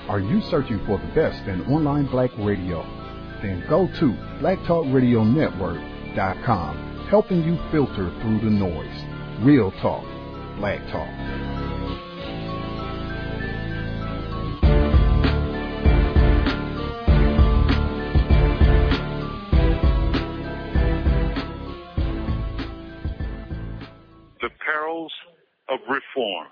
Are you searching for the best in online black radio? Then go to blacktalkradionetwork.com, helping you filter through the noise. Real talk, black talk. The perils of reform.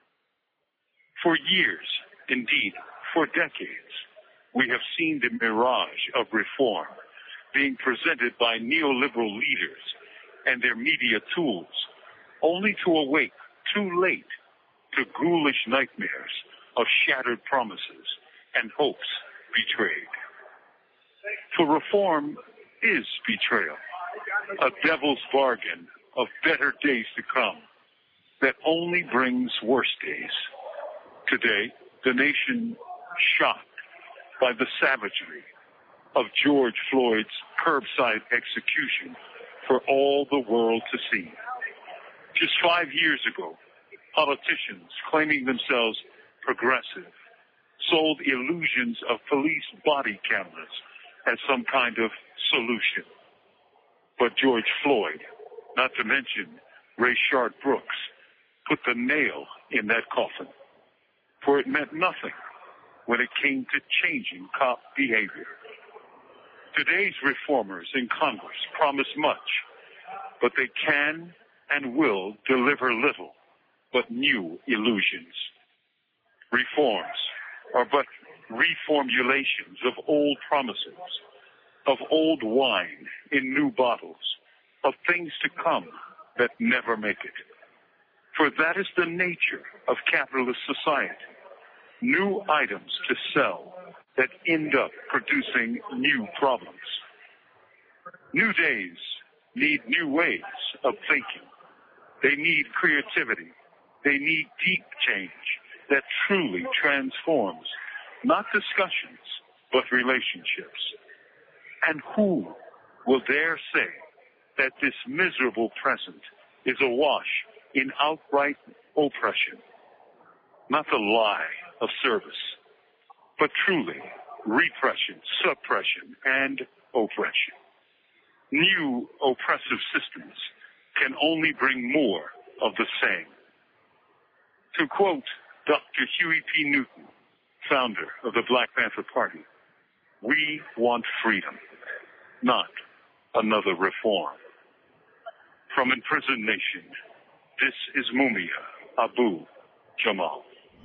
For years, indeed, for decades, we have seen the mirage of reform being presented by neoliberal leaders and their media tools, only to awake too late to ghoulish nightmares of shattered promises and hopes betrayed. For reform is betrayal, a devil's bargain of better days to come that only brings worse days. Today, the nation shocked by the savagery of George Floyd's curbside execution for all the world to see. Just 5 years ago, politicians claiming themselves progressive sold illusions of police body cameras as some kind of solution. But George Floyd, not to mention Rayshard Brooks, put the nail in that coffin. For it meant nothing when it came to changing cop behavior. Today's reformers in Congress promise much, but they can and will deliver little but new illusions. Reforms are but reformulations of old promises, of old wine in new bottles, of things to come that never make it. For that is the nature of capitalist society. New items to sell that end up producing new problems. New days need new ways of thinking. They need creativity. They need deep change that truly transforms not discussions, but relationships. And who will dare say that this miserable present is awash in outright oppression? Not the lie of service, but truly repression, suppression, and oppression. New oppressive systems can only bring more of the same. To quote Dr. Huey P. Newton, founder of the Black Panther Party, we want freedom, not another reform. From Imprisoned Nation, this is Mumia Abu Jamal.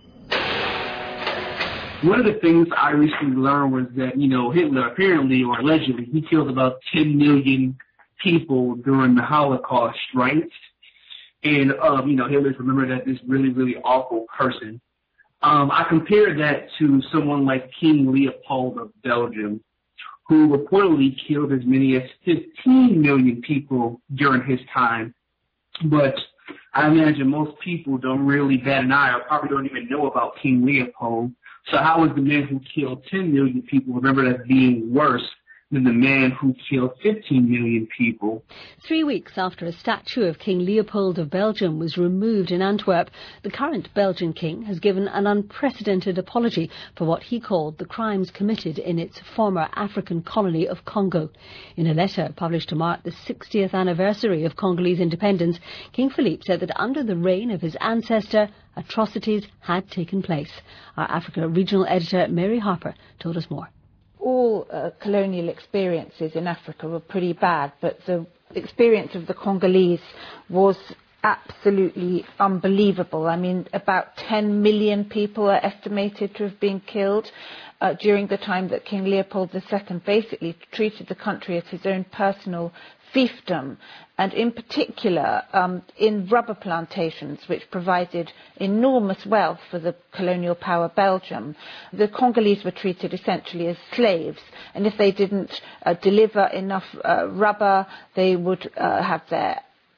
One of the things I recently learned was that, Hitler apparently, or allegedly, he killed about 10 million people during the Holocaust, right? And, Hitler's remembered as this really, really awful person. I compared that to someone like King Leopold of Belgium, who reportedly killed as many as 15 million people during his time. But I imagine most people don't really bat an eye or probably don't even know about King Leopold. So how is the man who killed 10 million people remembered as being worse than the man who killed 15 million people? 3 weeks after a statue of King Leopold of Belgium was removed in Antwerp, the current Belgian king has given an unprecedented apology for what he called the crimes committed in its former African colony of Congo. In a letter published to mark the 60th anniversary of Congolese independence, King Philippe said that under the reign of his ancestor, atrocities had taken place. Our Africa regional editor, Mary Harper, told us more. All colonial experiences in Africa were pretty bad, but the experience of the Congolese was absolutely unbelievable. I mean, about 10 million people are estimated to have been killed during the time that King Leopold II basically treated the country as his own personal fiefdom, and in particular in rubber plantations, which provided enormous wealth for the colonial power Belgium. The Congolese were treated essentially as slaves, and if they didn't deliver enough rubber, they would have their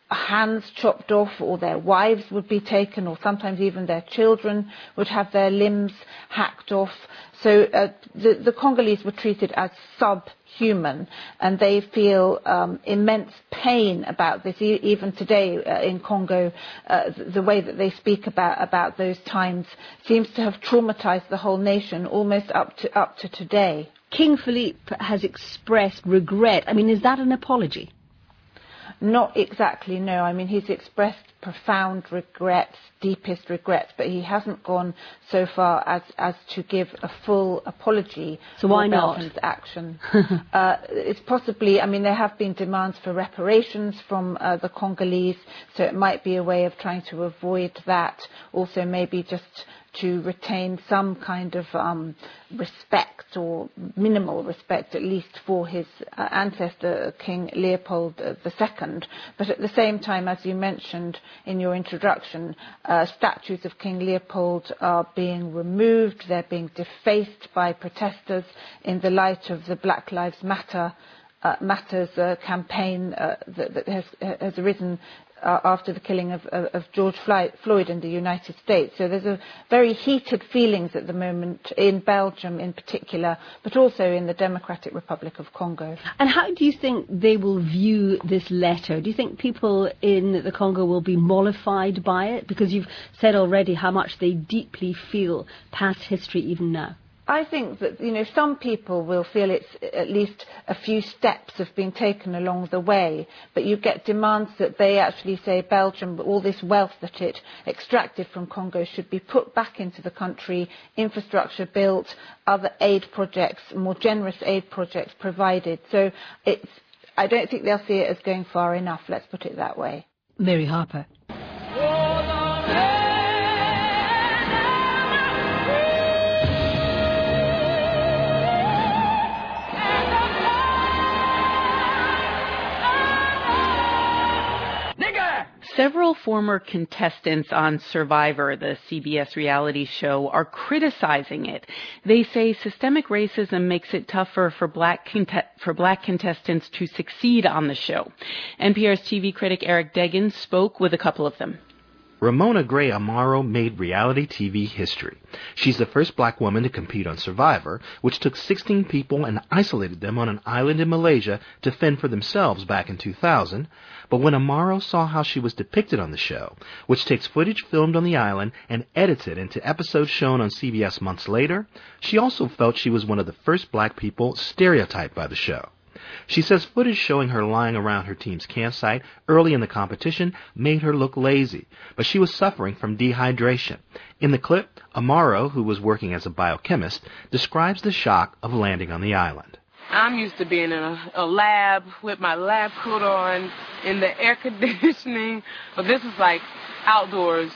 hands chopped off, or their wives would be taken, or sometimes even their children would have their limbs hacked off. So the Congolese were treated as subhuman, and they feel immense pain about this. Even today in Congo, the way that they speak about those times seems to have traumatized the whole nation almost up to today. King Philippe has expressed regret. I mean, is that an apology? Not exactly, no. I mean, he's expressed profound regrets, deepest regrets, but he hasn't gone so far as to give a full apology so why for not? Belgium's action. It's possibly, I mean, there have been demands for reparations from the Congolese, so it might be a way of trying to avoid that. Also, maybe just to retain some kind of respect, or minimal respect at least, for his ancestor, King Leopold II. But at the same time, as you mentioned in your introduction, statues of King Leopold are being removed. They're being defaced by protesters in the light of the Black Lives Matters campaign that has arisen after the killing of George Floyd in the United States. So there's a very heated feelings at the moment in Belgium in particular, but also in the Democratic Republic of Congo. And how do you think they will view this letter? Do you think people in the Congo will be mollified by it? Because you've said already how much they deeply feel past history even now. I think that, some people will feel it's at least a few steps have been taken along the way, but you get demands that they actually say Belgium, all this wealth that it extracted from Congo should be put back into the country, infrastructure built, other aid projects, more generous aid projects provided. So I don't think they'll see it as going far enough, let's put it that way. Mary Harper. Several former contestants on Survivor, the CBS reality show, are criticizing it. They say systemic racism makes it tougher for black contestants to succeed on the show. NPR's TV critic Eric Deggans spoke with a couple of them. Ramona Gray Amaro made reality TV history. She's the first black woman to compete on Survivor, which took 16 people and isolated them on an island in Malaysia to fend for themselves back in 2000. But when Amaro saw how she was depicted on the show, which takes footage filmed on the island and edits it into episodes shown on CBS months later, she also felt she was one of the first black people stereotyped by the show. She says footage showing her lying around her team's campsite early in the competition made her look lazy, but she was suffering from dehydration. In the clip, Amaro, who was working as a biochemist, describes the shock of landing on the island. I'm used to being in a lab with my lab coat on, in the air conditioning, but this is like outdoors,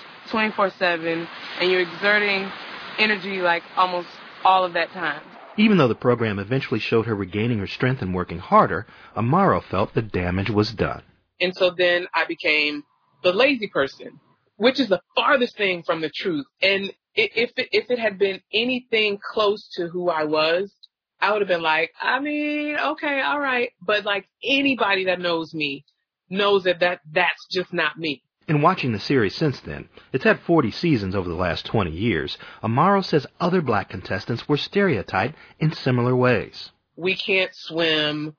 24/7, and you're exerting energy like almost all of that time. Even though the program eventually showed her regaining her strength and working harder, Amaro felt the damage was done. And so then I became the lazy person, which is the farthest thing from the truth. And if it had been anything close to who I was, I would have been like, I mean, okay, all right. But like anybody that knows me knows that's just not me. In watching the series since then, it's had 40 seasons over the last 20 years, Amaro says other black contestants were stereotyped in similar ways. We can't swim,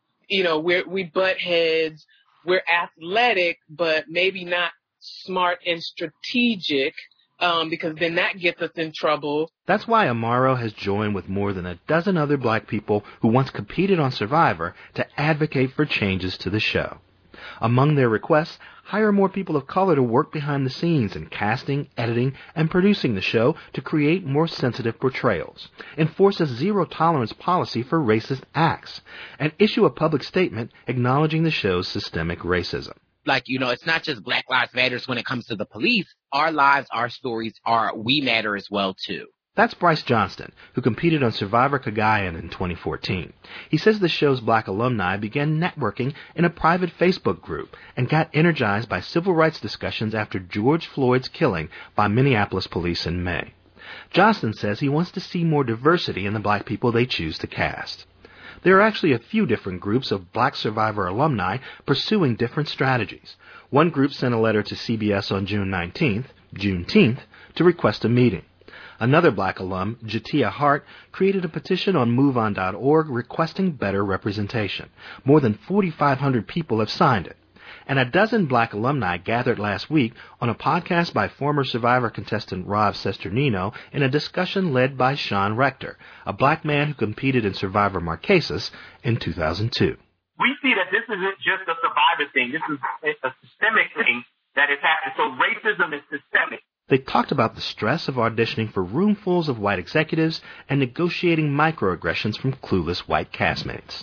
we butt heads, we're athletic, but maybe not smart and strategic, because then that gets us in trouble. That's why Amaro has joined with more than a dozen other black people who once competed on Survivor to advocate for changes to the show. Among their requests, hire more people of color to work behind the scenes in casting, editing, and producing the show to create more sensitive portrayals, enforce a zero-tolerance policy for racist acts, and issue a public statement acknowledging the show's systemic racism. It's not just Black Lives Matter when it comes to the police. Our lives, our stories, we matter as well, too. That's Bryce Johnston, who competed on Survivor Cagayan in 2014. He says the show's black alumni began networking in a private Facebook group and got energized by civil rights discussions after George Floyd's killing by Minneapolis police in May. Johnston says he wants to see more diversity in the black people they choose to cast. There are actually a few different groups of black Survivor alumni pursuing different strategies. One group sent a letter to CBS on Juneteenth, to request a meeting. Another black alum, Jatia Hart, created a petition on MoveOn.org requesting better representation. More than 4,500 people have signed it. And a dozen black alumni gathered last week on a podcast by former Survivor contestant Rob Cesternino in a discussion led by Sean Rector, a black man who competed in Survivor Marquesas in 2002. We see that this isn't just a Survivor thing. This is a systemic thing that is happening. So racism is systemic. They talked about the stress of auditioning for roomfuls of white executives and negotiating microaggressions from clueless white castmates.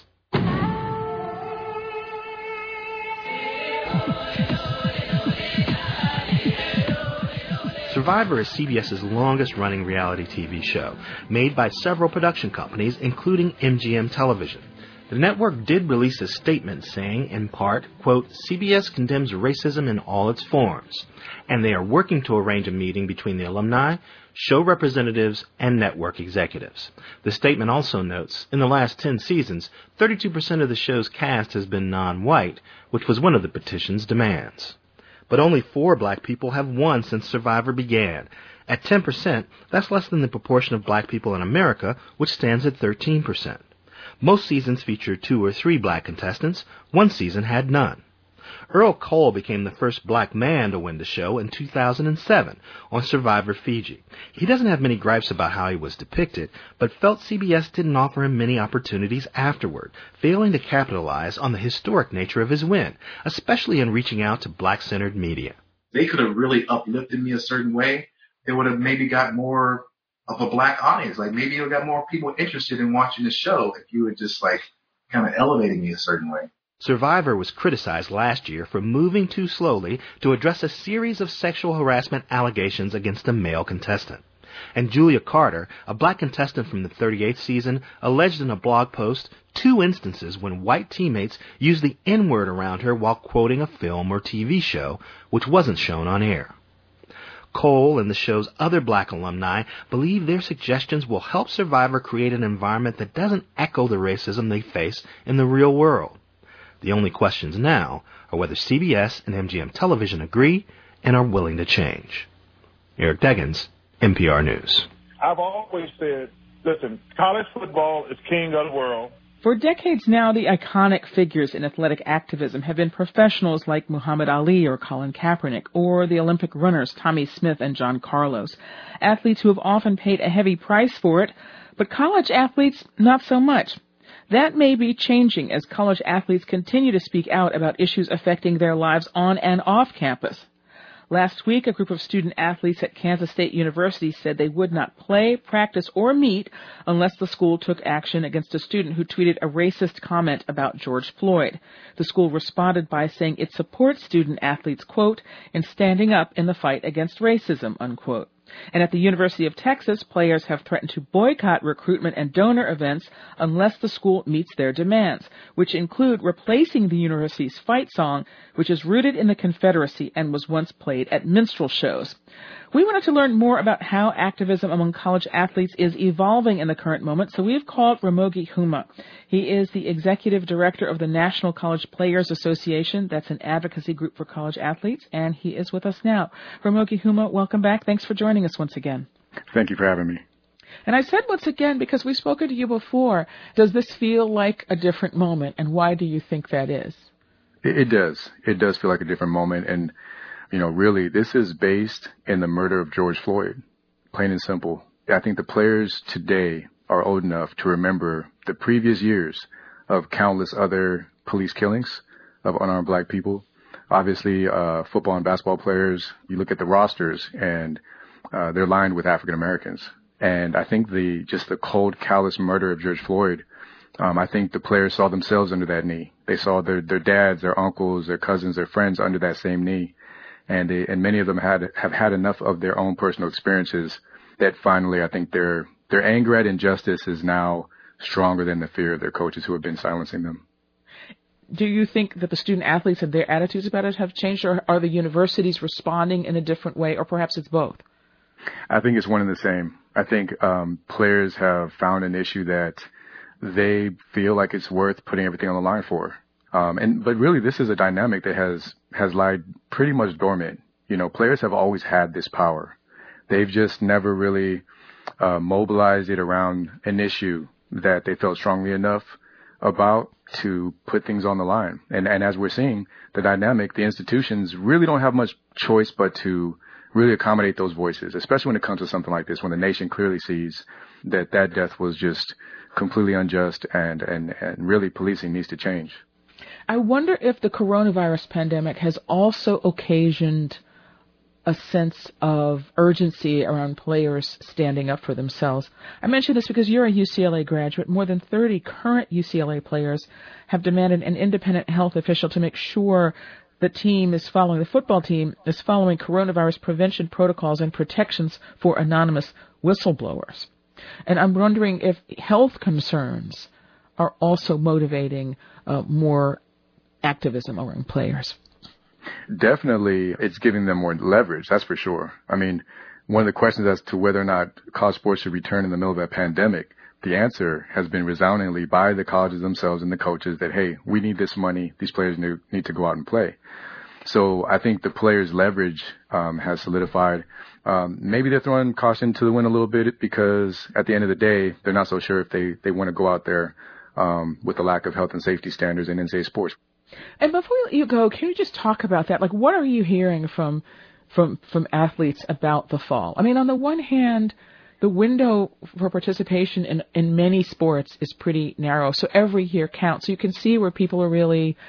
Survivor is CBS's longest-running reality TV show, made by several production companies, including MGM Television. The network did release a statement saying, in part, quote, CBS condemns racism in all its forms, and they are working to arrange a meeting between the alumni, show representatives, and network executives. The statement also notes, in the last 10 seasons, 32% of the show's cast has been non-white, which was one of the petition's demands. But only 4 black people have won since Survivor began. At 10%, that's less than the proportion of black people in America, which stands at 13%. Most seasons featured 2 or 3 black contestants. One season had none. Earl Cole became the first black man to win the show in 2007 on Survivor Fiji. He doesn't have many gripes about how he was depicted, but felt CBS didn't offer him many opportunities afterward, failing to capitalize on the historic nature of his win, especially in reaching out to black-centered media. They could have really uplifted me a certain way. They would have maybe got more of a black audience. Like maybe you got more people interested in watching the show if you had just like kind of elevated me a certain way. Survivor was criticized last year for moving too slowly to address a series of sexual harassment allegations against a male contestant. And Julia Carter, a black contestant from the 38th season, alleged in a blog post 2 instances when white teammates used the N-word around her while quoting a film or TV show, which wasn't shown on air. Cole and the show's other black alumni believe their suggestions will help Survivor create an environment that doesn't echo the racism they face in the real world. The only questions now are whether CBS and MGM Television agree and are willing to change. Eric Deggans, NPR News. I've always said, listen, college football is king of the world. For decades now, the iconic figures in athletic activism have been professionals like Muhammad Ali or Colin Kaepernick, or the Olympic runners Tommie Smith and John Carlos. Athletes who have often paid a heavy price for it, but college athletes, not so much. That may be changing as college athletes continue to speak out about issues affecting their lives on and off campus. Last week, a group of student athletes at Kansas State University said they would not play, practice, or meet unless the school took action against a student who tweeted a racist comment about George Floyd. The school responded by saying it supports student athletes, quote, in standing up in the fight against racism, unquote. And at the University of Texas, players have threatened to boycott recruitment and donor events unless the school meets their demands, which include replacing the university's fight song, which is rooted in the Confederacy and was once played at minstrel shows. We wanted to learn more about how activism among college athletes is evolving in the current moment, so we've called Ramogi Huma. He is the executive director of the National College Players Association. That's an advocacy group for college athletes, and he is with us now. Ramogi Huma, welcome back. Thanks for joining us once again. Thank you for having me. And I said once again because we've spoken to you before, does this feel like a different moment, and why do you think that is? It does. It does feel like a different moment, and you know, really, this is based in the murder of George Floyd, plain and simple. I think the players today are old enough to remember the previous years of countless other police killings of unarmed black people. Obviously, football and basketball players, you look at the rosters and they're lined with African Americans. And I think the cold, callous murder of George Floyd, I think the players saw themselves under that knee. They saw their dads, their uncles, their cousins, their friends under that same knee. And many of them have had enough of their own personal experiences that finally I think their anger at injustice is now stronger than the fear of their coaches who have been silencing them. Do you think that the student athletes and their attitudes about it have changed, or are the universities responding in a different way, or perhaps it's both? I think it's one and the same. I think players have found an issue that they feel like it's worth putting everything on the line for. But really, this is a dynamic that has lied pretty much dormant. Players have always had this power. They've just never really mobilized it around an issue that they felt strongly enough about to put things on the line. And as we're seeing, the dynamic, the institutions really don't have much choice but to really accommodate those voices, especially when it comes to something like this, when the nation clearly sees that death was just completely unjust and really policing needs to change. I wonder if the coronavirus pandemic has also occasioned a sense of urgency around players standing up for themselves. I mention this because you're a UCLA graduate. More than 30 current UCLA players have demanded an independent health official to make sure the football team is following coronavirus prevention protocols and protections for anonymous whistleblowers. And I'm wondering if health concerns are also motivating more activism around players. Definitely, it's giving them more leverage, that's for sure. I mean, one of the questions as to whether or not college sports should return in the middle of a pandemic, the answer has been resoundingly by the colleges themselves and the coaches that, hey, we need this money. These players need to go out and play. So I think the players' leverage has solidified. Maybe they're throwing caution to the wind a little bit because at the end of the day, they're not so sure if they want to go out there with the lack of health and safety standards in NCAA sports. And before you go, can you just talk about that? Like, what are you hearing from athletes about the fall? I mean, on the one hand, the window for participation in many sports is pretty narrow, so every year counts. So you can see where people are really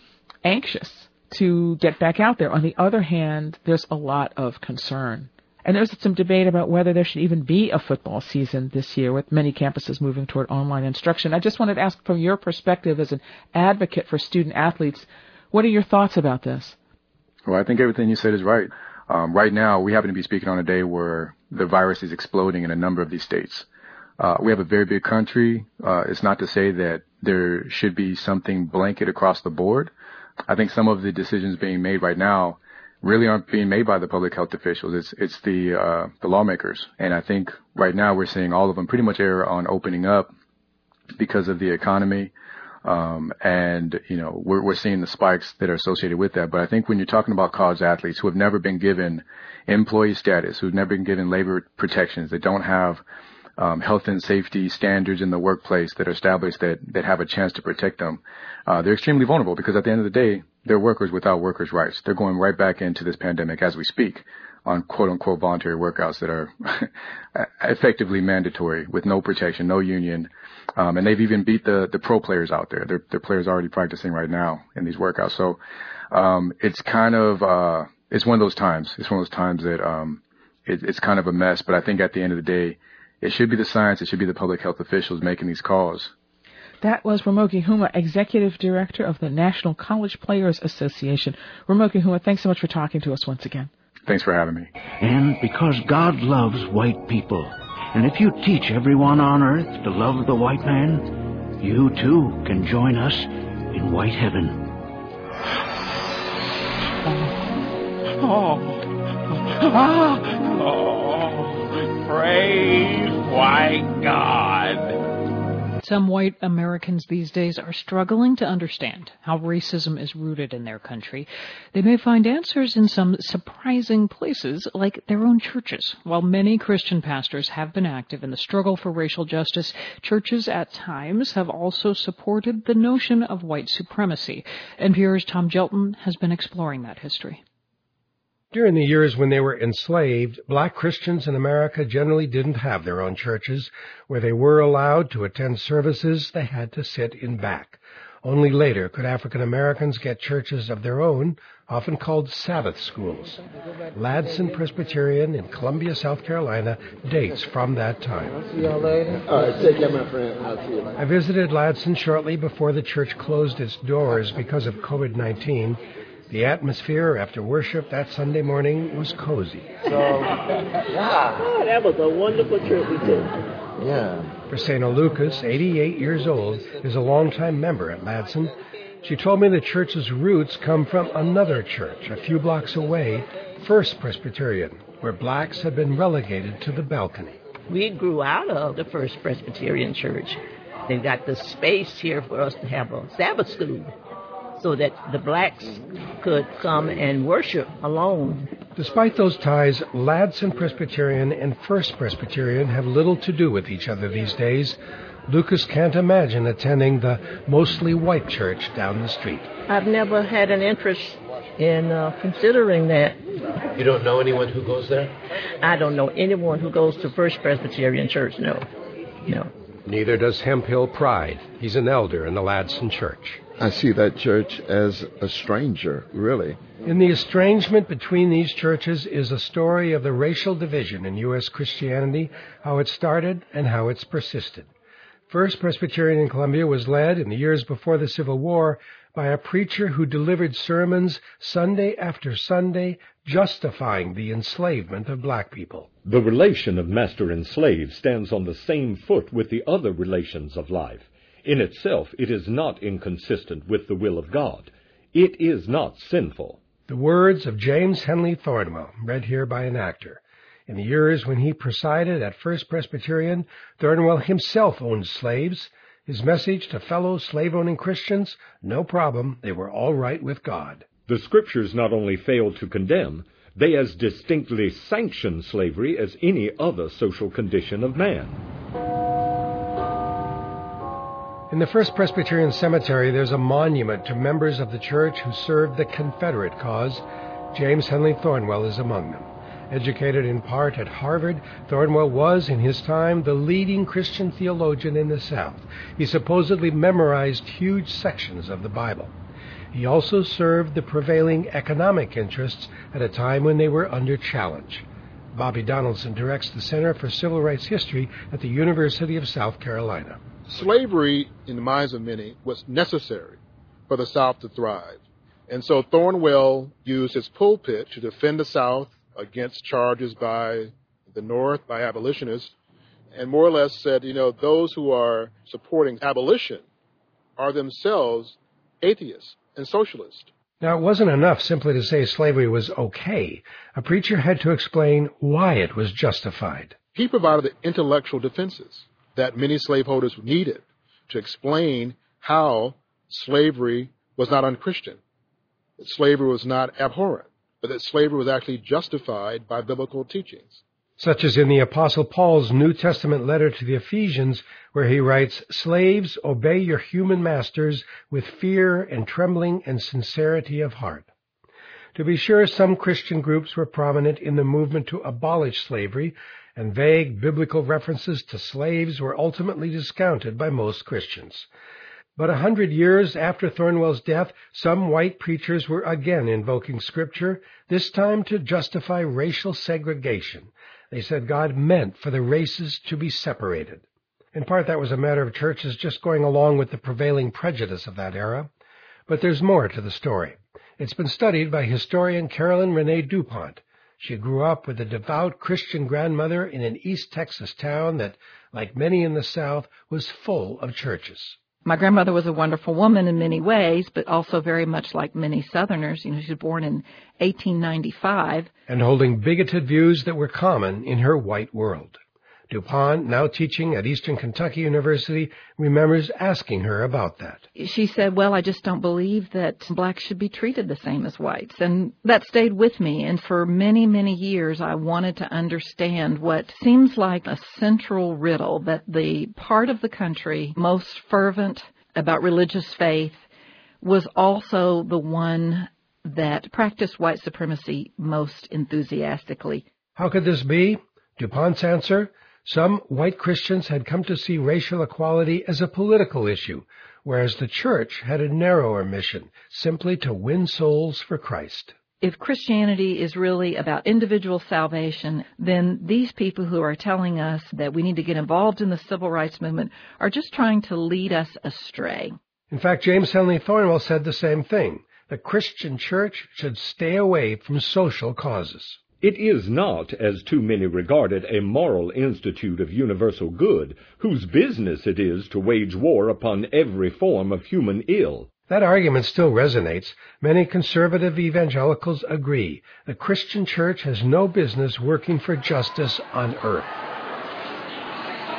anxious to get back out there. On the other hand, there's a lot of concern. And there's some debate about whether there should even be a football season this year, with many campuses moving toward online instruction. I just wanted to ask, from your perspective as an advocate for student athletes, what are your thoughts about this? Well, I think everything you said is right. Right now, we happen to be speaking on a day where the virus is exploding in a number of these states. We have a very big country. It's not to say that there should be something blanket across the board. I think some of the decisions being made right now really aren't being made by the public health officials. It's the lawmakers. And I think right now we're seeing all of them pretty much err on opening up because of the economy. And, we're seeing the spikes that are associated with that. But I think when you're talking about college athletes who have never been given employee status, who've never been given labor protections, that don't have health and safety standards in the workplace that are established that have a chance to protect them, they're extremely vulnerable because at the end of the day, they're workers without workers' rights. They're going right back into this pandemic as we speak on quote-unquote voluntary workouts that are effectively mandatory with no protection, no union. And they've even beat the pro players out there. They're players already practicing right now in these workouts. So it's kind of it's one of those times. It's one of those times that it's kind of a mess. But I think at the end of the day, it should be the science, it should be the public health officials making these calls. That was Ramogi Huma, Executive Director of the National College Players Association. Ramogi Huma, thanks so much for talking to us once again. Thanks for having me. And because God loves white people, and if you teach everyone on earth to love the white man, you too can join us in white heaven. Praise white God. Some white Americans these days are struggling to understand how racism is rooted in their country. They may find answers in some surprising places, like their own churches. While many Christian pastors have been active in the struggle for racial justice, churches at times have also supported the notion of white supremacy. NPR's Tom Gelton has been exploring that history. During the years when they were enslaved, black Christians in America generally didn't have their own churches. Where they were allowed to attend services, they had to sit in back. Only later could African Americans get churches of their own, often called Sabbath schools. Ladson Presbyterian in Columbia, South Carolina, dates from that time. I'll see y'all later. All right, take care, my friend. I'll see you later. I visited Ladson shortly before the church closed its doors because of COVID-19. The atmosphere after worship that Sunday morning was cozy. Oh, that was a wonderful trip we took. Yeah. Christina Lucas, 88 years old, is a longtime member at Ladson. She told me the church's roots come from another church a few blocks away, First Presbyterian, where blacks had been relegated to the balcony. We grew out of the First Presbyterian Church. They got the space here for us to have a Sabbath school. so that the blacks could come and worship alone. Despite those ties, Ladson Presbyterian and First Presbyterian have little to do with each other these days. Lucas can't imagine attending the mostly white church down the street. I've never had an interest in considering that. You don't know anyone who goes there? I don't know anyone who goes to First Presbyterian Church, no. Neither does Hemphill Pride. He's an elder in the Ladson Church. I see that church as a stranger, really. In the estrangement between these churches is a story of the racial division in U.S. Christianity, how it started and how it's persisted. First Presbyterian in Columbia was led, in the years before the Civil War, by a preacher who delivered sermons Sunday after Sunday justifying the enslavement of black people. The relation of master and slave stands on the same foot with the other relations of life. In itself, it is not inconsistent with the will of God. It is not sinful. The words of James Henley Thornwell, read here by an actor. In the years when he presided at First Presbyterian, Thornwell himself owned slaves. His message to fellow slave-owning Christians, no problem, they were all right with God. The Scriptures not only fail to condemn, they as distinctly sanction slavery as any other social condition of man. In the First Presbyterian Cemetery, there's a monument to members of the church who served the Confederate cause. James Henley Thornwell is among them. Educated in part at Harvard, Thornwell was, in his time, the leading Christian theologian in the South. He supposedly memorized huge sections of the Bible. He also served the prevailing economic interests at a time when they were under challenge. Bobby Donaldson directs the Center for Civil Rights History at the University of South Carolina. Slavery, in the minds of many, was necessary for the South to thrive. And so Thornwell used his pulpit to defend the South against charges by the North, by abolitionists, and more or less said, those who are supporting abolition are themselves atheists and socialists. Now, it wasn't enough simply to say slavery was okay. A preacher had to explain why it was justified. He provided the intellectual defenses that many slaveholders needed to explain how slavery was not unchristian, that slavery was not abhorrent, but that slavery was actually justified by biblical teachings. Such as in the Apostle Paul's New Testament letter to the Ephesians, where he writes, "Slaves, obey your human masters with fear and trembling and sincerity of heart." To be sure, some Christian groups were prominent in the movement to abolish slavery, and vague biblical references to slaves were ultimately discounted by most Christians. But 100 years after Thornwell's death, some white preachers were again invoking Scripture, this time to justify racial segregation. They said God meant for the races to be separated. In part, that was a matter of churches just going along with the prevailing prejudice of that era. But there's more to the story. It's been studied by historian Carolyn Renee DuPont. She grew up with a devout Christian grandmother in an East Texas town that, like many in the South, was full of churches. My grandmother was a wonderful woman in many ways, but also very much like many Southerners. She was born in 1895. And holding bigoted views that were common in her white world. DuPont, now teaching at Eastern Kentucky University, remembers asking her about that. She said, well, I just don't believe that blacks should be treated the same as whites. And that stayed with me. And for many, many years, I wanted to understand what seems like a central riddle, that the part of the country most fervent about religious faith was also the one that practiced white supremacy most enthusiastically. How could this be? DuPont's answer: some white Christians had come to see racial equality as a political issue, whereas the church had a narrower mission, simply to win souls for Christ. If Christianity is really about individual salvation, then these people who are telling us that we need to get involved in the civil rights movement are just trying to lead us astray. In fact, James Henley Thornwell said the same thing. The Christian church should stay away from social causes. It is not, as too many regard it, a moral institute of universal good, whose business it is to wage war upon every form of human ill. That argument still resonates. Many conservative evangelicals agree. The Christian church has no business working for justice on earth.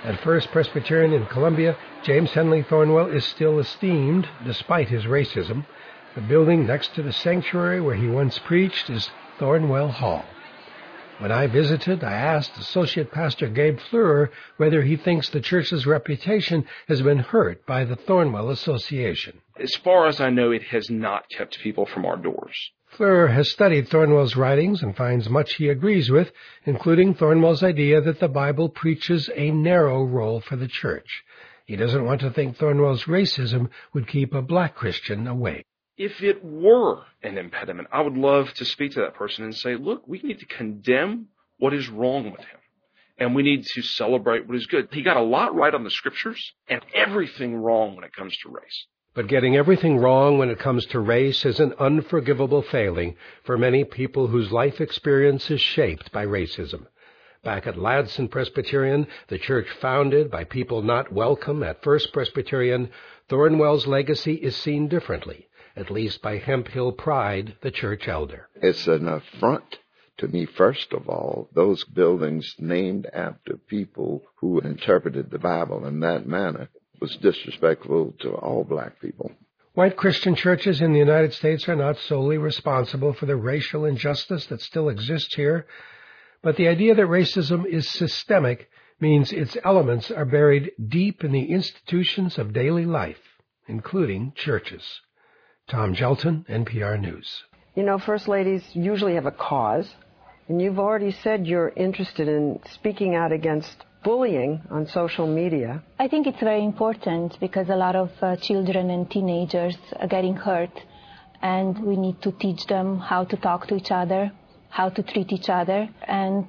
At First Presbyterian in Columbia, James Henley Thornwell is still esteemed despite his racism. The building next to the sanctuary where he once preached is Thornwell Hall. When I visited, I asked Associate Pastor Gabe Fleurer whether he thinks the church's reputation has been hurt by the Thornwell Association. As far as I know, it has not kept people from our doors. Fleurer has studied Thornwell's writings and finds much he agrees with, including Thornwell's idea that the Bible preaches a narrow role for the church. He doesn't want to think Thornwell's racism would keep a black Christian away. If it were an impediment, I would love to speak to that person and say, look, we need to condemn what is wrong with him, and we need to celebrate what is good. He got a lot right on the scriptures and everything wrong when it comes to race. But getting everything wrong when it comes to race is an unforgivable failing for many people whose life experience is shaped by racism. Back at Ladson Presbyterian, the church founded by people not welcome at First Presbyterian, Thornwell's legacy is seen differently, at least by Hemphill Pride, the church elder. It's an affront to me, first of all, those buildings named after people who interpreted the Bible in that manner was disrespectful to all black people. White Christian churches in the United States are not solely responsible for the racial injustice that still exists here, but the idea that racism is systemic means its elements are buried deep in the institutions of daily life, including churches. Tom Gelton, NPR News. You know, First Ladies usually have a cause, and you've already said you're interested in speaking out against bullying on social media. I think it's very important because a lot of children and teenagers are getting hurt, and we need to teach them how to talk to each other, how to treat each other, and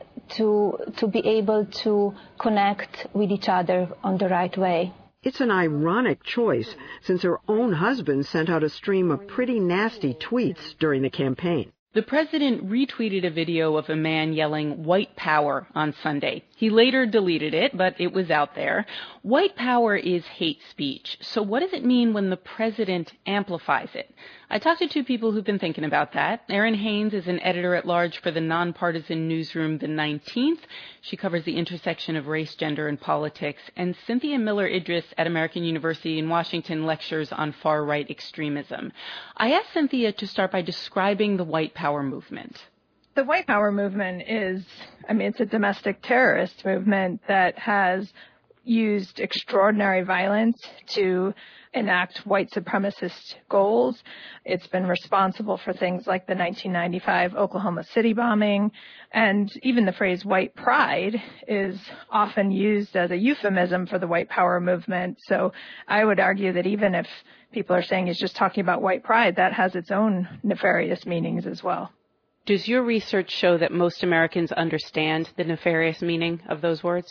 to be able to connect with each other on the right way. It's an ironic choice, since her own husband sent out a stream of pretty nasty tweets during the campaign. The president retweeted a video of a man yelling "white power" on Sunday. He later deleted it, but it was out there. White power is hate speech. So what does it mean when the president amplifies it? I talked to two people who've been thinking about that. Erin Haynes is an editor-at-large for the nonpartisan newsroom The 19th. She covers the intersection of race, gender, and politics. And Cynthia Miller-Idris at American University in Washington lectures on far-right extremism. I asked Cynthia to start by describing the white power movement. The white power movement is, it's a domestic terrorist movement that has used extraordinary violence to enact white supremacist goals. It's been responsible for things like the 1995 Oklahoma City bombing, and even the phrase white pride is often used as a euphemism for the white power movement. So I would argue that even if people are saying he's just talking about white pride, that has its own nefarious meanings as well. Does your research show that most Americans understand the nefarious meaning of those words?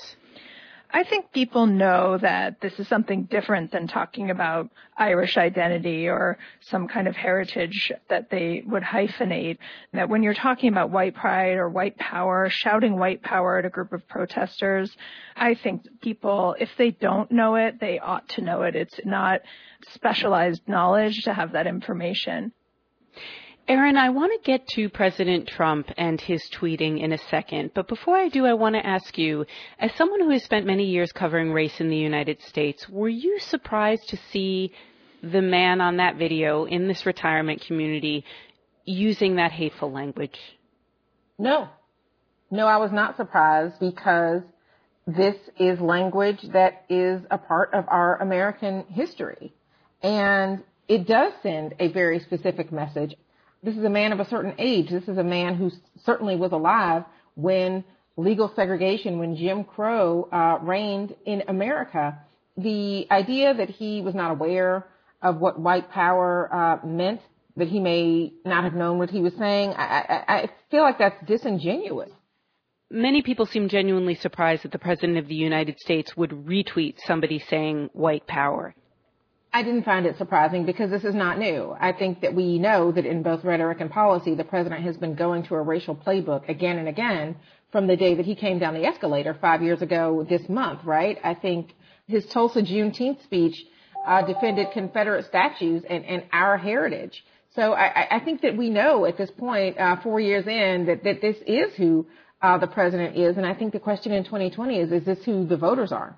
I think people know that this is something different than talking about Irish identity or some kind of heritage that they would hyphenate. That when you're talking about white pride or white power, shouting white power at a group of protesters, I think people, if they don't know it, they ought to know it. It's not specialized knowledge to have that information. Erin, I want to get to President Trump and his tweeting in a second, but before I do, I want to ask you, as someone who has spent many years covering race in the United States, were you surprised to see the man on that video in this retirement community using that hateful language? No, I was not surprised because this is language that is a part of our American history, and it does send a very specific message. This is a man of a certain age. This is a man who certainly was alive when legal segregation, when Jim Crow reigned in America. The idea that he was not aware of what white power meant, that he may not have known what he was saying, I feel like that's disingenuous. Many people seem genuinely surprised that the President of the United States would retweet somebody saying white power. I didn't find it surprising because this is not new. I think that we know that in both rhetoric and policy, the president has been going to a racial playbook again and again from the day that he came down the escalator 5 years ago this month, right? I think his Tulsa Juneteenth speech defended Confederate statues and our heritage. So I think that we know at this point, 4 years in, that this is who the president is. And I think the question in 2020 is this who the voters are?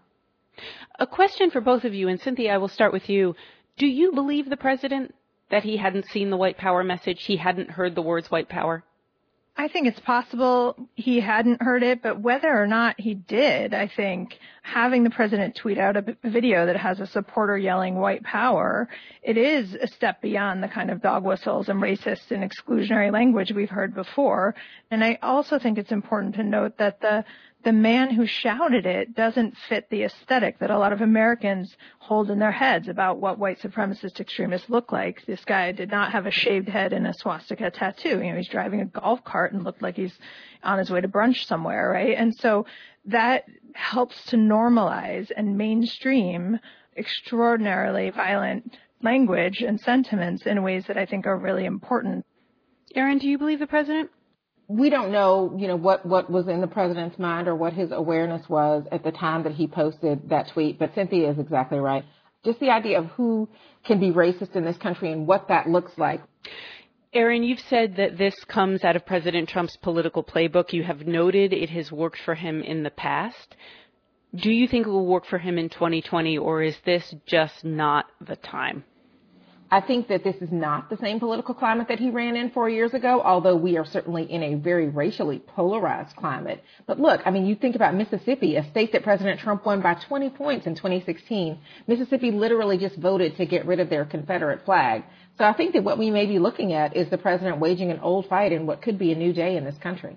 A question for both of you, and Cynthia, I will start with you. Do you believe the president that he hadn't seen the white power message, he hadn't heard the words white power? I think it's possible he hadn't heard it, but whether or not he did, I think having the president tweet out a video that has a supporter yelling white power, it is a step beyond the kind of dog whistles and racist and exclusionary language we've heard before. And I also think it's important to note that the man who shouted it doesn't fit the aesthetic that a lot of Americans hold in their heads about what white supremacist extremists look like. This guy did not have a shaved head and a swastika tattoo. You know, he's driving a golf cart and looked like he's on his way to brunch somewhere, right? And so that helps to normalize and mainstream extraordinarily violent language and sentiments in ways that I think are really important. Erin, do you believe the president? We don't know, what was in the president's mind or what his awareness was at the time that he posted that tweet. But Cynthia is exactly right. Just the idea of who can be racist in this country and what that looks like. Erin, you've said that this comes out of President Trump's political playbook. You have noted it has worked for him in the past. Do you think it will work for him in 2020, or is this just not the time? I think that this is not the same political climate that he ran in 4 years ago, although we are certainly in a very racially polarized climate. But look, you think about Mississippi, a state that President Trump won by 20 points in 2016. Mississippi literally just voted to get rid of their Confederate flag. So I think that what we may be looking at is the president waging an old fight in what could be a new day in this country.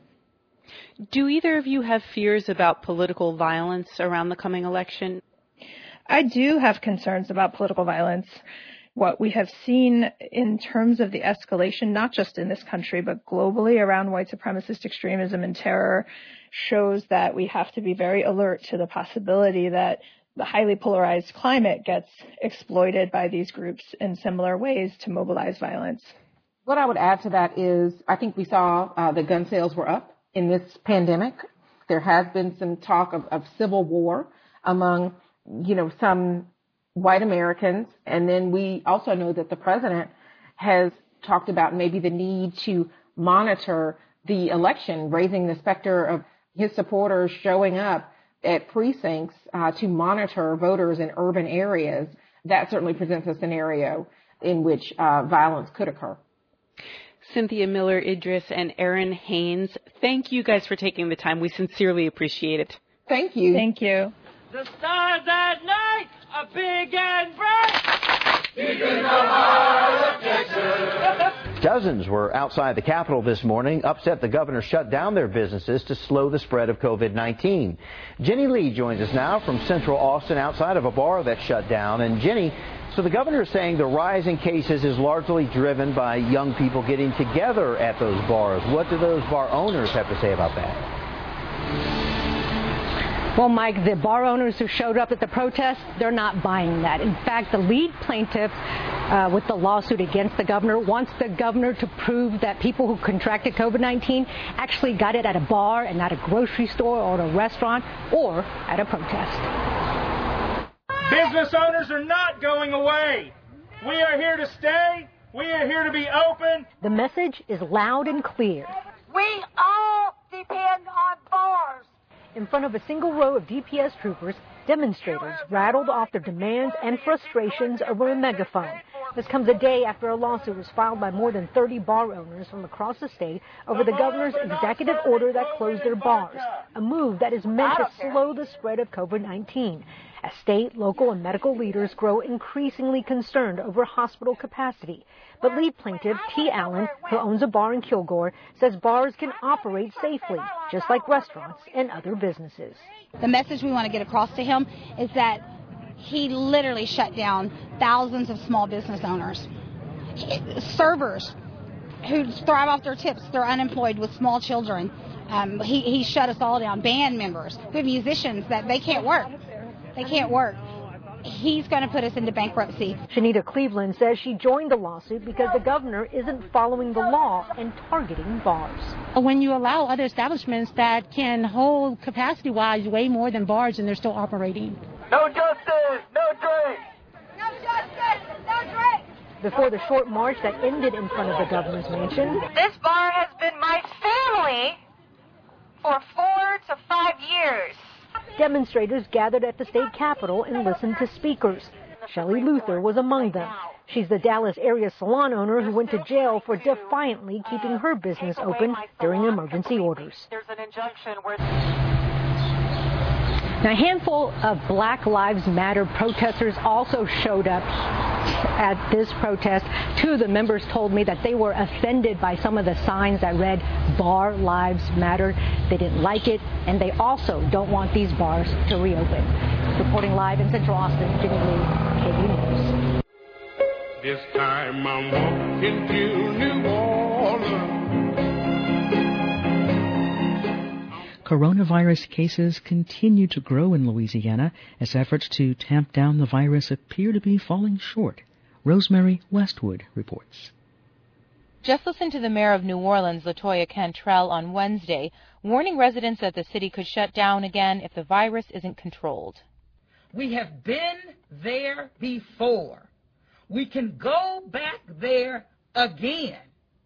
Do either of you have fears about political violence around the coming election? I do have concerns about political violence. What we have seen in terms of the escalation, not just in this country, but globally around white supremacist extremism and terror, shows that we have to be very alert to the possibility that the highly polarized climate gets exploited by these groups in similar ways to mobilize violence. What I would add to that is I think we saw that gun sales were up in this pandemic. There has been some talk of civil war among, some white Americans. And then we also know that the president has talked about maybe the need to monitor the election, raising the specter of his supporters showing up at precincts to monitor voters in urban areas. That certainly presents a scenario in which violence could occur. Cynthia Miller Idriss and Erin Haynes, thank you guys for taking the time. We sincerely appreciate it. Thank you. Thank you. The stars at night are big and bright. Deep in the heart of Texas. Dozens were outside the Capitol this morning, upset the governor shut down their businesses to slow the spread of COVID-19. Jenny Lee joins us now from Central Austin outside of a bar that shut down. And Jenny, so the governor is saying the rise in cases is largely driven by young people getting together at those bars. What do those bar owners have to say about that? Well, Mike, the bar owners who showed up at the protest, they're not buying that. In fact, the lead plaintiff with the lawsuit against the governor wants the governor to prove that people who contracted COVID-19 actually got it at a bar and not a grocery store or at a restaurant or at a protest. Business owners are not going away. We are here to stay. We are here to be open. The message is loud and clear. We all depend on bars. In front of a single row of DPS troopers, demonstrators rattled off their demands and frustrations over a megaphone. This comes a day after a lawsuit was filed by more than 30 bar owners from across the state over the governor's executive order that closed their bars, a move that is meant to slow the spread of COVID-19. As state, local, and medical leaders grow increasingly concerned over hospital capacity. But lead plaintiff T. Allen, who owns a bar in Kilgore, says bars can operate safely, just like restaurants and other businesses. The message we want to get across to him is that he literally shut down thousands of small business owners. Servers who thrive off their tips, they're unemployed with small children. He shut us all down. Band members, we have musicians that they can't work. They can't work. He's going to put us into bankruptcy. Shanita Cleveland says she joined the lawsuit because the governor isn't following the law and targeting bars. When you allow other establishments that can hold capacity-wise way more than bars and they're still operating. No justice, no drink. No justice, no drink. Before the short march that ended in front of the governor's mansion. This bar has been my family for 4 to 5 years. Demonstrators gathered at the state capitol and listened to speakers. Shelley Luther was among them. She's the Dallas area salon owner who went to jail for defiantly keeping her business open during emergency orders. There's an injunction where... Now, a handful of Black Lives Matter protesters also showed up at this protest. Two of the members told me that they were offended by some of the signs that read "Bar Lives Matter." They didn't like it, and they also don't want these bars to reopen. Reporting live in Central Austin, Jenny Lee, KU News. This time I'm walking to New Orleans. Coronavirus cases continue to grow in Louisiana as efforts to tamp down the virus appear to be falling short. Rosemary Westwood reports. Just listen to the mayor of New Orleans, LaToya Cantrell, on Wednesday, warning residents that the city could shut down again if the virus isn't controlled. We have been there before. We can go back there again.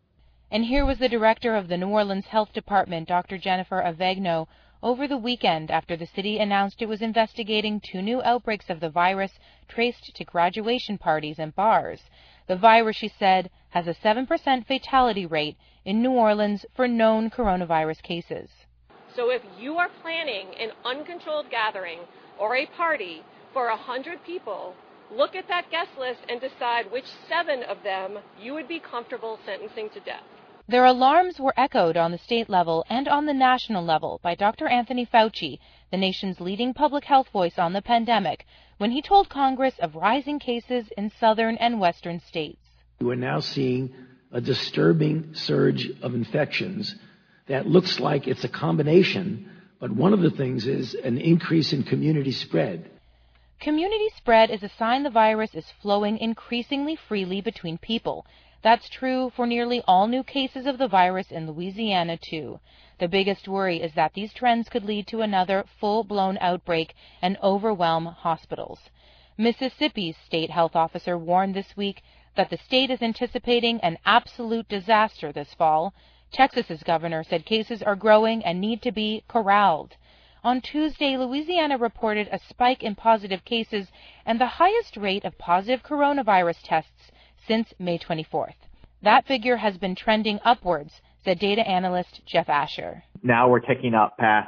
And here was the director of the New Orleans Health Department, Dr. Jennifer Avegno, over the weekend after the city announced it was investigating 2 new outbreaks of the virus traced to graduation parties and bars. The virus, she said, has a 7% fatality rate in New Orleans for known coronavirus cases. So if you are planning an uncontrolled gathering or a party for 100 people, look at that guest list and decide which 7 of them you would be comfortable sentencing to death. Their alarms were echoed on the state level and on the national level by Dr. Anthony Fauci, the nation's leading public health voice on the pandemic, when he told Congress of rising cases in southern and western states. We're now seeing a disturbing surge of infections that looks like it's a combination, but one of the things is an increase in community spread. Community spread is a sign the virus is flowing increasingly freely between people. That's true for nearly all new cases of the virus in Louisiana, too. The biggest worry is that these trends could lead to another full-blown outbreak and overwhelm hospitals. Mississippi's state health officer warned this week that the state is anticipating an absolute disaster this fall. Texas's governor said cases are growing and need to be corralled. On Tuesday, Louisiana reported a spike in positive cases and the highest rate of positive coronavirus tests since May 24th. That figure has been trending upwards, said data analyst Jeff Asher. Now we're ticking up past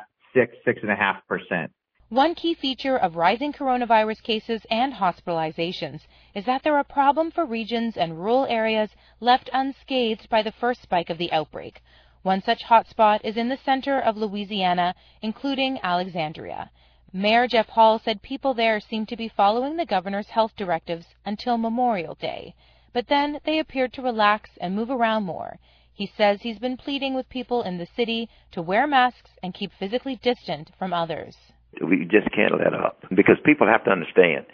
6.5%. One key feature of rising coronavirus cases and hospitalizations is that they're a problem for regions and rural areas left unscathed by the first spike of the outbreak. One such hotspot is in the center of Louisiana, including Alexandria. Mayor Jeff Hall said people there seem to be following the governor's health directives until Memorial Day. But then they appeared to relax and move around more. He says he's been pleading with people in the city to wear masks and keep physically distant from others. We just can't let up because people have to understand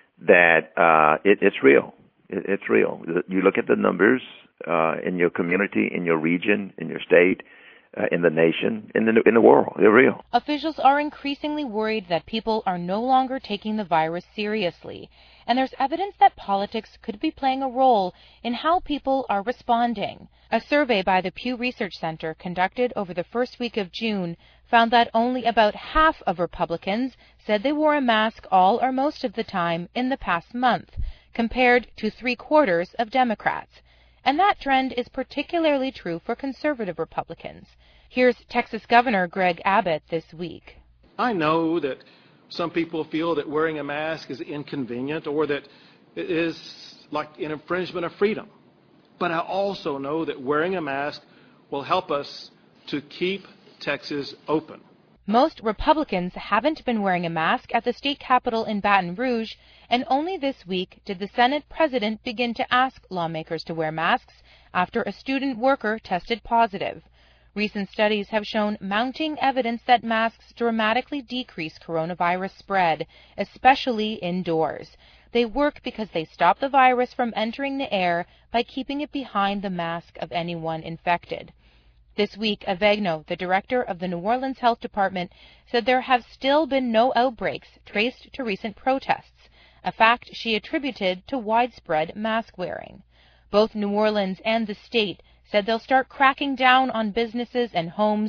that it's real. It's real. You look at the numbers in your community, in your region, in your state, in the nation, in the world. They're real. Officials are increasingly worried that people are no longer taking the virus seriously, and there's evidence that politics could be playing a role in how people are responding. A survey by the Pew Research Center conducted over the first week of June found that only about half of Republicans said they wore a mask all or most of the time in the past month, compared to 3/4 of Democrats. And that trend is particularly true for conservative Republicans. Here's Texas Governor Greg Abbott this week. I know that some people feel that wearing a mask is inconvenient or that it is like an infringement of freedom. But I also know that wearing a mask will help us to keep Texas open. Most Republicans haven't been wearing a mask at the state capitol in Baton Rouge, and only this week did the Senate president begin to ask lawmakers to wear masks after a student worker tested positive. Recent studies have shown mounting evidence that masks dramatically decrease coronavirus spread, especially indoors. They work because they stop the virus from entering the air by keeping it behind the mask of anyone infected. This week, Avegno, the director of the New Orleans Health Department, said there have still been no outbreaks traced to recent protests, a fact she attributed to widespread mask wearing. Both New Orleans and the state said they'll start cracking down on businesses and homes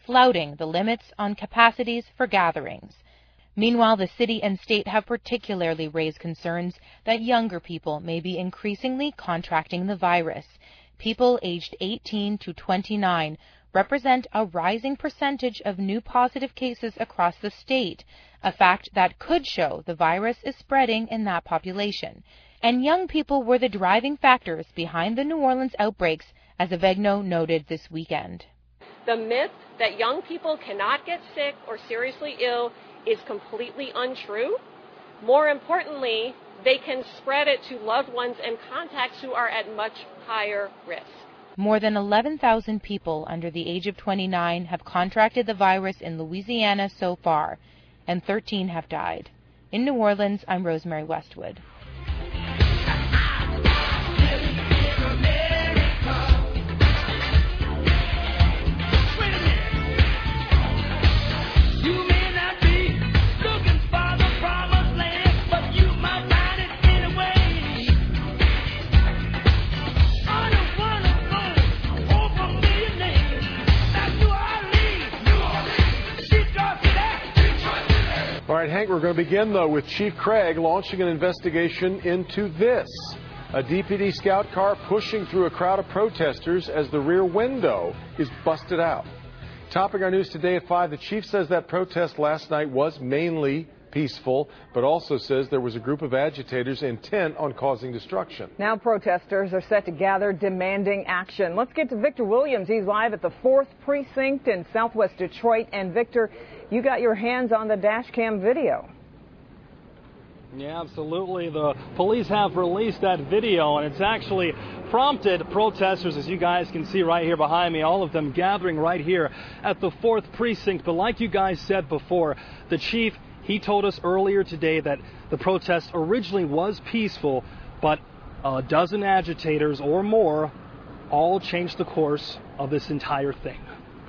flouting the limits on capacities for gatherings. Meanwhile, the city and state have particularly raised concerns that younger people may be increasingly contracting the virus. People aged 18 to 29 represent a rising percentage of new positive cases across the state, a fact that could show the virus is spreading in that population. And young people were the driving factors behind the New Orleans outbreaks, as Avegno noted this weekend. The myth that young people cannot get sick or seriously ill is completely untrue. More importantly, they can spread it to loved ones and contacts who are at much higher risk. More than 11,000 people under the age of 29 have contracted the virus in Louisiana so far, and 13 have died. In New Orleans, I'm Rosemary Westwood. All right, Hank, we're going to begin, though, with Chief Craig launching an investigation into this. A DPD scout car pushing through a crowd of protesters as the rear window is busted out. Topping our news today at 5, the chief says that protest last night was mainly peaceful, but also says there was a group of agitators intent on causing destruction. Now protesters are set to gather demanding action. Let's get to Victor Williams. He's live at the 4th Precinct in Southwest Detroit. And Victor, you got your hands on the dash cam video. Yeah, absolutely. The police have released that video, and it's actually prompted protesters, as you guys can see right here behind me, all of them gathering right here at the 4th Precinct. But like you guys said before, the chief, he told us earlier today that the protest originally was peaceful, but a dozen agitators or more all changed the course of this entire thing.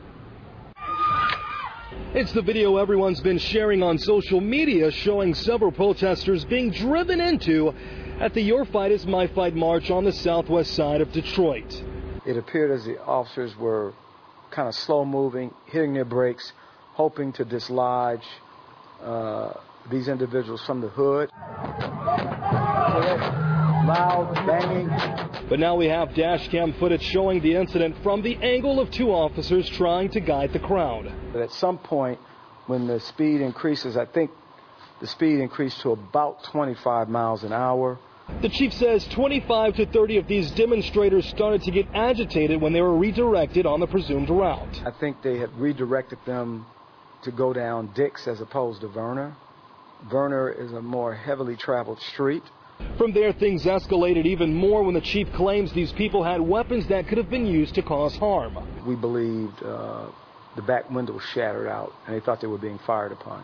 It's the video everyone's been sharing on social media, showing several protesters being driven into at the Your Fight is My Fight march on the southwest side of Detroit. It appeared as the officers were kind of slow moving, hitting their brakes, hoping to dislodge these individuals from the hood. Loud banging. But now we have dash cam footage showing the incident from the angle of two officers trying to guide the crowd. But at some point, when the speed increases, I think the speed increased to about 25 miles an hour. The chief says 25 to 30 of these demonstrators started to get agitated when they were redirected on the presumed route. I think they had redirected them to go down Dix as opposed to Verner. Verner is a more heavily traveled street. From there, things escalated even more when the chief claims these people had weapons that could have been used to cause harm. We believed the back window was shattered out, and they thought they were being fired upon.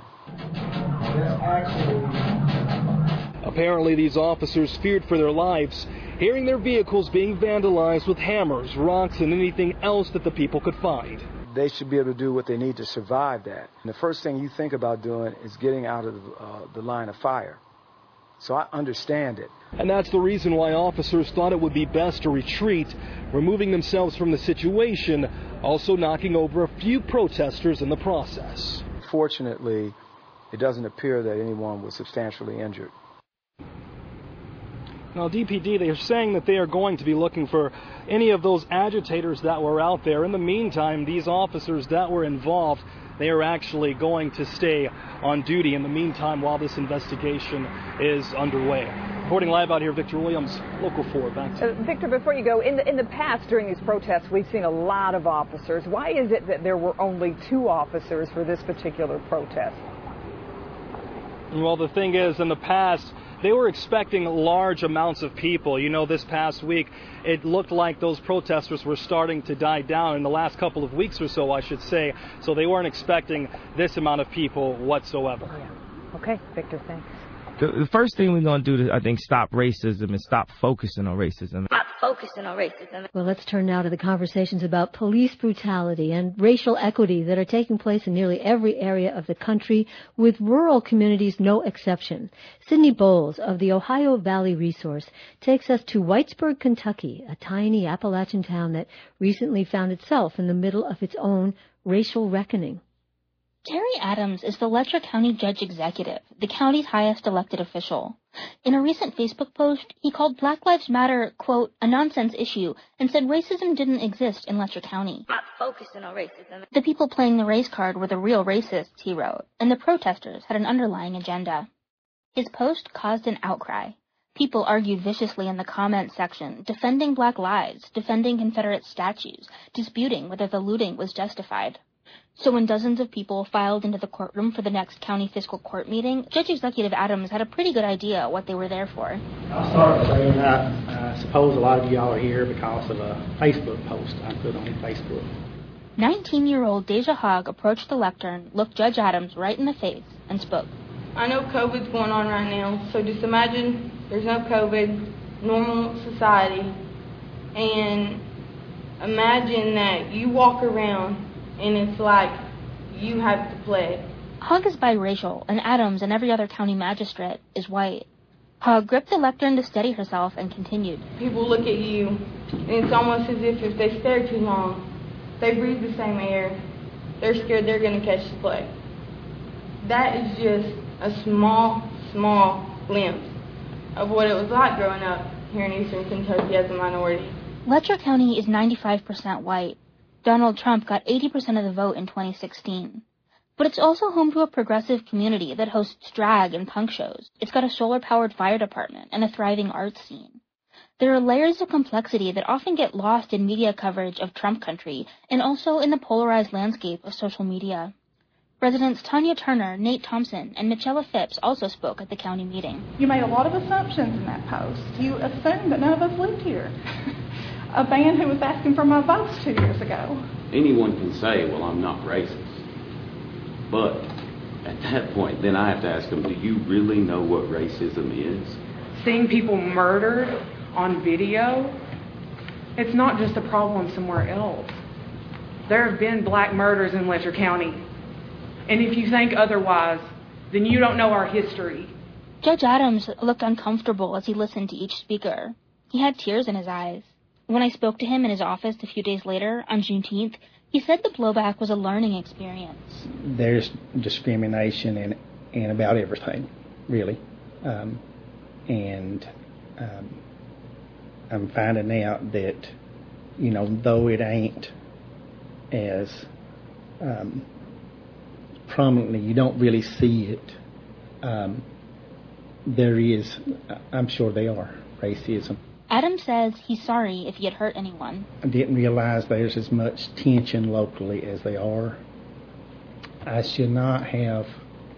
Apparently, these officers feared for their lives, hearing their vehicles being vandalized with hammers, rocks, and anything else that the people could find. They should be able to do what they need to survive that. And the first thing you think about doing is getting out of the line of fire. So I understand it. And that's the reason why officers thought it would be best to retreat, removing themselves from the situation, also knocking over a few protesters in the process. Fortunately, it doesn't appear that anyone was substantially injured. Now, DPD, they are saying that they are going to be looking for any of those agitators that were out there. In the meantime, these officers that were involved, they are actually going to stay on duty in the meantime while this investigation is underway. Reporting live out here, Victor Williams, Local 4. Back to you. Victor, before you go, in the past during these protests, we've seen a lot of officers. Why is it that there were only 2 officers for this particular protest? Well, the thing is, in the past, they were expecting large amounts of people. You know, this past week, it looked like those protesters were starting to die down in the last couple of weeks or so, I should say. So they weren't expecting this amount of people whatsoever. Yeah. Okay, Victor, thanks. The first thing we're going to do to, I think, stop racism and stop focusing on racism. Stop focusing on racism. Well, let's turn now to the conversations about police brutality and racial equity that are taking place in nearly every area of the country, with rural communities no exception. Sydney Bowles of the Ohio Valley Resource takes us to Whitesburg, Kentucky, a tiny Appalachian town that recently found itself in the middle of its own racial reckoning. Terry Adams is the Letcher County Judge Executive, the county's highest elected official. In a recent Facebook post, he called Black Lives Matter, quote, a nonsense issue, and said racism didn't exist in Letcher County. Not focusing on racism. The people playing the race card were the real racists, he wrote, and the protesters had an underlying agenda. His post caused an outcry. People argued viciously in the comments section, defending Black lives, defending Confederate statues, disputing whether the looting was justified. So when dozens of people filed into the courtroom for the next county fiscal court meeting, Judge Executive Adams had a pretty good idea what they were there for. I'll start by saying I suppose a lot of y'all are here because of a Facebook post I put on Facebook. 19-year-old Deja Hogg approached the lectern, looked Judge Adams right in the face, and spoke. I know COVID's going on right now, so just imagine there's no COVID, normal society, and imagine that you walk around and it's like you have to play. Hogg is biracial, and Adams and every other county magistrate is white. Hogg gripped the lectern to steady herself and continued. People look at you, and it's almost as if they stare too long, they breathe the same air, they're scared they're going to catch the plague. That is just a small glimpse of what it was like growing up here in Eastern Kentucky as a minority. Letcher County is 95% white. Donald Trump got 80% of the vote in 2016. But it's also home to a progressive community that hosts drag and punk shows. It's got a solar-powered fire department and a thriving arts scene. There are layers of complexity that often get lost in media coverage of Trump country and also in the polarized landscape of social media. Residents Tanya Turner, Nate Thompson, and Michelle Phipps also spoke at the county meeting. You made a lot of assumptions in that post. You assumed that none of us lived here. A man who was asking for my votes 2 years ago. Anyone can say, well, I'm not racist. But at that point, then I have to ask them, do you really know what racism is? Seeing people murdered on video, it's not just a problem somewhere else. There have been black murders in Letcher County. And if you think otherwise, then you don't know our history. Judge Adams looked uncomfortable as he listened to each speaker. He had tears in his eyes. When I spoke to him in his office a few days later, on Juneteenth, he said the blowback was a learning experience. There's discrimination in about everything, really. I'm finding out that, though it ain't as prominently, you don't really see it. There is, I'm sure they are, racism. Adams says he's sorry if he had hurt anyone. I didn't realize there's as much tension locally as they are. I should not have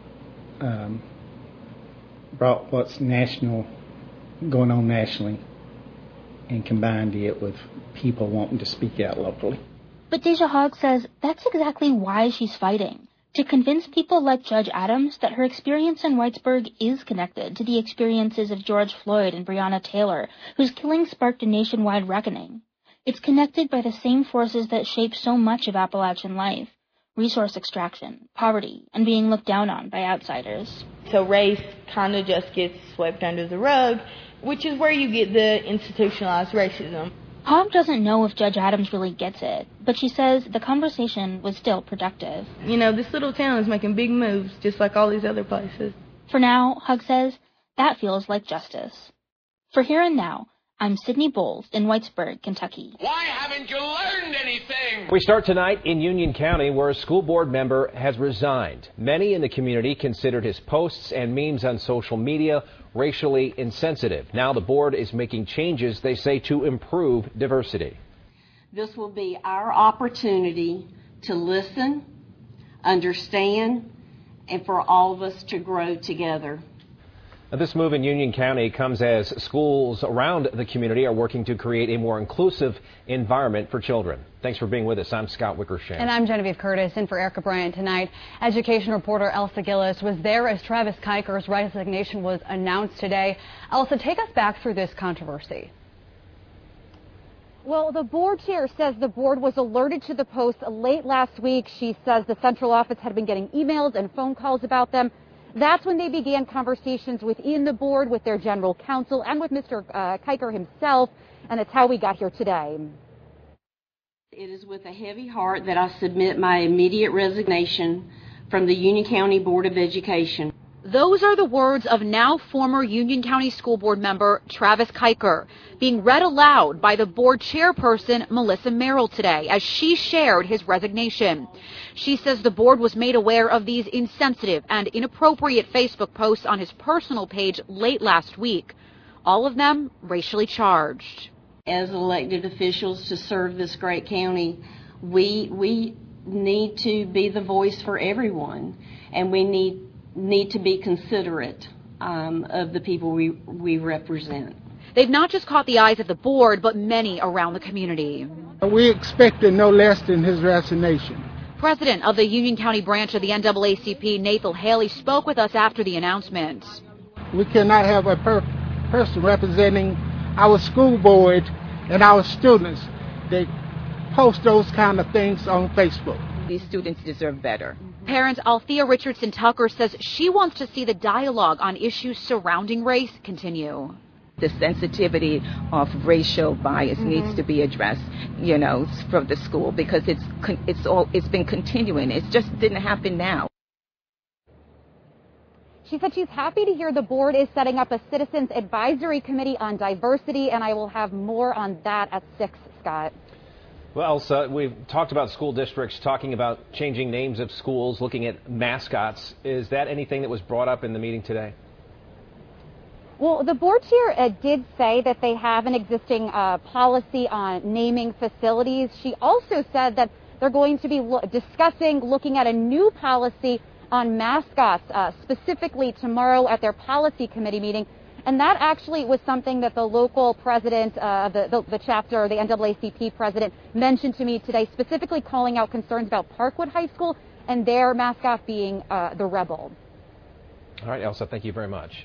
brought what's going on nationally and combined it with people wanting to speak out locally. But Deja Hogg says that's exactly why she's fighting. To convince people like Judge Adams that her experience in Whitesburg is connected to the experiences of George Floyd and Breonna Taylor, whose killing sparked a nationwide reckoning. It's connected by the same forces that shape so much of Appalachian life: resource extraction, poverty, and being looked down on by outsiders. So race kind of just gets swept under the rug, which is where you get the institutionalized racism. Hogg doesn't know if Judge Adams really gets it, but she says the conversation was still productive. This little town is making big moves, just like all these other places. For now, Hogg says, that feels like justice. For Here and Now, I'm Sydney Bowles in Whitesburg, Kentucky. Why haven't you learned anything? We start tonight in Union County, where a school board member has resigned. Many in the community considered his posts and memes on social media racially insensitive. Now the board is making changes, they say, to improve diversity. This will be our opportunity to listen, understand, and for all of us to grow together. Now, this move in Union County comes as schools around the community are working to create a more inclusive environment for children. Thanks for being with us. I'm Scott Wickersham. And I'm Genevieve Curtis, in for Erica Bryant tonight. Education reporter Elsa Gillis was there as Travis Kiker's resignation was announced today. Elsa, take us back through this controversy. Well, the board chair says the board was alerted to the post late last week. She says the central office had been getting emails and phone calls about them. That's when they began conversations within the board with their general counsel and with Mr. Kiker himself, and it's how we got here today. It is with a heavy heart that I submit my immediate resignation from the Union County Board of Education. Those are the words of now former Union County School Board member Travis Kiker, being read aloud by the board chairperson Melissa Merrill today as she shared his resignation. She says the board was made aware of these insensitive and inappropriate Facebook posts on his personal page late last week, all of them racially charged. As elected officials to serve this great county, we need to be the voice for everyone, and we need to be considerate of the people we represent. They've not just caught the eyes of the board, but many around the community. We expected no less than his resignation. President of the Union County branch of the NAACP, Nathan Haley, spoke with us after the announcement. We cannot have a person representing our school board and our students that post those kind of things on Facebook. These students deserve better. Parent Althea Richardson Tucker says she wants to see the dialogue on issues surrounding race continue. The sensitivity of racial bias needs to be addressed, from the school, because it's been continuing. It just didn't happen now. She said she's happy to hear the board is setting up a citizens advisory committee on diversity, and I will have more on that at 6, Scott. Well, Elsa, we've talked about school districts, talking about changing names of schools, looking at mascots. Is that anything that was brought up in the meeting today? Well, the board chair did say that they have an existing policy on naming facilities. She also said that they're going to be looking at a new policy on mascots, specifically tomorrow at their policy committee meeting. And that actually was something that the local president, the chapter, the NAACP president, mentioned to me today, specifically calling out concerns about Parkwood High School and their mascot being the Rebel. All right, Elsa, thank you very much.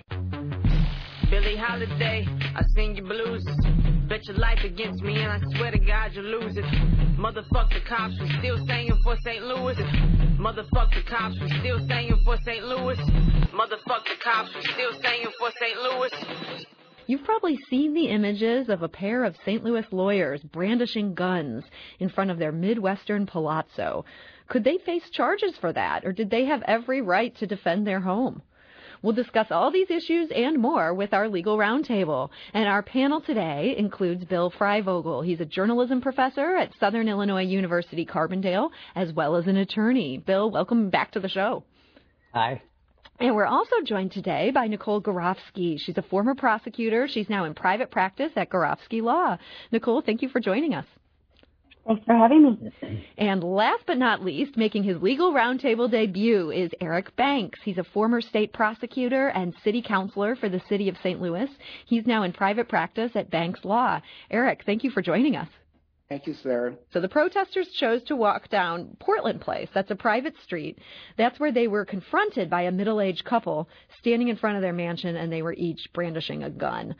Billie Holiday, I sing your blues. Bet your life against me and I swear to God you'll lose it. Motherfuck the cops, we still singing for St. Louis. Motherfuck the cops, we still singing for St. Louis. Motherfuck the cops, we still singing for St. Louis. You've probably seen the images of a pair of St. Louis lawyers brandishing guns in front of their Midwestern palazzo. Could they face charges for that, or did they have every right to defend their home? We'll discuss all these issues and more with our legal roundtable. And our panel today includes Bill Freivogel. He's a journalism professor at Southern Illinois University, Carbondale, as well as an attorney. Bill, welcome back to the show. Hi. And we're also joined today by Nicole Gorofsky. She's a former prosecutor. She's now in private practice at Gorofsky Law. Nicole, thank you for joining us. Thanks for having me. And last but not least, making his legal roundtable debut is Eric Banks. He's a former state prosecutor and city councilor for the city of St. Louis. He's now in private practice at Banks Law. Eric, thank you for joining us. Thank you, Sarah. So the protesters chose to walk down Portland Place. That's a private street. That's where they were confronted by a middle-aged couple standing in front of their mansion, and they were each brandishing a gun.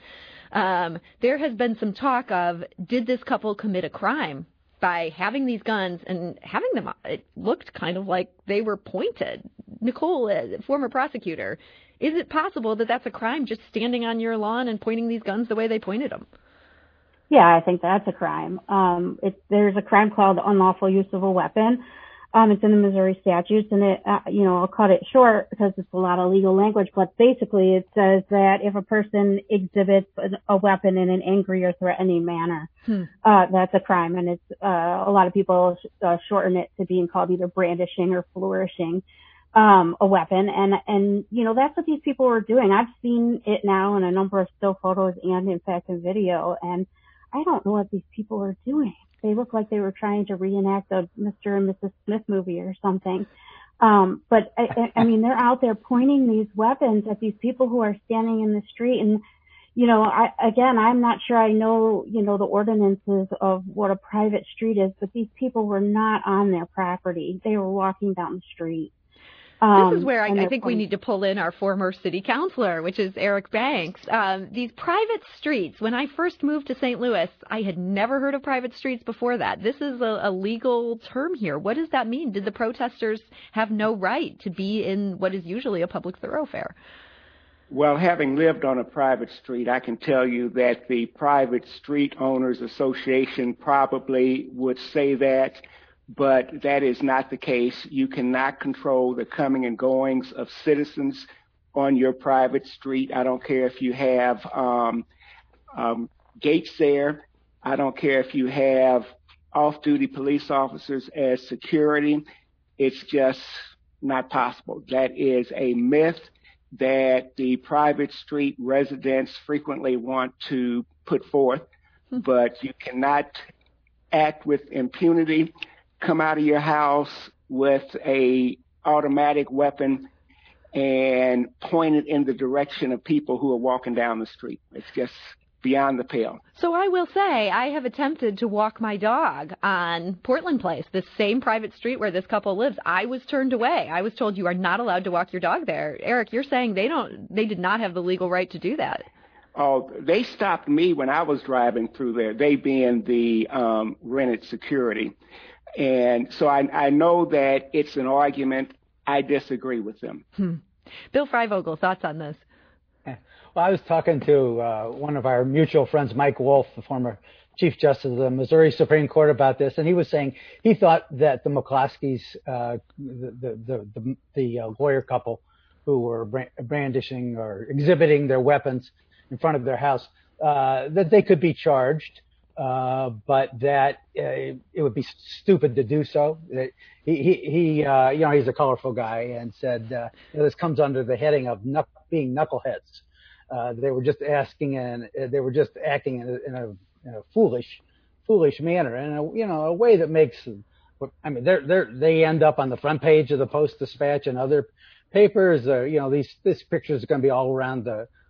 There has been some talk of, did this couple commit a crime by having these guns and having them? It looked kind of like they were pointed. Nicole, former prosecutor, is it possible that that's a crime, just standing on your lawn and pointing these guns the way they pointed them? Yeah, I think that's a crime. There's a crime called unlawful use of a weapon. It's in the Missouri statutes, and I'll cut it short because it's a lot of legal language, but basically it says that if a person exhibits a weapon in an angry or threatening manner, that's a crime, and it's a lot of people shorten it to being called either brandishing or flourishing a weapon, and that's what these people were doing. I've seen it now in a number of still photos and in fact in video, and I don't know what these people are doing. They look like they were trying to reenact a Mr. and Mrs. Smith movie or something. But I mean, they're out there pointing these weapons at these people who are standing in the street. And, I'm not sure I know, the ordinances of what a private street is, but these people were not on their property. They were walking down the street. This is where I think we need to pull in our former city councilor, which is Eric Banks. These private streets, when I first moved to St. Louis, I had never heard of private streets before that. This is a legal term here. What does that mean? Did the protesters have no right to be in what is usually a public thoroughfare? Well, having lived on a private street, I can tell you that the Private Street Owners Association probably would say that, but that is not the case. You cannot control the coming and goings of citizens on your private street. I don't care if you have gates there. I don't care if you have off-duty police officers as security. It's just not possible. That is a myth that the private street residents frequently want to put forth, but you cannot act with impunity, come out of your house with a automatic weapon and point it in the direction of people who are walking down the street. It's just beyond the pale. So I will say I have attempted to walk my dog on Portland Place, this same private street where this couple lives. I was turned away. I was told you are not allowed to walk your dog there. Eric, you're saying they did not have the legal right to do that. Oh, they stopped me when I was driving through there, they being the rented security. And so I know that it's an argument. I disagree with them. Bill Freivogel, thoughts on this? Well, I was talking to one of our mutual friends, Mike Wolf, the former Chief Justice of the Missouri Supreme Court, about this, and he was saying he thought that the McCloskeys, the lawyer couple who were brandishing or exhibiting their weapons in front of their house, that they could be charged, but that it would be stupid to do so. He he's a colorful guy, and said this comes under the heading of being knuckleheads. They were just acting in a foolish manner, and a way that makes, they end up on the front page of the Post-Dispatch and other papers. These pictures are going to be all around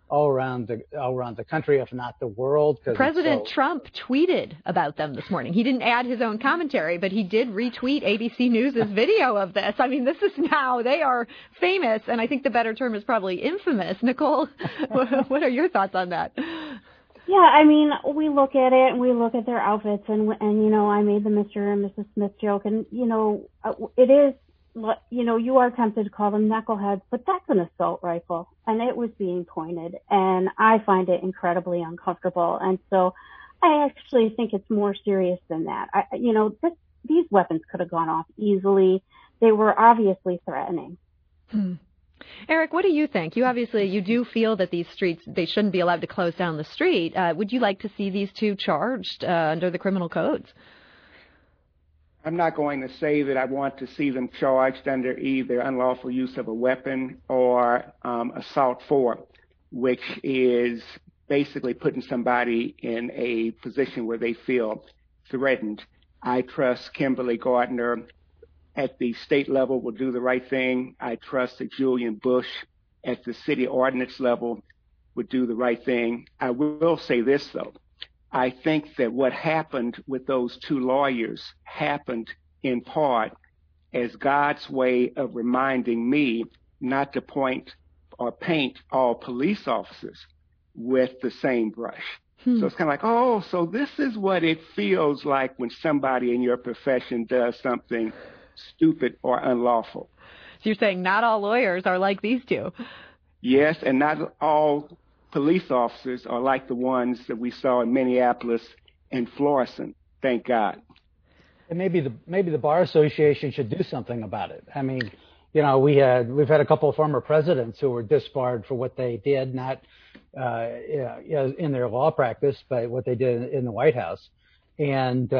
the country, if not the world. President Trump tweeted about them this morning. He didn't add his own commentary, but he did retweet ABC News' video of this. I mean, this is now, they are famous, and I think the better term is probably infamous. Nicole, what are your thoughts on that? Yeah, I mean, we look at it and we look at their outfits, and I made the Mr. and Mrs. Smith joke, and it is. You are tempted to call them knuckleheads, but that's an assault rifle, and it was being pointed, and I find it incredibly uncomfortable. And so I actually think it's more serious than that. These weapons could have gone off easily. They were obviously threatening. Eric, what do you think? You do feel that these streets, they shouldn't be allowed to close down the street. Would you like to see these two charged under the criminal codes? I'm not going to say that I want to see them charged under either unlawful use of a weapon or assault for, which is basically putting somebody in a position where they feel threatened. I trust Kimberly Gardner at the state level will do the right thing. I trust that Julian Bush at the city ordinance level would do the right thing. I will say this, though. I think that what happened with those two lawyers happened in part as God's way of reminding me not to point or paint all police officers with the same brush. So it's kind of like, so this is what it feels like when somebody in your profession does something stupid or unlawful. So you're saying not all lawyers are like these two? Yes, and not all police officers are like the ones that we saw in Minneapolis and Florissant. Thank God. And maybe the Bar Association should do something about it. I mean, we've had a couple of former presidents who were disbarred for what they did, not in their law practice, but what they did in the White House. And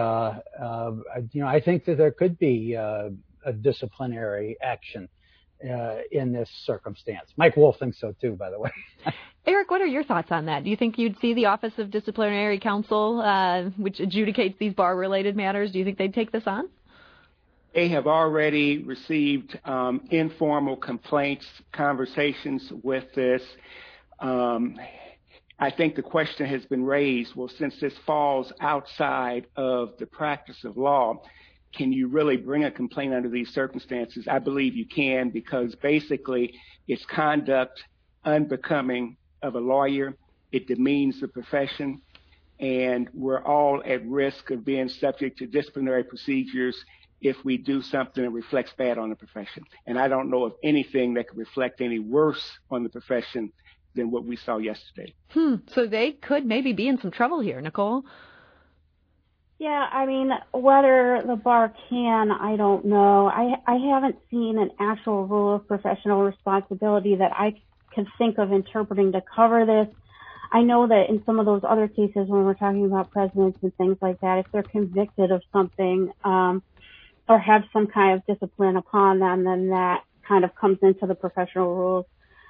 I think that there could be a disciplinary action in this circumstance. Mike Wolf thinks so too, by the way. Eric, what are your thoughts on that? Do you think you'd see the Office of Disciplinary Counsel, which adjudicates these bar-related matters, do you think they'd take this on? They have already received informal complaints, conversations with this. I think the question has been raised, well, since this falls outside of the practice of law, can you really bring a complaint under these circumstances? I believe you can, because basically it's conduct unbecoming of a lawyer. It demeans the profession, and we're all at risk of being subject to disciplinary procedures if we do something that reflects bad on the profession. And I don't know of anything that could reflect any worse on the profession than what we saw yesterday. So they could maybe be in some trouble here, Nicole. Yeah, I mean, whether the bar can, I don't know. I haven't seen an actual rule of professional responsibility that I can think of interpreting to cover this. I know that in some of those other cases when we're talking about presidents and things like that, if they're convicted of something or have some kind of discipline upon them, then that kind of comes into the professional rules.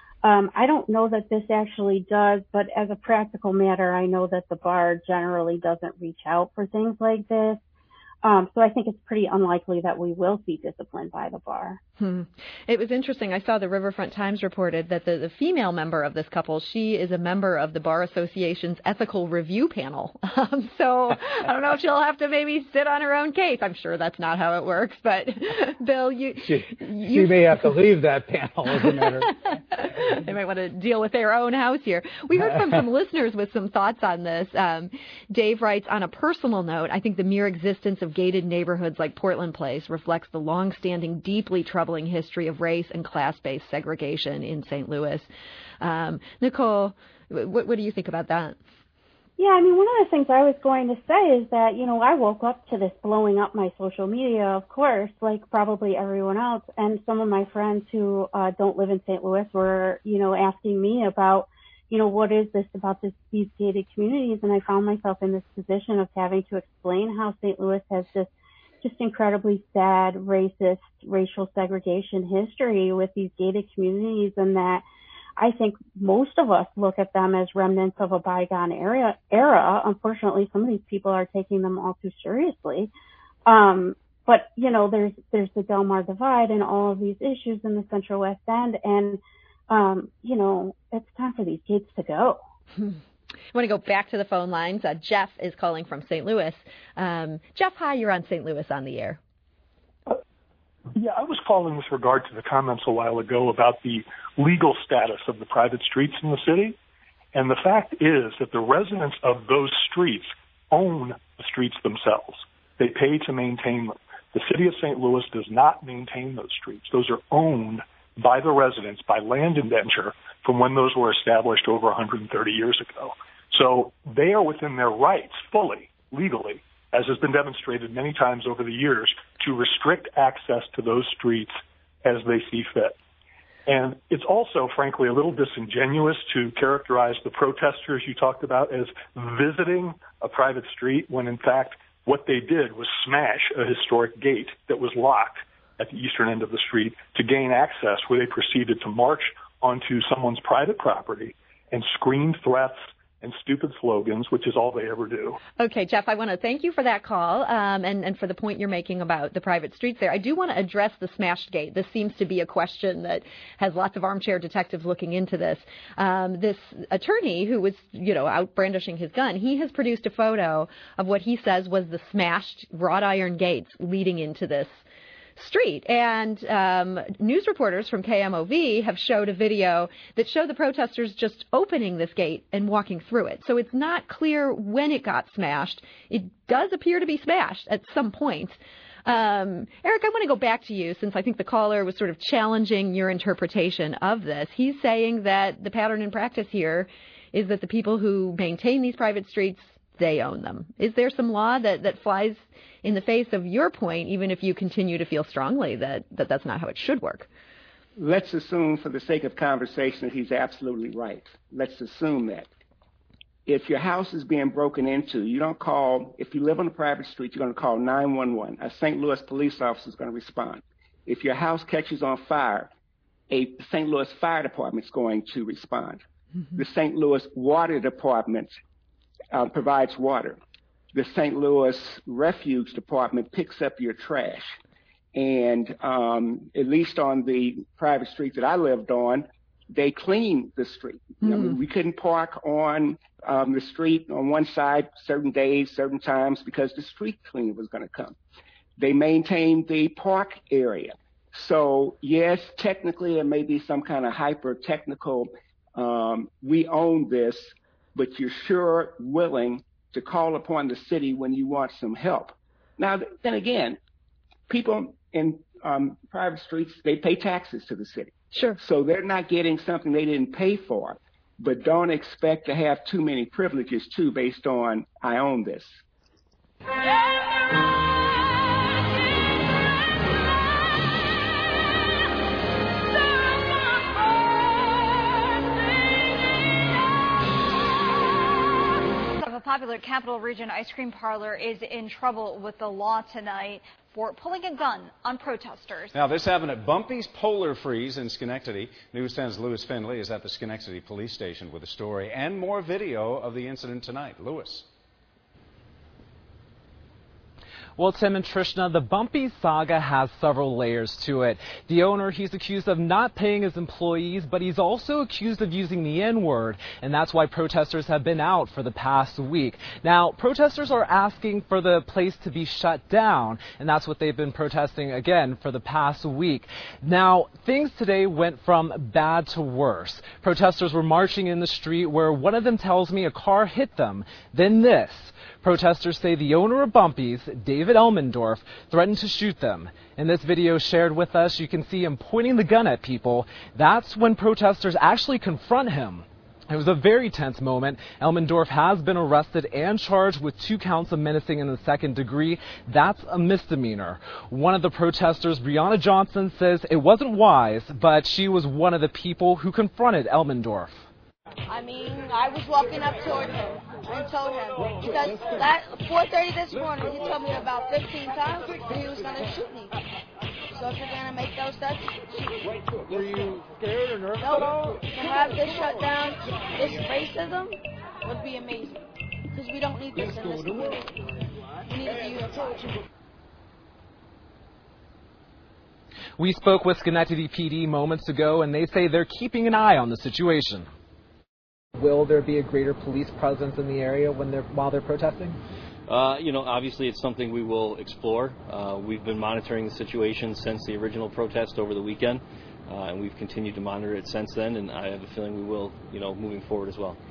I don't know that this actually does, but as a practical matter, I know that the bar generally doesn't reach out for things like this. So I think it's pretty unlikely that we will see discipline by the bar. It was interesting. I saw the Riverfront Times reported that the female member of this couple, she is a member of the Bar Association's ethical review panel. So I don't know if she'll have to maybe sit on her own case. I'm sure that's not how it works. But, Bill, she may have to leave that panel, as a matter of fact. They might want to deal with their own house here. We heard from some listeners with some thoughts on this. Dave writes, on a personal note, I think the mere existence of gated neighborhoods like Portland Place reflects the long-standing, deeply troubling history of race and class-based segregation in St. Louis. Nicole, what do you think about that? Yeah, I mean, one of the things I was going to say is that, you know, I woke up to this blowing up my social media, of course, like probably everyone else. And some of my friends who don't live in St. Louis were, you know, asking me about, you know, what is this about these gated communities? And I found myself in this position of having to explain how St. Louis has this just incredibly sad, racist, racial segregation history with these gated communities, and that I think most of us look at them as remnants of a bygone era. Unfortunately, some of these people are taking them all too seriously. But, you know, there's the Del Mar Divide and all of these issues in the Central West End, and, you know, it's time for these gates to go. I want to go back to the phone lines. Jeff is calling from St. Louis. Jeff, hi, you're on St. Louis on the air. Yeah, I was calling with regard to the comments a while ago about the legal status of the private streets in the city. And the fact is that the residents of those streets own the streets themselves. They pay to maintain them. The city of St. Louis does not maintain those streets. Those are owned by the residents, by land indenture, from when those were established over 130 years ago. So they are within their rights fully, legally, as has been demonstrated many times over the years, to restrict access to those streets as they see fit. And it's also, frankly, a little disingenuous to characterize the protesters you talked about as visiting a private street when, in fact, what they did was smash a historic gate that was locked at the eastern end of the street to gain access, where they proceeded to march onto someone's private property and scream threats and stupid slogans, which is all they ever do. Okay, Jeff, I want to thank you for that call and for the point you're making about the private streets there. I do want to address the smashed gate. This seems to be a question that has lots of armchair detectives looking into this. This attorney who was, you know, out brandishing his gun, he has produced a photo of what he says was the smashed wrought iron gates leading into this street. And news reporters from KMOV have showed a video that showed the protesters just opening this gate and walking through it. So it's not clear when it got smashed. It does appear to be smashed at some point. Eric, I want to go back to you, since I think the caller was sort of challenging your interpretation of this. He's saying that the pattern in practice here is that the people who maintain these private streets, they own them. Is there some law that flies in the face of your point, even if you continue to feel strongly that that's not how it should work? Let's assume, for the sake of conversation, that he's absolutely right. Let's assume that. If your house is being broken into, you don't call, if you live on a private street, you're going to call 911. A St. Louis police officer is going to respond. If your house catches on fire, a St. Louis Fire Department is going to respond. Mm-hmm. The St. Louis Water Department provides water. The St. Louis Refuge Department picks up your trash. And at least on the private street that I lived on, they clean the street. Mm-hmm. I mean, we couldn't park on the street on one side certain days, certain times, because the street cleaner was going to come. They maintained the park area. So, yes, technically there may be some kind of hyper-technical, we own this, but you're sure willing to call upon the city when you want some help. Now, then again, people in private streets, they pay taxes to the city. Sure. So they're not getting something they didn't pay for. but don't expect to have too many privileges too based on I own this. A popular Capital Region ice cream parlor is in trouble with the law tonight for pulling a gun on protesters. Now, this happened at Bumpy's Polar Freeze in Schenectady. News 10's Lewis Findlay is at the Schenectady Police Station with a story and more video of the incident tonight. Lewis. Well, Tim and Trishna, the Bumpy saga has several layers to it. The owner, he's accused of not paying his employees, but he's also accused of using the N-word, and that's why protesters have been out for the past week. Now, protesters are asking for the place to be shut down, and that's what they've been protesting again for the past week. Now, things today went from bad to worse. Protesters were marching in the street where one of them tells me a car hit them. Then this. Protesters say the owner of Bumpy's, David Elmendorf, threatened to shoot them. In this video shared with us, you can see him pointing the gun at people. That's when protesters actually confront him. It was a very tense moment. Elmendorf has been arrested and charged with 2 counts of menacing in the 2nd degree. That's a misdemeanor. One of the protesters, Brianna Johnson, says it wasn't wise, but she was one of the people who confronted Elmendorf. I mean, I was walking up toward him and told him, because at 4:30 this morning, he told me about 15 times that he was going to shoot me. So if you're going to make those steps, shoot. Were you scared or nervous at all? To have this shut down, this racism, would be amazing. Because we don't need this in this community. We need to be unified. We spoke with Schenectady PD moments ago, and they say they're keeping an eye on the situation. Will there be a greater police presence in the area while they're protesting? Obviously it's something we will explore. We've been monitoring the situation since the original protest over the weekend, and we've continued to monitor it since then, and I have a feeling we will, moving forward as well.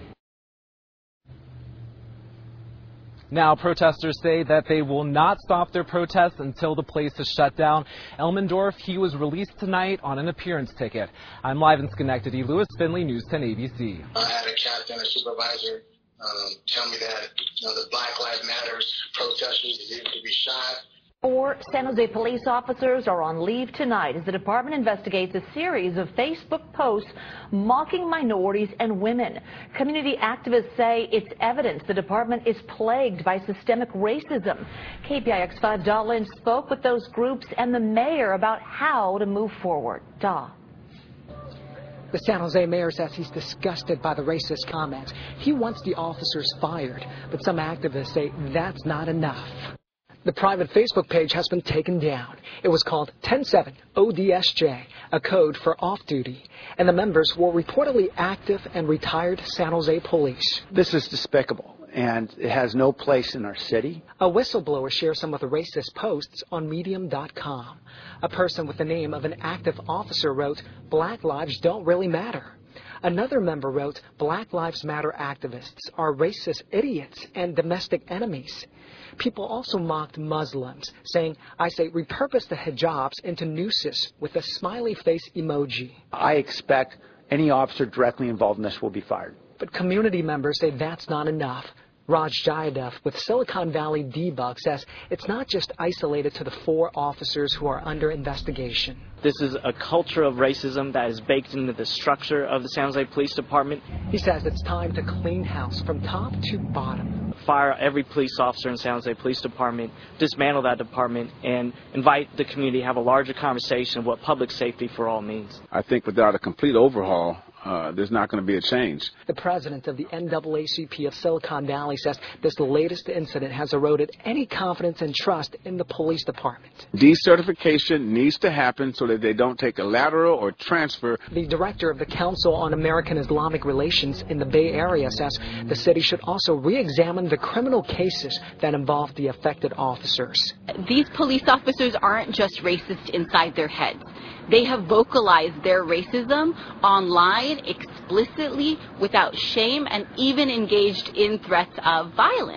Now, protesters say that they will not stop their protests until the place is shut down. Elmendorf, he was released tonight on an appearance ticket. I'm live in Schenectady. Lewis Findlay, News 10 ABC. I had a captain, a supervisor, tell me that the Black Lives Matters protesters needed to be shot. 4 San Jose police officers are on leave tonight as the department investigates a series of Facebook posts mocking minorities and women. Community activists say it's evidence the department is plagued by systemic racism. KPIX 5 Da Lynch spoke with those groups and the mayor about how to move forward. Da. The San Jose mayor says he's disgusted by the racist comments. He wants the officers fired, but some activists say that's not enough. The private Facebook page has been taken down. It was called 107ODSJ, a code for off-duty, and the members were reportedly active and retired San Jose police. This is despicable, and it has no place in our city. A whistleblower shares some of the racist posts on Medium.com. A person with the name of an active officer wrote, "Black lives don't really matter." Another member wrote, "Black Lives Matter activists are racist idiots and domestic enemies." People also mocked Muslims, saying, "I say repurpose the hijabs into nooses," with a smiley face emoji. I expect any officer directly involved in this will be fired. But community members say that's not enough. Raj Jayadev with Silicon Valley Debug says it's not just isolated to the 4 officers who are under investigation. This is a culture of racism that is baked into the structure of the San Jose Police Department. He says it's time to clean house from top to bottom. Fire every police officer in San Jose Police Department, dismantle that department, and invite the community to have a larger conversation of what public safety for all means. I think without a complete overhaul, there's not going to be a change. The president of the NAACP of Silicon Valley says this latest incident has eroded any confidence and trust in the police department. Decertification needs to happen so that they don't take a lateral or transfer. The director of the Council on American Islamic Relations in the Bay Area says the city should also re-examine the criminal cases that involve the affected officers. These police officers aren't just racist inside their heads. They have vocalized their racism online explicitly, without shame, and even engaged in threats of violence.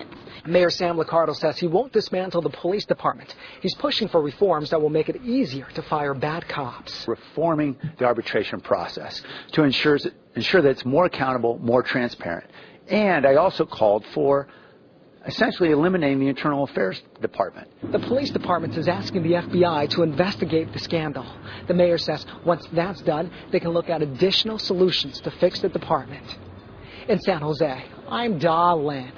Mayor Sam Liccardo says he won't dismantle the police department. He's pushing for reforms that will make it easier to fire bad cops. Reforming the arbitration process to ensure that it's more accountable, more transparent. And I also called for essentially eliminating the Internal Affairs Department. The police department is asking the FBI to investigate the scandal. The mayor says once that's done, they can look at additional solutions to fix the department. In San Jose, I'm Da Lin,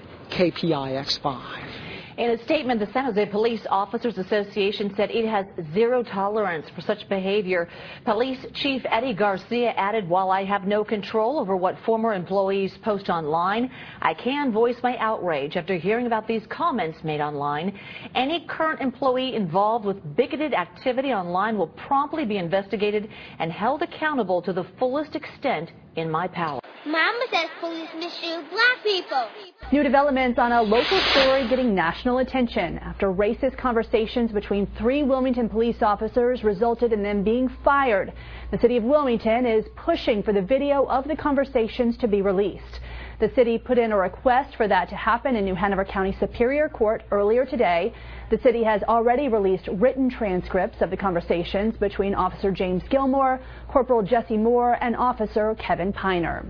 KPIX5. In a statement, the San Jose Police Officers Association said it has zero tolerance for such behavior. Police Chief Eddie Garcia added, while I have no control over what former employees post online, I can voice my outrage after hearing about these comments made online. Any current employee involved with bigoted activity online will promptly be investigated and held accountable to the fullest extent in my power. Mama says police mistreat black people. New developments on a local story getting national attention after racist conversations between 3 Wilmington police officers resulted in them being fired. The city of Wilmington is pushing for the video of the conversations to be released. The city put in a request for that to happen in New Hanover County Superior Court earlier today. The city has already released written transcripts of the conversations between Officer James Gilmore, Corporal Jesse Moore, and Officer Kevin Piner.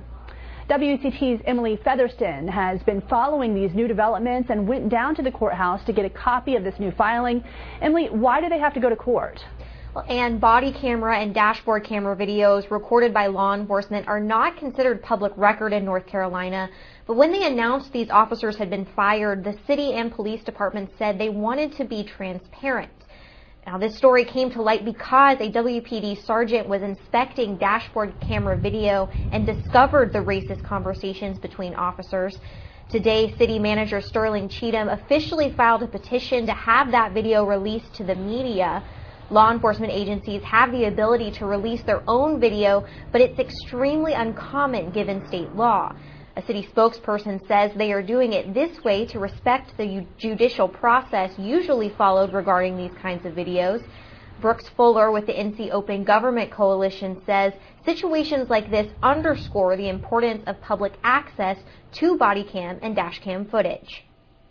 WCT's Emily Featherston has been following these new developments and went down to the courthouse to get a copy of this new filing. Emily, why do they have to go to court? And body camera and dashboard camera videos recorded by law enforcement are not considered public record in North Carolina. But when they announced these officers had been fired, the city and police department said they wanted to be transparent. Now, this story came to light because a WPD sergeant was inspecting dashboard camera video and discovered the racist conversations between officers. Today, City Manager Sterling Cheatham officially filed a petition to have that video released to the media. Law enforcement agencies have the ability to release their own video, but it's extremely uncommon given state law. A city spokesperson says they are doing it this way to respect the judicial process usually followed regarding these kinds of videos. Brooks Fuller with the NC Open Government Coalition says situations like this underscore the importance of public access to body cam and dash cam footage.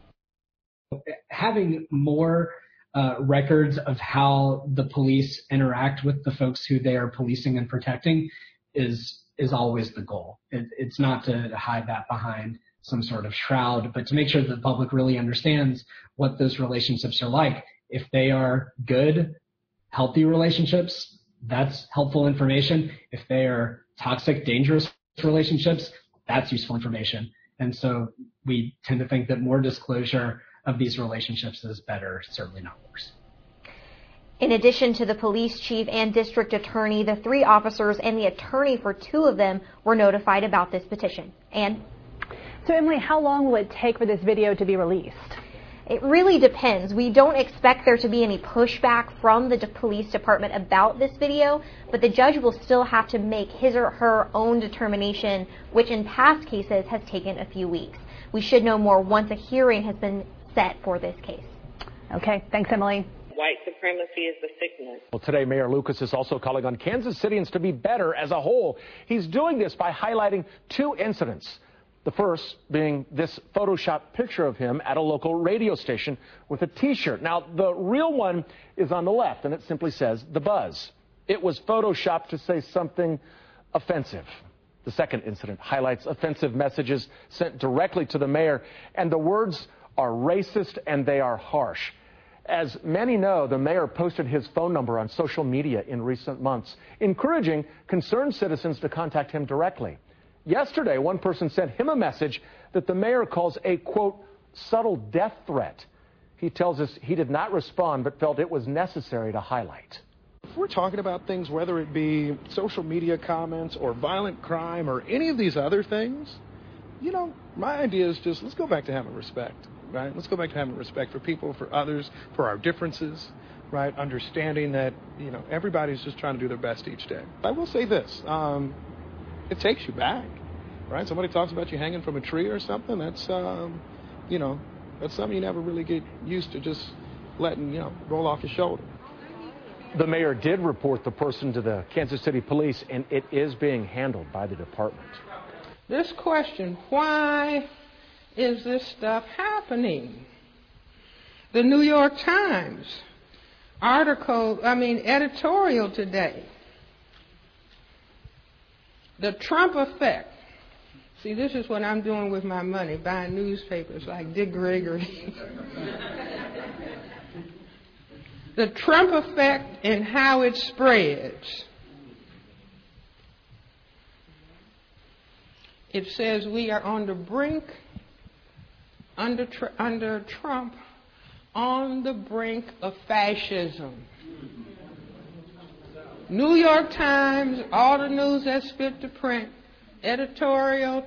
Having more records of how the police interact with the folks who they are policing and protecting is always the goal. It's not to hide that behind some sort of shroud, but to make sure that the public really understands what those relationships are like. If they are good, healthy relationships, that's helpful information. If they are toxic, dangerous relationships, that's useful information. And so we tend to think that more disclosure of these relationships is better, certainly not worse. In addition to the police chief and district attorney, the 3 officers and the attorney for 2 of them were notified about this petition. And so, Emily, how long will it take for this video to be released? It really depends. We don't expect there to be any pushback from the police department about this video, but the judge will still have to make his or her own determination, which in past cases has taken a few weeks. We should know more once a hearing has been set for this case. Okay, thanks, Emily. White supremacy is the sickness. Well, today, Mayor Lucas is also calling on Kansas Cityans to be better as a whole. He's doing this by highlighting 2 incidents. The first being this Photoshop picture of him at a local radio station with a T-shirt. Now, the real one is on the left, and it simply says, The Buzz. It was Photoshopped to say something offensive. The second incident highlights offensive messages sent directly to the mayor, and the words are racist and they are harsh. As many know, the mayor posted his phone number on social media in recent months, encouraging concerned citizens to contact him directly. Yesterday, one person sent him a message that the mayor calls a, quote, subtle death threat. He tells us he did not respond, but felt it was necessary to highlight. If we're talking about things, whether it be social media comments or violent crime or any of these other things, you know, my idea is just let's go back to having respect. Right? Let's go back to having respect for people, for others, for our differences, right? Understanding that, you know, everybody's just trying to do their best each day. I will say this, it takes you back, right? Somebody talks about you hanging from a tree or something. That's, you know, that's something you never really get used to just letting, you know, roll off your shoulder. The mayor did report the person to the Kansas City Police, and it is being handled by the department. This question, why is this stuff happening? happening. The New York Times editorial today. The Trump effect. See, this is what I'm doing with my money, buying newspapers like Dick Gregory. The Trump effect and how it spreads. It says we are on the brink, under Trump, on the brink of fascism. New York Times, all the news that's fit to print, editorial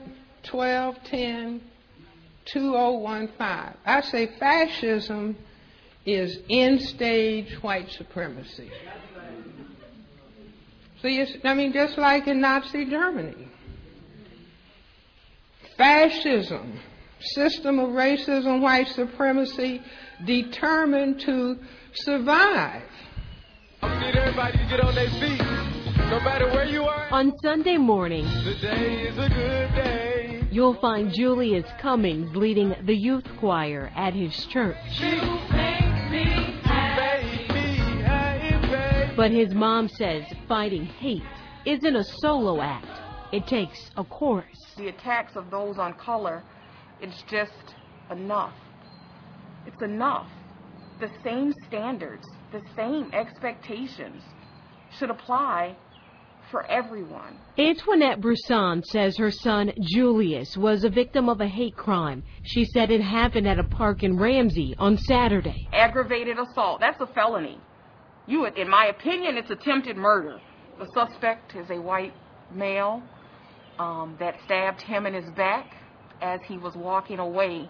12/10/2015. I say fascism is end-stage white supremacy. See, just like in Nazi Germany. Fascism, system of racism, white supremacy, determined to survive. I need everybody to get on their feet, no matter where you are. On Sunday morning, Today is a good day. you'll find Julius Cummings leading the youth choir at his church. But his mom says fighting hate isn't a solo act. It takes a chorus. The attacks of those on color, it's just enough. It's enough. The same standards, the same expectations should apply for everyone. Antoinette Broussard says her son Julius was a victim of a hate crime. She said it happened at a park in Ramsey on Saturday. Aggravated assault, that's a felony. In my opinion, it's attempted murder. The suspect is a white male that stabbed him in his back as he was walking away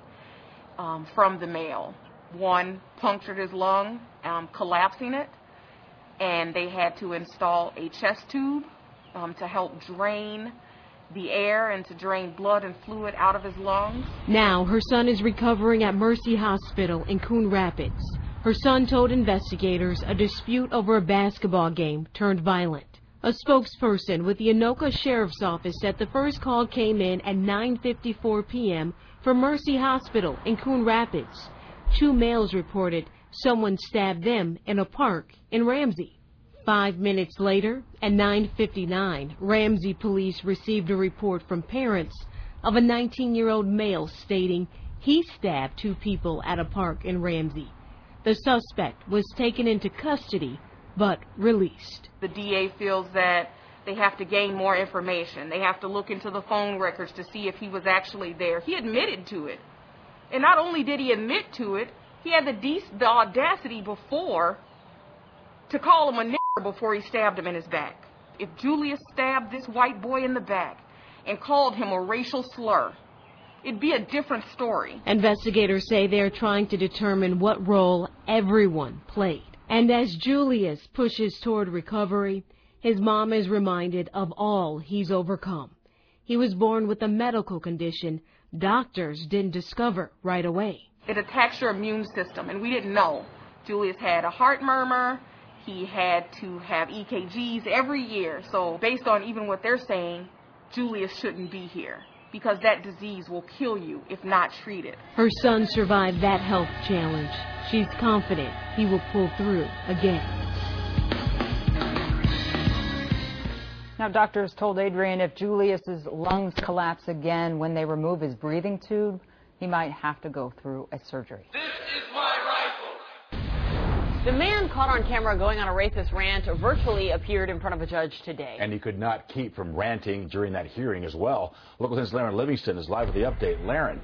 from the male. One punctured his lung, collapsing it, and they had to install a chest tube to help drain the air and to drain blood and fluid out of his lungs. Now her son is recovering at Mercy Hospital in Coon Rapids. Her son told investigators a dispute over a basketball game turned violent. A spokesperson with the Anoka Sheriff's Office said the first call came in at 9:54 p.m. from Mercy Hospital in Coon Rapids. 2 males reported someone stabbed them in a park in Ramsey. 5 minutes later, at 9:59, Ramsey police received a report from parents of a 19-year-old male stating he stabbed 2 people at a park in Ramsey. The suspect was taken into custody but released. The DA feels that they have to gain more information. They have to look into the phone records to see if he was actually there. He admitted to it. And not only did he admit to it, he had the audacity before to call him a nigger before he stabbed him in his back. If Julius stabbed this white boy in the back and called him a racial slur, it'd be a different story. Investigators say they're trying to determine what role everyone played. And as Julius pushes toward recovery, his mom is reminded of all he's overcome. He was born with a medical condition doctors didn't discover right away. It attacks your immune system, and we didn't know. Julius had a heart murmur. He had to have EKGs every year. So based on even what they're saying, Julius shouldn't be here, because that disease will kill you if not treated. Her son survived that health challenge. She's confident he will pull through again. Now, doctors told Adrian if Julius's lungs collapse again when they remove his breathing tube, he might have to go through a surgery. This is my rifle. The man caught on camera going on a racist rant virtually appeared in front of a judge today. And he could not keep from ranting during that hearing as well. Local 10's Laren Livingston is live with the update. Laren.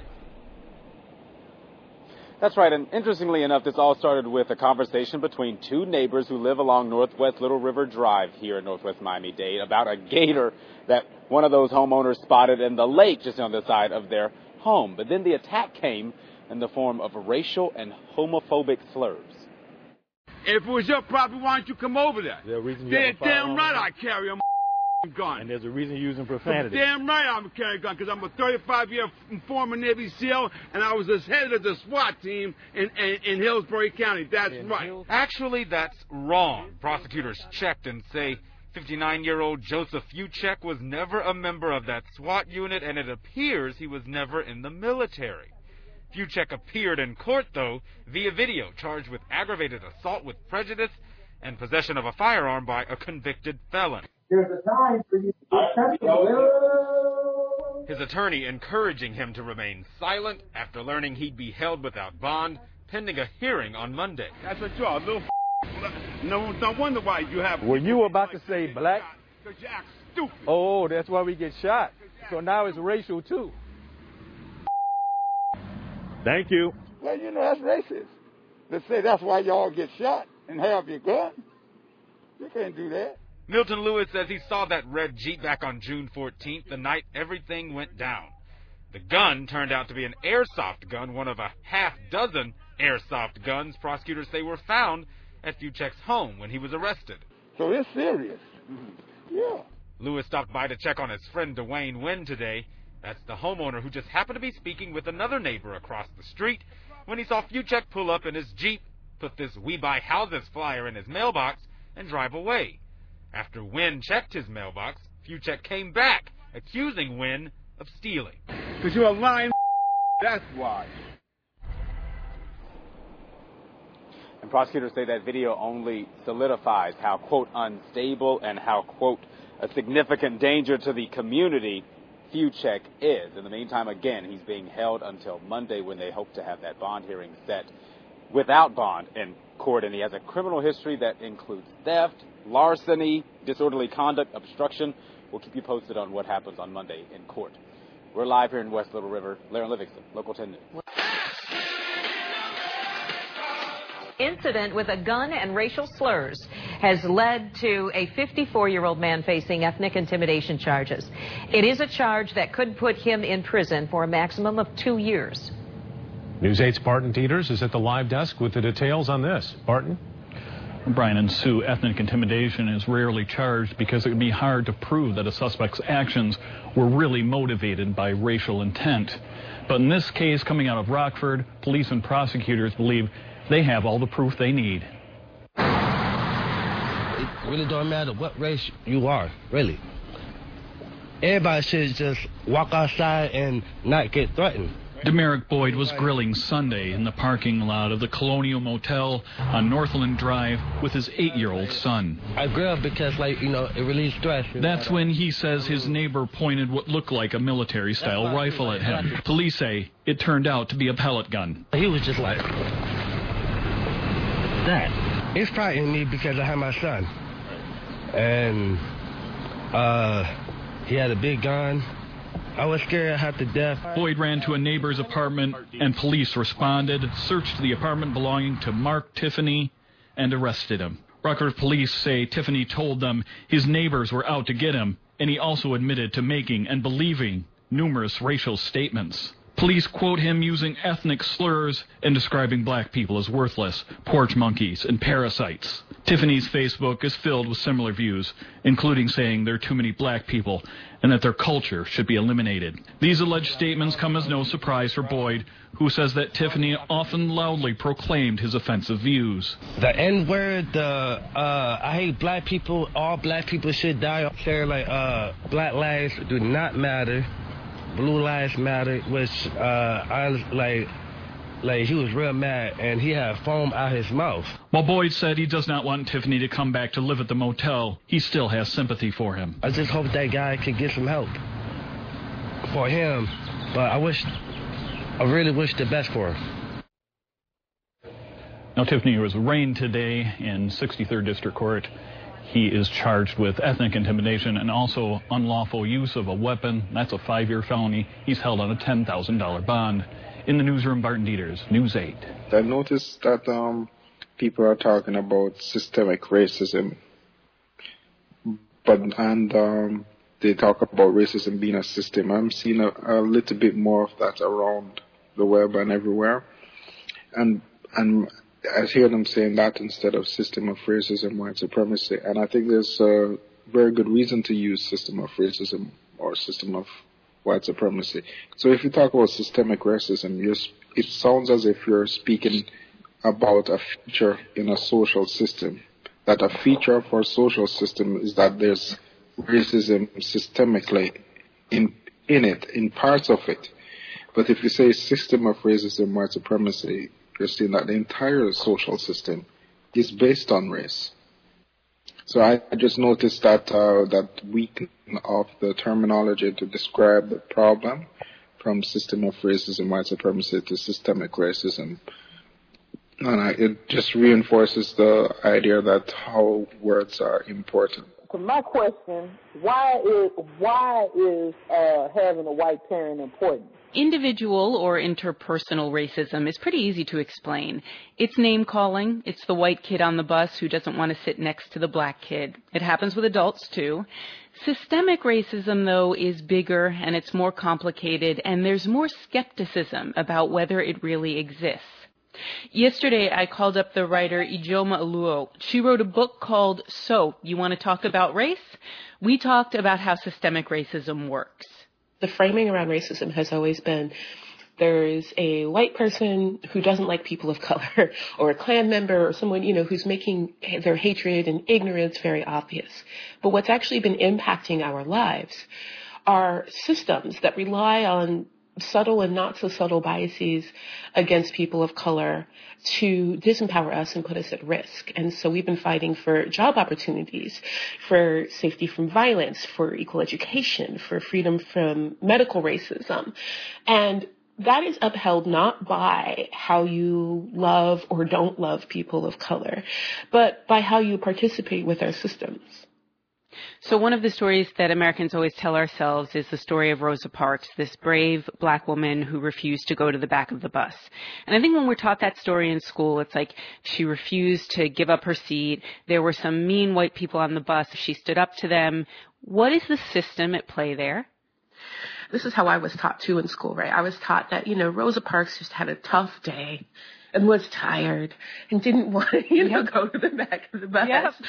That's right, and interestingly enough, this all started with a conversation between 2 neighbors who live along Northwest Little River Drive here in Northwest Miami-Dade about a gator that one of those homeowners spotted in the lake just on the side of their home. But then the attack came in the form of racial and homophobic slurs. If it was your property, why don't you come over there? There's a reason They're damn right I carry a gun. And there's a reason you're using profanity. Damn right I'm carrying a gun, because I'm a 35-year former Navy SEAL, and I was the head of the SWAT team in Hillsborough County. That's right. Actually, that's wrong. Prosecutors checked and say 59-year-old Joseph Fuchek was never a member of that SWAT unit, and it appears he was never in the military. Fuchek appeared in court, though, via video, charged with aggravated assault with prejudice and possession of a firearm by a convicted felon. There's a time for you to His attorney encouraging him to remain silent after learning he'd be held without bond pending a hearing on Monday. That's what you are, little No wonder why you have... Were you about to say black? Because you act stupid. Oh, that's why we get shot. So now it's racial, too. Thank you. Well, you know, that's racist. Let's say that's why y'all get shot and have your gun. You can't do that. Milton Lewis says he saw that red Jeep back on June 14th, the night everything went down. The gun turned out to be an airsoft gun, one of a half-dozen airsoft guns prosecutors say were found at Fuchek's home when he was arrested. So it's serious. Yeah. Lewis stopped by to check on his friend Dwayne Wynn today. That's the homeowner who just happened to be speaking with another neighbor across the street when he saw Fuchek pull up in his Jeep, put this We Buy Houses flyer in his mailbox, and drive away. After Wynn checked his mailbox, Fuchek came back, accusing Wynn of stealing. Because you're a lying that's why. And prosecutors say that video only solidifies how, quote, unstable and how, quote, a significant danger to the community Fuchek is. In the meantime, again, he's being held until Monday when they hope to have that bond hearing set without bond in court. And he has a criminal history that includes theft, larceny, disorderly conduct, obstruction. We'll keep you posted on what happens on Monday in court. We're live here in West Little River. Larry Livingston, Local 10 News. Incident with a gun and racial slurs has led to a 54-year-old man facing ethnic intimidation charges. It is a charge that could put him in prison for a maximum of 2 years. News 8's Barton Dieters is at the live desk with the details on this. Barton? Brian and Sue, ethnic intimidation is rarely charged because it would be hard to prove that a suspect's actions were really motivated by racial intent. But in this case, coming out of Rockford, police and prosecutors believe they have all the proof they need. It really don't matter what race you are, really. Everybody should just walk outside and not get threatened. Demerick Boyd was grilling Sunday in the parking lot of the Colonial Motel on Northland Drive with his 8-year-old son. I grilled because, it relieves stress. That's when he says his neighbor pointed what looked like a military-style rifle at him. Police say it turned out to be a pellet gun. He was just like that. It's frightening me because I have my son. And he had a big gun. I was scared half to death. Boyd ran to a neighbor's apartment and police responded, searched the apartment belonging to Mark Tiffany, and arrested him. Rockford police say Tiffany told them his neighbors were out to get him, and he also admitted to making and believing numerous racial statements. Police quote him using ethnic slurs and describing black people as worthless, porch monkeys, and parasites. Tiffany's Facebook is filled with similar views, including saying there are too many black people and that their culture should be eliminated. These alleged statements come as no surprise for Boyd, who says that Tiffany often loudly proclaimed his offensive views. The N-word, I hate black people, all black people should die. Say black lives do not matter. Blue Lives Matter, which he was real mad, and he had foam out his mouth. While Boyd said he does not want Tiffany to come back to live at the motel, he still has sympathy for him. I just hope that guy could get some help for him, but I really wish the best for him. Now, Tiffany was arraigned today in 63rd District Court. He is charged with ethnic intimidation and also unlawful use of a weapon. That's a 5-year felony. He's held on a $10,000 bond. In the newsroom, Barton Dieters, News 8. I noticed that people are talking about systemic racism, they talk about racism being a system. I'm seeing a little bit more of that around the web and everywhere, and I hear them saying that instead of system of racism, white supremacy. And I think there's a very good reason to use system of racism or system of white supremacy. So if you talk about systemic racism, it sounds as if you're speaking about a feature in a social system. That a feature of our social system is that there's racism systemically in it, in parts of it. But if you say system of racism, white supremacy, you're saying that the entire social system is based on race. So I just noticed that that weakening of the terminology to describe the problem from system of racism, white supremacy to systemic racism. And it just reinforces the idea that how words are important. So my question, why is having a white parent important? Individual or interpersonal racism is pretty easy to explain. It's name-calling. It's the white kid on the bus who doesn't want to sit next to the black kid. It happens with adults, too. Systemic racism, though, is bigger and it's more complicated, and there's more skepticism about whether it really exists. Yesterday, I called up the writer Ijoma Aluo. She wrote a book called So, You Want to Talk About Race? We talked about how systemic racism works. The framing around racism has always been there's a white person who doesn't like people of color, or a Klan member, or someone, who's making their hatred and ignorance very obvious. But what's actually been impacting our lives are systems that rely on subtle and not so subtle biases against people of color to disempower us and put us at risk. And so we've been fighting for job opportunities, for safety from violence, for equal education, for freedom from medical racism. And that is upheld not by how you love or don't love people of color, but by how you participate with our systems. So one of the stories that Americans always tell ourselves is the story of Rosa Parks, this brave black woman who refused to go to the back of the bus. And I think when we're taught that story in school, it's like she refused to give up her seat. There were some mean white people on the bus. She stood up to them. What is the system at play there? This is how I was taught, too, in school, right? I was taught that, Rosa Parks just had a tough day and was tired and didn't want to, go to the back of the bus. Yep.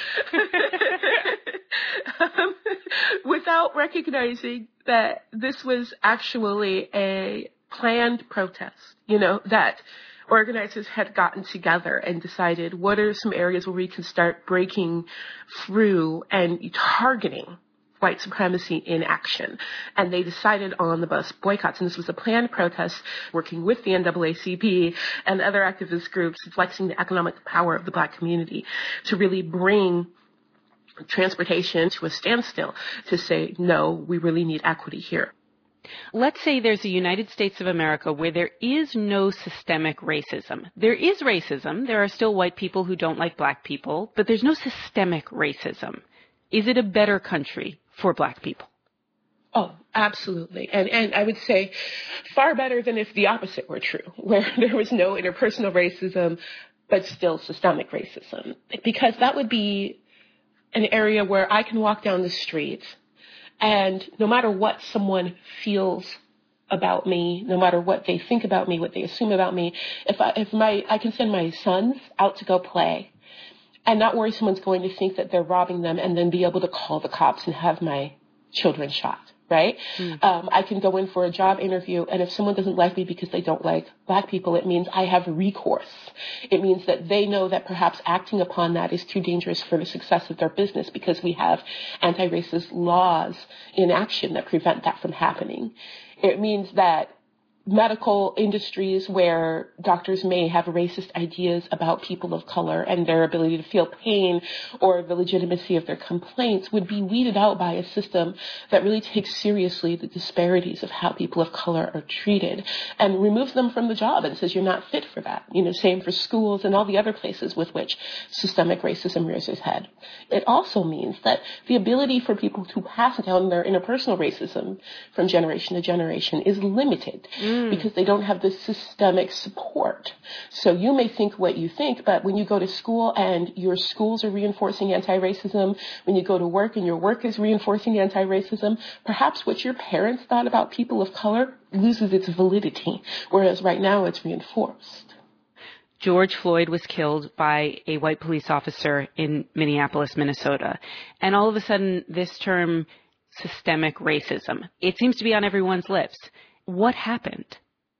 Without recognizing that this was actually a planned protest, that organizers had gotten together and decided what are some areas where we can start breaking through and targeting white supremacy in action. And they decided on the bus boycotts. And this was a planned protest working with the NAACP and other activist groups, flexing the economic power of the black community to really bring transportation to a standstill, to say, no, we really need equity here. Let's say there's a United States of America where there is no systemic racism. There is racism. There are still white people who don't like black people, but there's no systemic racism. Is it a better country for black people? Oh, absolutely. And I would say far better than if the opposite were true, where there was no interpersonal racism, but still systemic racism. Because that would be an area where I can walk down the street and no matter what someone feels about me, no matter what they think about me, what they assume about me, I can send my sons out to go play and not worry someone's going to think that they're robbing them and then be able to call the cops and have my children shot, right? I can go in for a job interview, and if someone doesn't like me because they don't like black people, it means I have recourse. It means that they know that perhaps acting upon that is too dangerous for the success of their business because we have anti-racist laws in action that prevent that from happening. It means that medical industries where doctors may have racist ideas about people of color and their ability to feel pain or the legitimacy of their complaints would be weeded out by a system that really takes seriously the disparities of how people of color are treated and removes them from the job and says you're not fit for that. Same for schools and all the other places with which systemic racism rears its head. It also means that the ability for people to pass down their interpersonal racism from generation to generation is limited. Because they don't have the systemic support. So you may think what you think, but when you go to school and your schools are reinforcing anti-racism, when you go to work and your work is reinforcing anti-racism, perhaps what your parents thought about people of color loses its validity, whereas right now it's reinforced. George Floyd was killed by a white police officer in Minneapolis, Minnesota. And all of a sudden, this term, systemic racism, it seems to be on everyone's lips. What happened?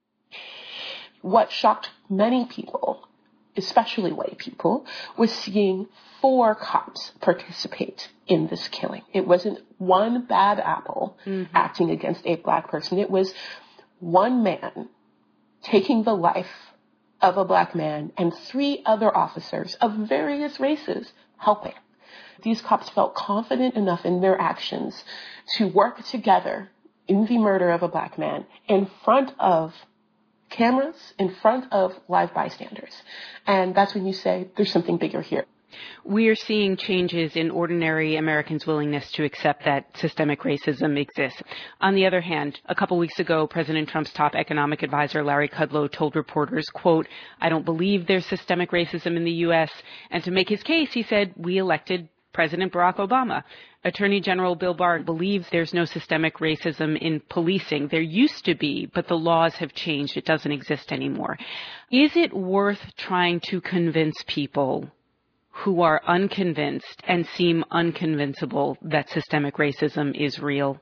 What shocked many people, especially white people, was seeing 4 cops participate in this killing. It wasn't one bad apple acting against a black person. It was one man taking the life of a black man and 3 other officers of various races helping. These cops felt confident enough in their actions to work together in the murder of a black man in front of cameras, in front of live bystanders. And that's when you say there's something bigger here. We are seeing changes in ordinary Americans' willingness to accept that systemic racism exists. On the other hand, a couple weeks ago, President Trump's top economic advisor, Larry Kudlow, told reporters, quote, "I don't believe there's systemic racism in the U.S." And to make his case, he said, "We elected President Barack Obama." Attorney General Bill Barr believes there's no systemic racism in policing. There used to be, but the laws have changed. It doesn't exist anymore. Is it worth trying to convince people who are unconvinced and seem unconvincible that systemic racism is real?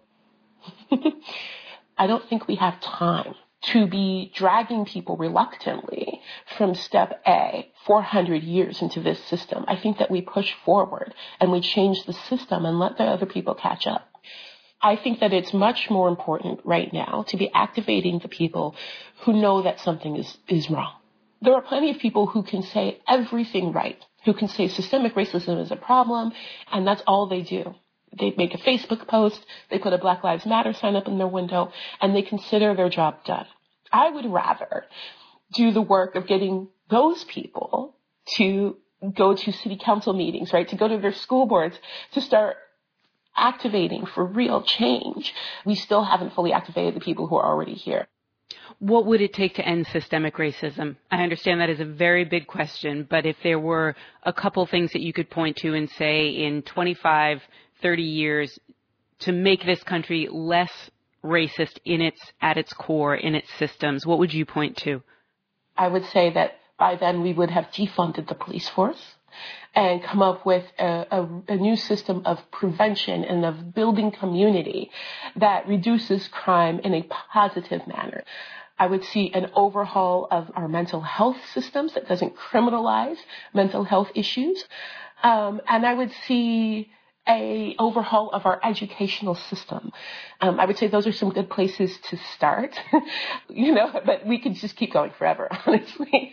I don't think we have time to be dragging people reluctantly from step A 400 years into this system. I think that we push forward and we change the system and let the other people catch up. I think that it's much more important right now to be activating the people who know that something is wrong. There are plenty of people who can say everything right, who can say systemic racism is a problem, and that's all they do. They make a Facebook post, they put a Black Lives Matter sign up in their window, and they consider their job done. I would rather do the work of getting those people to go to city council meetings, right, to go to their school boards, to start activating for real change. We still haven't fully activated the people who are already here. What would it take to end systemic racism? I understand that is a very big question, but if there were a couple things that you could point to and say in 25, 30 years to make this country less racist at its core, in its systems, what would you point to? I would say that by then we would have defunded the police force and come up with a new system of prevention and of building community that reduces crime in a positive manner. I would see an overhaul of our mental health systems that doesn't criminalize mental health issues. And I would see a overhaul of our educational system. I would say those are some good places to start, but we could just keep going forever, honestly.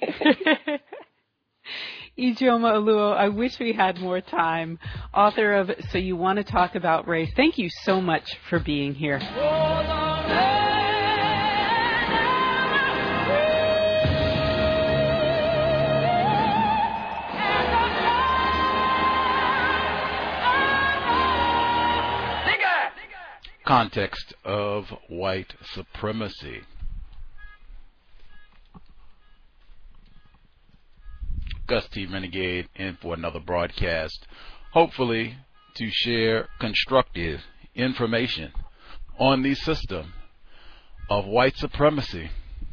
Ijeoma Oluo, I wish we had more time. Author of So You Want to Talk About Race. Thank you so much for being here. Context of white supremacy. Gus T. Renegade in for another broadcast, hopefully to share constructive information on the system of white supremacy.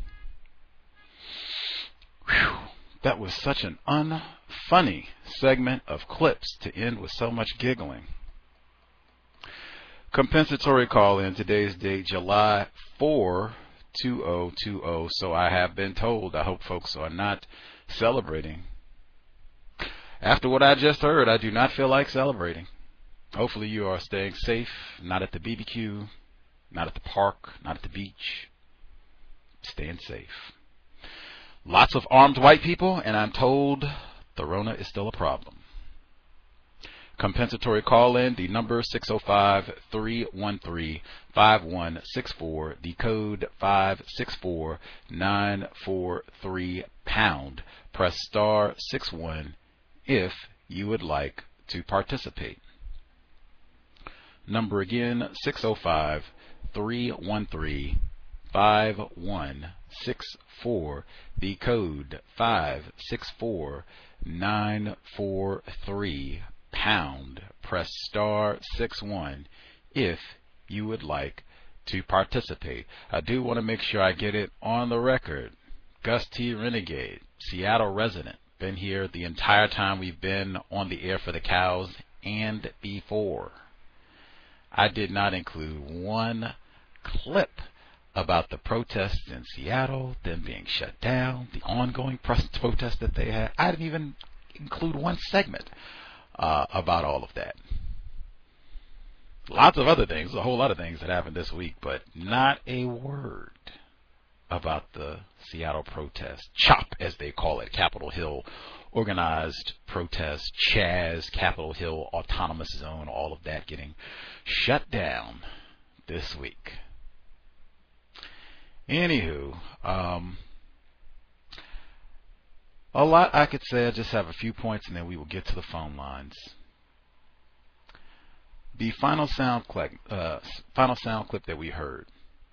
Whew, that was such an unfunny segment of clips to end with so much giggling. Compensatory call-in, today's date, July 4, 2020. So I have been told. I hope folks are not celebrating. After what I just heard, I do not feel like celebrating. Hopefully you are staying safe, not at the BBQ, not at the park, not at the beach. Staying safe. Lots of armed white people, and I'm told the Rona is still a problem. Compensatory call-in, the number 605-313-5164, the code 564943 #. Press star 61 if you would like to participate. Number again, 605-313-5164, the code 564943 #. Press star 61 if you would like to participate. I do want to make sure I get it on the record. Gus T. Renegade, Seattle resident, been here the entire time we've been on the air for the cows and before. I did not include one clip about the protests in Seattle, them being shut down, the ongoing protests that they had. I didn't even include one segment about all of that. Lots of other things, a whole lot of things that happened this week, but not a word about the Seattle protest. CHOP, as they call it, Capitol Hill Organized Protest, CHAZ, Capitol Hill Autonomous Zone, all of that getting shut down this week. Anywho, a lot I could say. I just have a few points and then we will get to the phone lines. The final sound clip that we heard,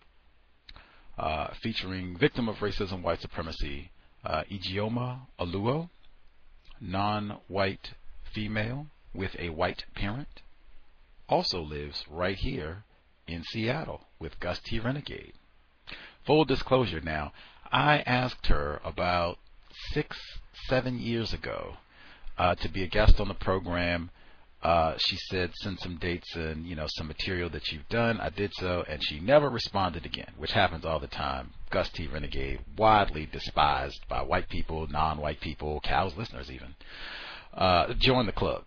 featuring victim of racism, white supremacy, Ijeoma Oluo, non-white female with a white parent, also lives right here in Seattle with Gus T. Renegade. Full disclosure now, I asked her about 6-7 years ago to be a guest on the program. She said send some dates and some material that you've done. I did so, and she never responded again, which happens all the time. Gus T. Renegade, widely despised by white people, non-white people, Cal's listeners even. Join the club.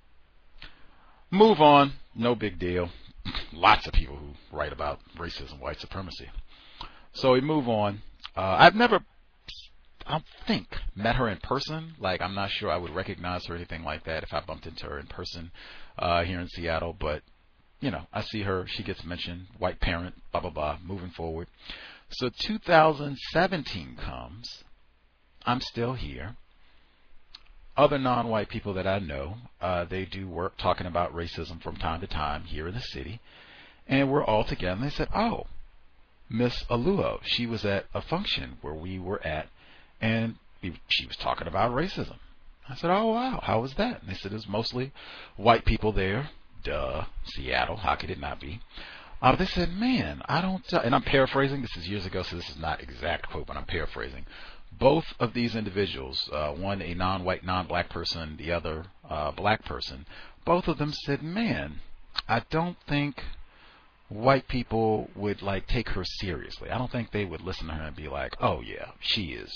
Move on, no big deal. Lots of people who write about racism, white supremacy. So we move on. I've never, I don't think, met her in person. Like, I'm not sure I would recognize her or anything like that if I bumped into her in person here in Seattle. But, I see her. She gets mentioned. White parent, blah, blah, blah, moving forward. So 2017 comes. I'm still here. Other non-white people that I know, they do work talking about racism from time to time here in the city. And we're all together. And they said, oh, Miss Oluo, she was at a function where we were at, and she was talking about racism. I said, oh, wow, how was that? And they said it was mostly white people there. Duh, Seattle, how could it not be? They said, man, I don't, and I'm paraphrasing, this is years ago, so this is not exact quote, but I'm paraphrasing. Both of these individuals, one a non-white, non-black person, the other black person, both of them said, man, I don't think white people would take her seriously. I don't think they would listen to her and be like, oh yeah, she is,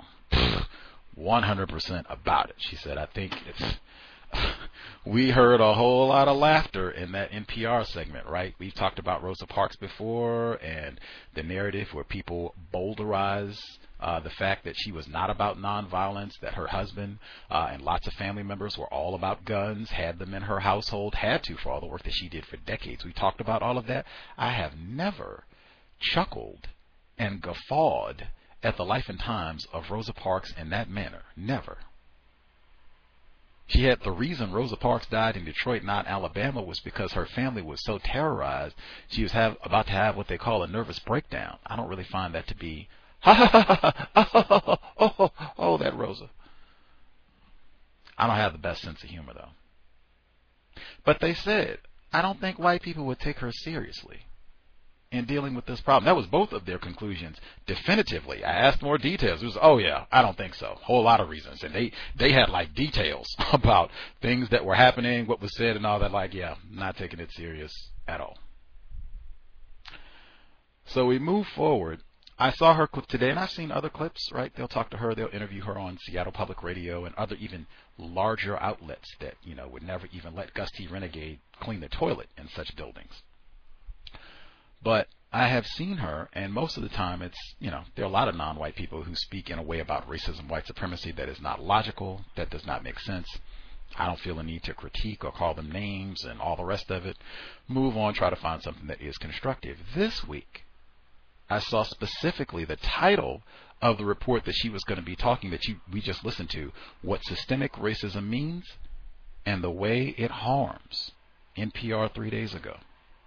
100% about it. She said, I think it's, we heard a whole lot of laughter in that NPR segment, right? We've talked about Rosa Parks before and the narrative where people boulderize the fact that she was not about nonviolence, that her husband and lots of family members were all about guns, had them in her household, had to for all the work that she did for decades. We talked about all of that. I have never chuckled and guffawed at the life and times of Rosa Parks in that manner. Never. She had the reason Rosa Parks died in Detroit, not Alabama, was because her family was so terrorized. She was about to have what they call a nervous breakdown. I don't really find that to be oh, that Rosa. I don't have the best sense of humor, though. But they said, I don't think white people would take her seriously in dealing with this problem. That was both of their conclusions definitively. I asked more details. It was, oh, yeah, I don't think so. Whole lot of reasons. And they had, details about things that were happening, what was said and all that. Yeah, not taking it serious at all. So we move forward. I saw her clip today, and I've seen other clips, right? They'll talk to her. They'll interview her on Seattle Public Radio and other even larger outlets that, would never even let Gus T. Renegade clean the toilet in such buildings. But I have seen her, and most of the time it's, there are a lot of non-white people who speak in a way about racism, white supremacy that is not logical, that does not make sense. I don't feel a need to critique or call them names and all the rest of it. Move on, try to find something that is constructive. This week, I saw specifically the title of the report that she was going to be talking, that we just listened to, What Systemic Racism Means and the Way It Harms, NPR 3 days ago.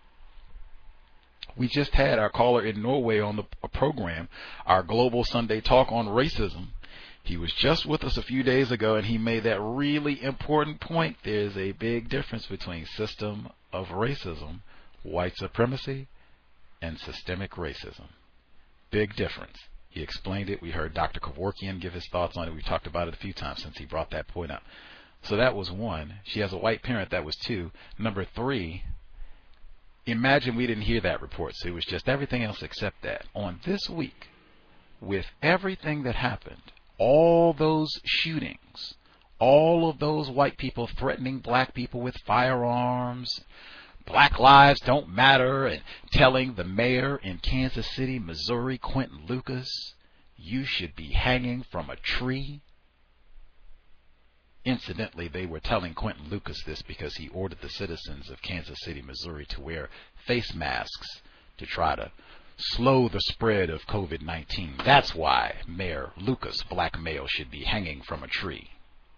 We just had our caller in Norway on the program, our Global Sunday Talk on Racism. He was just with us a few days ago, and he made that really important point. There's a big difference between system of racism, white supremacy, and systemic racism. Big difference. He explained it. We heard Dr. Kevorkian give his thoughts on it. We talked about it a few times since he brought that point up. So that was one. She has a white parent. That was two. Number three, imagine we didn't hear that report. So it was just everything else except that. On this week, with everything that happened, all those shootings, all of those white people threatening black people with firearms, Black lives don't matter and telling the mayor in Kansas City, Missouri, Quentin Lucas, you should be hanging from a tree. Incidentally, they were telling Quentin Lucas this because he ordered the citizens of Kansas City, Missouri to wear face masks to try to slow the spread of COVID-19. That's why Mayor Lucas, black male, should be hanging from a tree.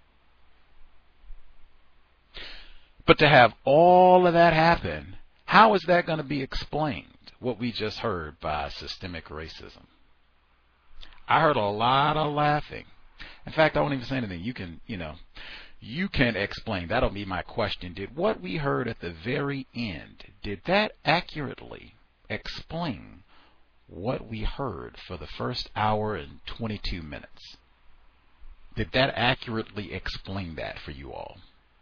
But to have all of that happen, how is that going to be explained, what we just heard, by systemic racism? I heard a lot of laughing. In fact, I won't even say anything. You can explain. That'll be my question. Did what we heard at the very end, did that accurately explain what we heard for the first hour and 22 minutes? Did that accurately explain that for you all?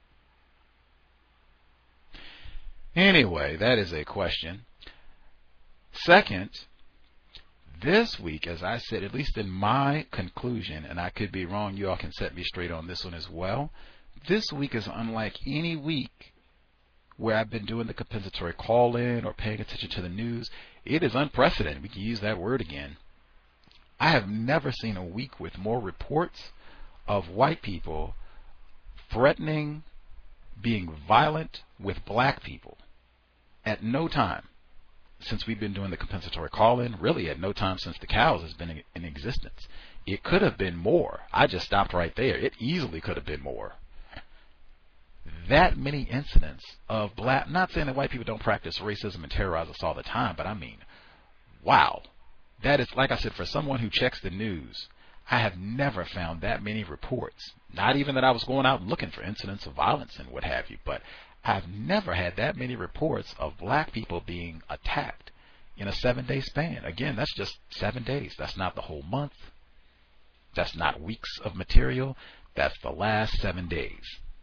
Anyway, that is a question. Second, this week, as I said, at least in my conclusion, and I could be wrong, you all can set me straight on this one as well, this week is unlike any week where I've been doing the compensatory call-in or paying attention to the news. It is unprecedented. We can use that word again. I have never seen a week with more reports of white people threatening, being violent with black people. At no time since we've been doing the compensatory call-in, really at no time since the cows has been in existence. It could have been more. I just stopped right there. It easily could have been more. That many incidents of black, not saying that white people don't practice racism and terrorize us all the time, but I mean, wow. That is, like I said, for someone who checks the news, I have never found that many reports. Not even that I was going out looking for incidents of violence and what have you, but I've never had that many reports of black people being attacked in a 7-day span. Again, that's just 7 days. That's not the whole month. That's not weeks of material. That's the last 7 days.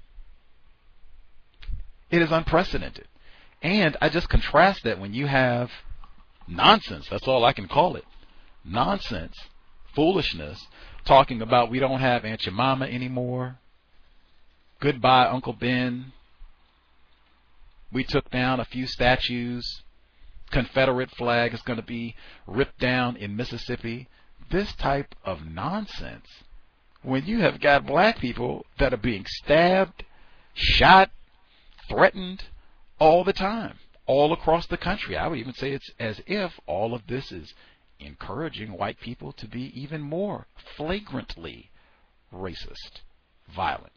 It is unprecedented. And I just contrast that when you have nonsense, that's all I can call it, nonsense, foolishness, talking about we don't have Aunt Jemima anymore, goodbye Uncle Ben, we took down a few statues, Confederate flag is going to be ripped down in Mississippi. This type of nonsense, when you have got black people that are being stabbed, shot, threatened all the time, all across the country. I would even say it's as if all of this is encouraging white people to be even more flagrantly racist, violent.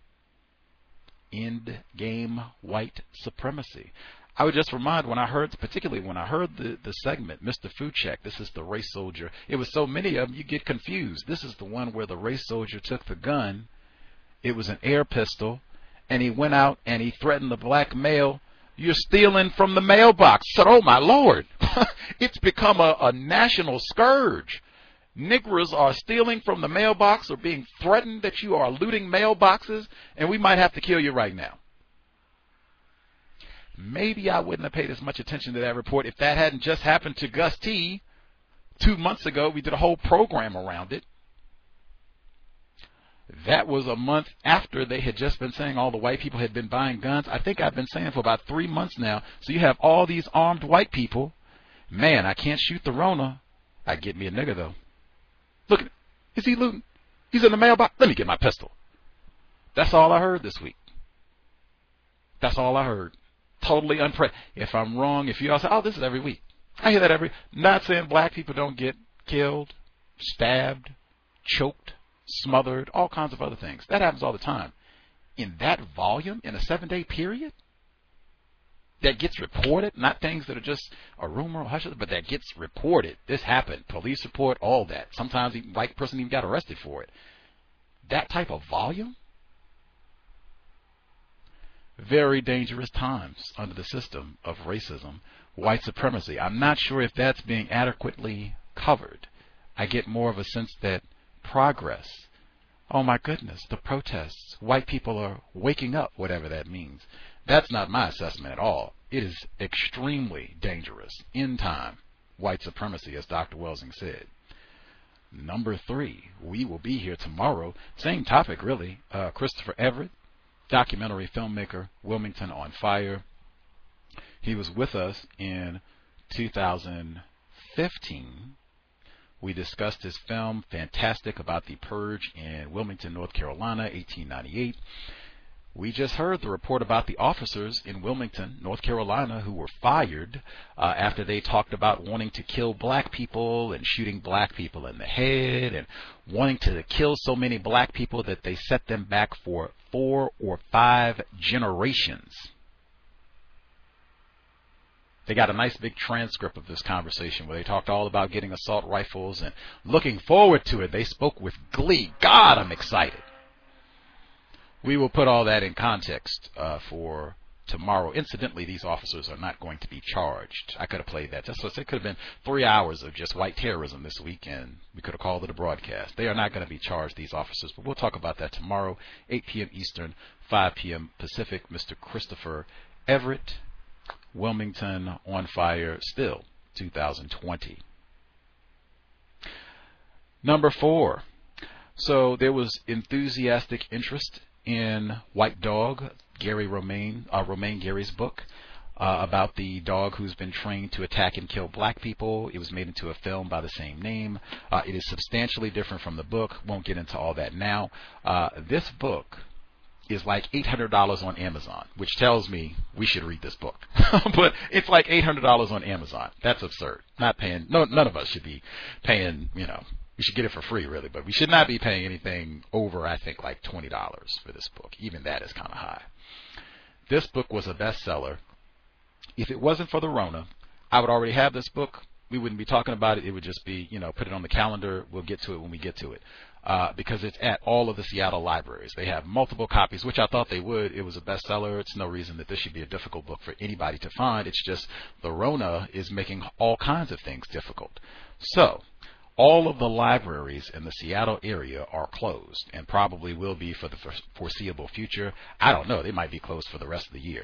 End game white supremacy. I would just remind, particularly when I heard the segment, Mr. Fuchek, this is the race soldier. It was so many of them, you get confused. This is the one where the race soldier took the gun. It was an air pistol, and he went out and he threatened the black male. You're stealing from the mailbox. I said, oh my Lord, it's become a national scourge. Niggers are stealing from the mailbox or being threatened that you are looting mailboxes, and we might have to kill you right now. Maybe I wouldn't have paid as much attention to that report if that hadn't just happened to Gus T. 2 months ago. We did a whole program around it. That was a month after they had just been saying all the white people had been buying guns. I think I've been saying for about 3 months now. So you have all these armed white people. Man, I can't shoot the Rona. I get me a nigga, though. Look, is he looting? He's in the mailbox. Let me get my pistol. That's all I heard this week. That's all I heard. Totally If I'm wrong, if you all say, oh, this is every week. I hear that not saying black people don't get killed, stabbed, choked, smothered, all kinds of other things. That happens all the time. In that volume, in a 7-day period, that gets reported, not things that are just a rumor or hush, but that gets reported. This happened. Police report, all that. Sometimes the white person even got arrested for it. That type of volume? Very dangerous times under the system of racism, white supremacy. I'm not sure if that's being adequately covered. I get more of a sense that progress, oh my goodness, the protests, white people are waking up, whatever that means. That's not my assessment at all. It is extremely dangerous. End time white supremacy, as Dr. Welsing said. Number 3, we will be here tomorrow. Same topic, really. Christopher Everett, documentary filmmaker, Wilmington on Fire. He was with us in 2015. We discussed his film, Fantastic, about the purge in Wilmington, North Carolina, 1898. We just heard the report about the officers in Wilmington, North Carolina, who were fired after they talked about wanting to kill black people and shooting black people in the head and wanting to kill so many black people that they set them back for 4 or 5 generations. They got a nice big transcript of this conversation where they talked all about getting assault rifles and looking forward to it. They spoke with glee. God, I'm excited. We will put all that in context for tomorrow. Incidentally, these officers are not going to be charged. I could have played that. It could have been 3 hours of just white terrorism this week, and we could have called it a broadcast. They are not going to be charged, these officers, but we'll talk about that tomorrow, 8 p.m. Eastern, 5 p.m. Pacific. Mr. Christopher Everett, Wilmington on fire still, 2020. Number 4. So there was enthusiastic interest in White Dog, Romain Gary's book about the dog who's been trained to attack and kill black people. It was made into a film by the same name. It is substantially different from the book. Won't get into all that now. This book is like $800 on Amazon, which tells me we should read this book. But it's like $800 on Amazon. That's absurd. Not paying. No, none of us should be paying, we should get it for free, really, but we should not be paying anything over, I think, like $20 for this book. Even that is kind of high. This book was a bestseller. If it wasn't for the Rona, I would already have this book. We wouldn't be talking about it. It would just be, put it on the calendar. We'll get to it when we get to it. Because it's at all of the Seattle libraries. They have multiple copies, which I thought they would. It was a bestseller. It's no reason that this should be a difficult book for anybody to find. It's just the Rona is making all kinds of things difficult. So, all of the libraries in the Seattle area are closed and probably will be for the foreseeable future. I don't know. They might be closed for the rest of the year.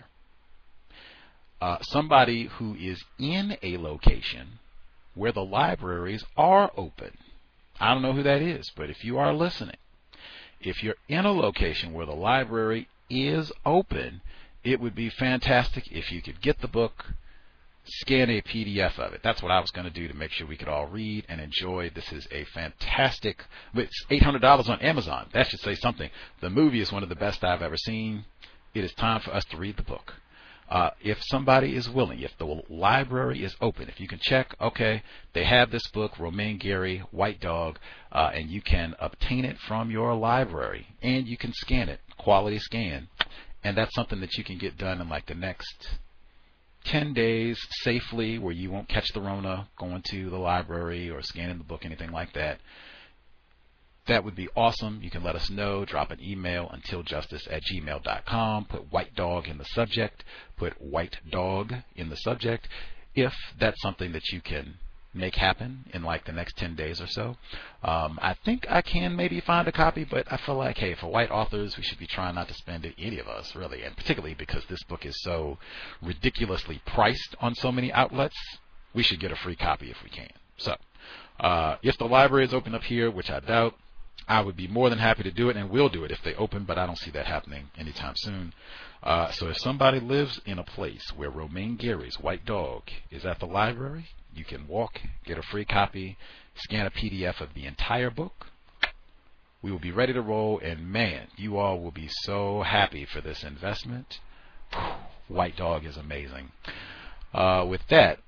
Somebody who is in a location where the libraries are open. I don't know who that is, but if you are listening, if you're in a location where the library is open, it would be fantastic if you could get the book, scan a PDF of it. That's what I was going to do to make sure we could all read and enjoy. This is a fantastic, it's $800 on Amazon. That should say something. The movie is one of the best I've ever seen. It is time for us to read the book. If somebody is willing, if the library is open, if you can check, okay, they have this book, Romain Gary, White Dog, and you can obtain it from your library, and you can scan it, quality scan, and that's something that you can get done in like the next 10 days safely, where you won't catch the Rona going to the library or scanning the book, anything like that. That would be awesome. You can let us know. Drop an email, untiljustice@gmail.com. Put White Dog in the subject. Put White Dog in the subject. If that's something that you can make happen in like the next 10 days or so. I think I can maybe find a copy, but I feel like, hey, for white authors, we should be trying not to spend it, any of us, really, and particularly because this book is so ridiculously priced on so many outlets, we should get a free copy if we can. So, if the library is open up here, which I doubt, I would be more than happy to do it, and will do it if they open, but I don't see that happening anytime soon. So if somebody lives in a place where Romain Gary's White Dog is at the library, you can walk, get a free copy, scan a PDF of the entire book. We will be ready to roll, and man, you all will be so happy for this investment. White Dog is amazing. With that,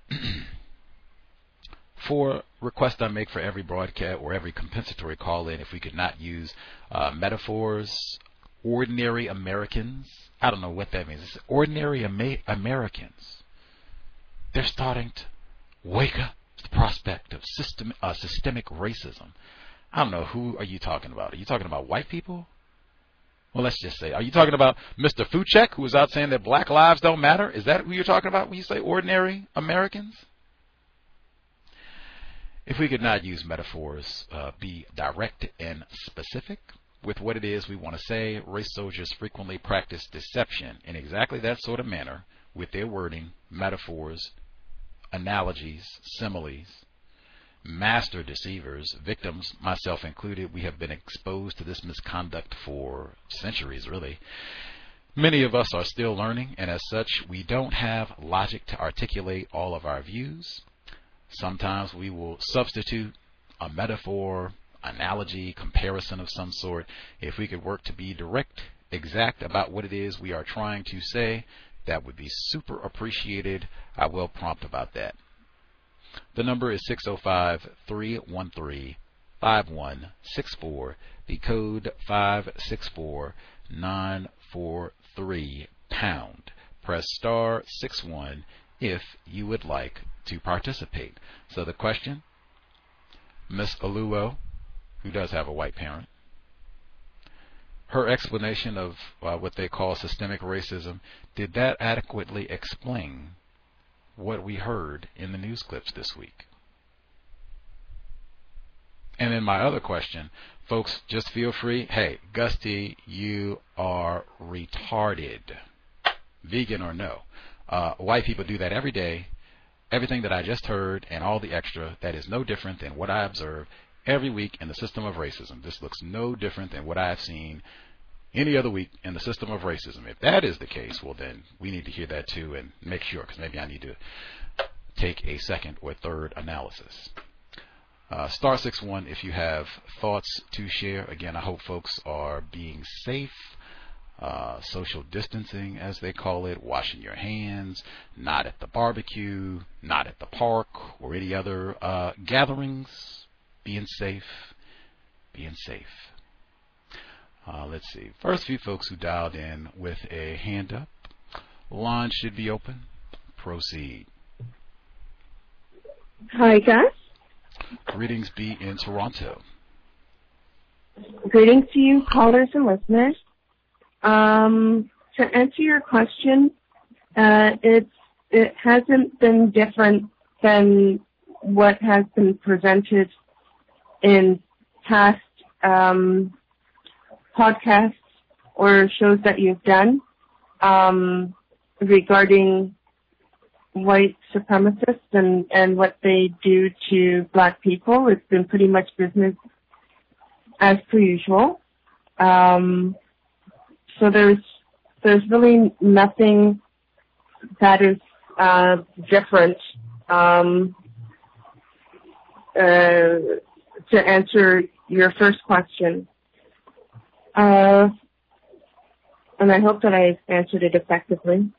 for requests I make for every broadcast or every compensatory call-in, if we could not use metaphors, ordinary Americans. I don't know what that means. It's ordinary Americans. They're starting to wake up to the prospect of systemic racism. I don't know, who are you talking about? Are you talking about white people? Well, let's just say, are you talking about Mr. Fuchek, who is out saying that black lives don't matter? Is that who you're talking about when you say ordinary Americans? If we could not use metaphors, be direct and specific with what it is we want to say. Race soldiers frequently practice deception in exactly that sort of manner with their wording, metaphors, analogies, similes. Master deceivers, victims, myself included, we have been exposed to this misconduct for centuries, really. Many of us are still learning, and as such, we don't have logic to articulate all of our views. Sometimes we will substitute a metaphor, analogy, comparison of some sort. If we could work to be direct, exact about what it is we are trying to say, that would be super appreciated. I will prompt about that. The number is 605-313-5164. The code 564943#. Press star 61 if you would like to participate. So the question, Miss Aluo, who does have a white parent, her explanation of what they call systemic racism, did that adequately explain what we heard in the news clips this week? And then my other question, folks, just feel free. Hey, Gusty, you are retarded. Vegan or no. White people do that every day. Everything that I just heard and all the extra, that is no different than what I observe every week in the system of racism. This looks no different than what I've seen any other week in the system of racism. If that is the case, well then we need to hear that too and make sure, because maybe I need to take a second or third analysis. Star 61 if you have thoughts to share. Again, I hope folks are being safe, social distancing as they call it, washing your hands, not at the barbecue, not at the park or any other gatherings, being safe. Let's see. First few folks who dialed in with a hand up. Line should be open. Proceed. Hi, Gus. Greetings be in Toronto. Greetings to you, callers and listeners. To answer your question, it hasn't been different than what has been presented in past podcasts or shows that you've done regarding white supremacists and what they do to black people. It's been pretty much business as per usual. So there's really nothing that is different. To answer your first question, and I hope that I answered it effectively.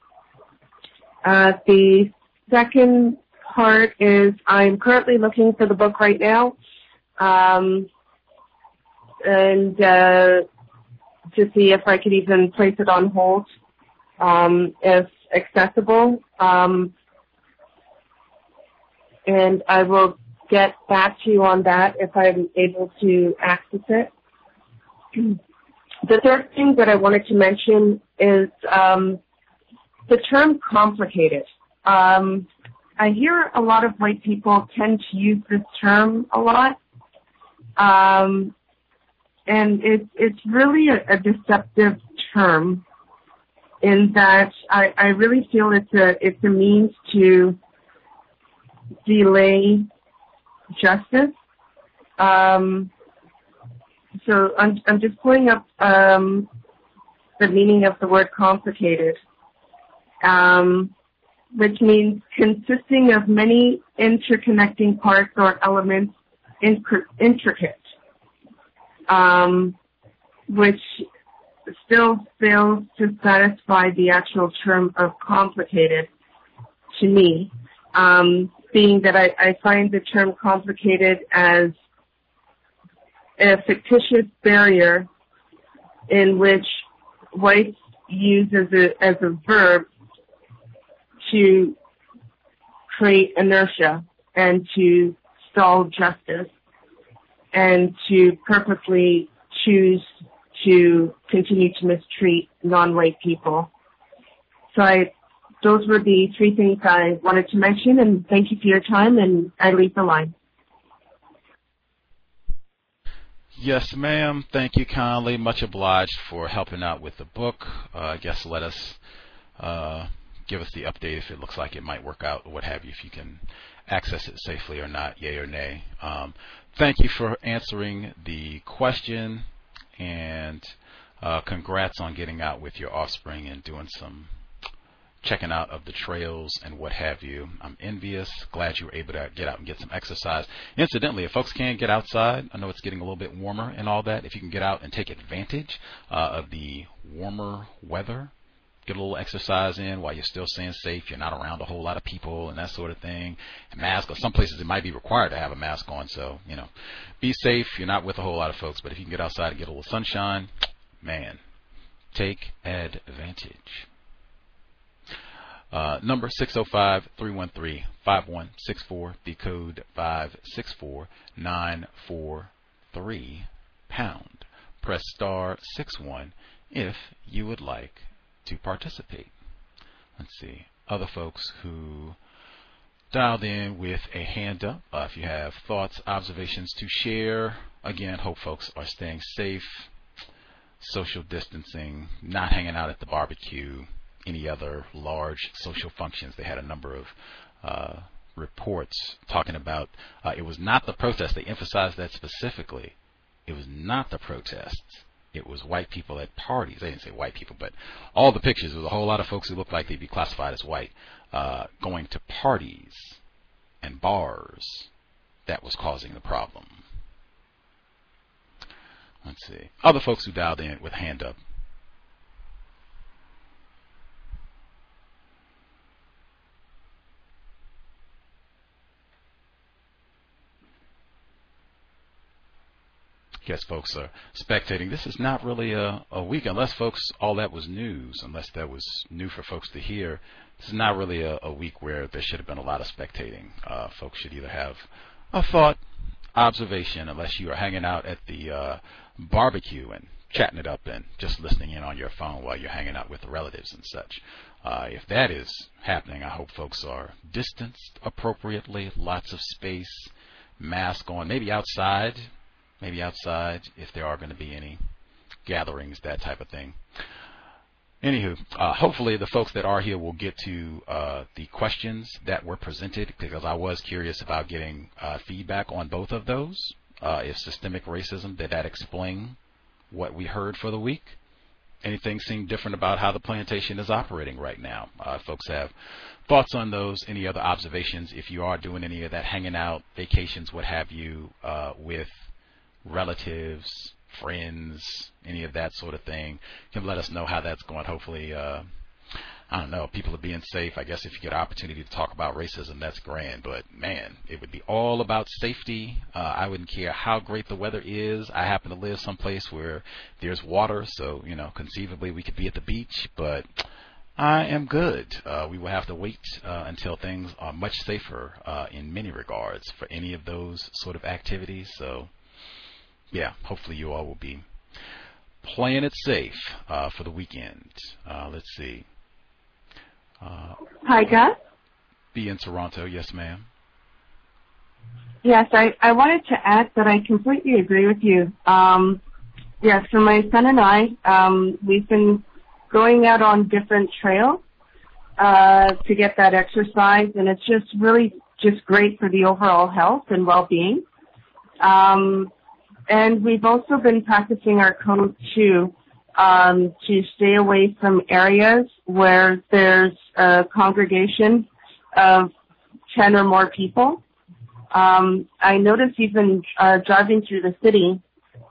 The second part is I'm currently looking for the book right now, and to see if I could even place it on hold, if accessible. And I will get back to you on that if I'm able to access it. The third thing that I wanted to mention is the term complicated. I hear a lot of white people tend to use this term a lot. And it's really a deceptive term in that I really feel it's a means to delay justice. So I'm just pulling up the meaning of the word complicated, which means consisting of many interconnecting parts or elements, intricate, which still fails to satisfy the actual term of complicated to me, being that I find the term complicated as a fictitious barrier in which whites use as a verb to create inertia and to stall justice and to purposely choose to continue to mistreat non-white people. So those were the three things I wanted to mention, and thank you for your time, and I leave the line. Yes, ma'am. Thank you kindly. Much obliged for helping out with the book. I guess let us give us the update if it looks like it might work out or what have you, if you can access it safely or not, yay or nay. Thank you for answering the question, and congrats on getting out with your offspring and doing some checking out of the trails and what have you. I'm envious. Glad you were able to get out and get some exercise. Incidentally, if folks can't get outside, I know it's getting a little bit warmer and all that. If you can get out and take advantage of the warmer weather, get a little exercise in while you're still staying safe. You're not around a whole lot of people and that sort of thing. And mask, some places it might be required to have a mask on. So, be safe. You're not with a whole lot of folks. But if you can get outside and get a little sunshine, man, take advantage. Number 605-313-5164, the code 564943 pound. Press star 61 if you would like to participate. Let's see. Other folks who dialed in with a hand up. If you have thoughts, observations to share. Again, hope folks are staying safe, social distancing, not hanging out at the barbecue, any other large social functions. They had a number of reports talking about it was not the protests. They emphasized that specifically. It was not the protests. It was white people at parties. They didn't say white people, but all the pictures, there was a whole lot of folks who looked like they'd be classified as white going to parties and bars. That was causing the problem. Let's see. Other folks who dialed in with a hand up. Guess folks are spectating. This is not really a week, unless folks, all that was news, unless that was new for folks to hear. This is not really a week where there should have been a lot of spectating. Folks should either have a thought, observation, unless you are hanging out at the barbecue and chatting it up and just listening in on your phone while you're hanging out with the relatives and such. If that is happening, I hope folks are distanced appropriately, lots of space, mask on, maybe outside if there are going to be any gatherings, that type of thing. Anywho, hopefully the folks that are here will get to the questions that were presented, because I was curious about getting feedback on both of those. If systemic racism, did that explain what we heard for the week? Anything seem different about how the plantation is operating right now? Folks have thoughts on those, any other observations, if you are doing any of that hanging out, vacations, what have you, with relatives, friends, any of that sort of thing. You can let us know how that's going. Hopefully, I don't know, people are being safe. I guess if you get an opportunity to talk about racism, that's grand. But, man, it would be all about safety. I wouldn't care how great the weather is. I happen to live someplace where there's water, so, conceivably we could be at the beach. But I am good. We will have to wait until things are much safer in many regards for any of those sort of activities. So, yeah, hopefully you all will be playing it safe for the weekend. Let's see. Hi, Gus. Be in Toronto. Yes, ma'am. Yes, I wanted to add that I completely agree with you. Yes, for my son and I, we've been going out on different trails to get that exercise, and it's just really just great for the overall health and well-being. And we've also been practicing our code, too, to stay away from areas where there's a congregation of 10 or more people. I noticed even driving through the city,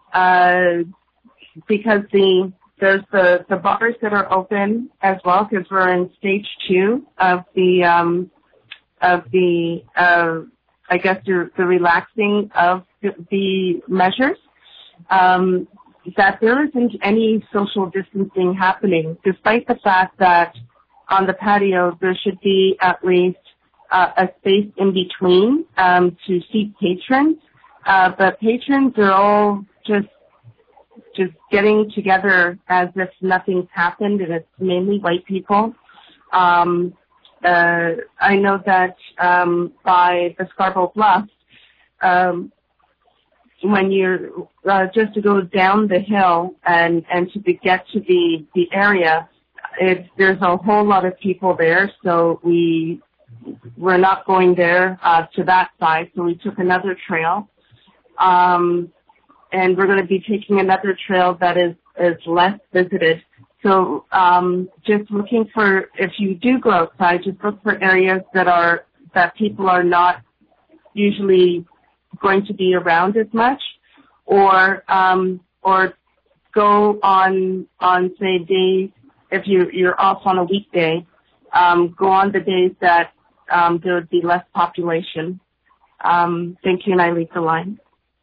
because there's the bars that are open as well, because we're in stage 2 of the I guess the relaxing of the measures, that there isn't any social distancing happening, despite the fact that on the patio there should be at least a space in between to seat patrons. But patrons are all just getting together as if nothing's happened, and it's mainly white people. I know that by the Scarborough Bluffs, when you're just to go down the hill and to get to the area, there's a whole lot of people there, so we're not going there to that side, so we took another trail. And we're going to be taking another trail that is is less visited. So just looking for, if you do go outside, just look for areas that people are not usually going to be around as much, or go on say days, if you're off on a weekday, go on the days that there would be less population. Thank you, and I leave the line.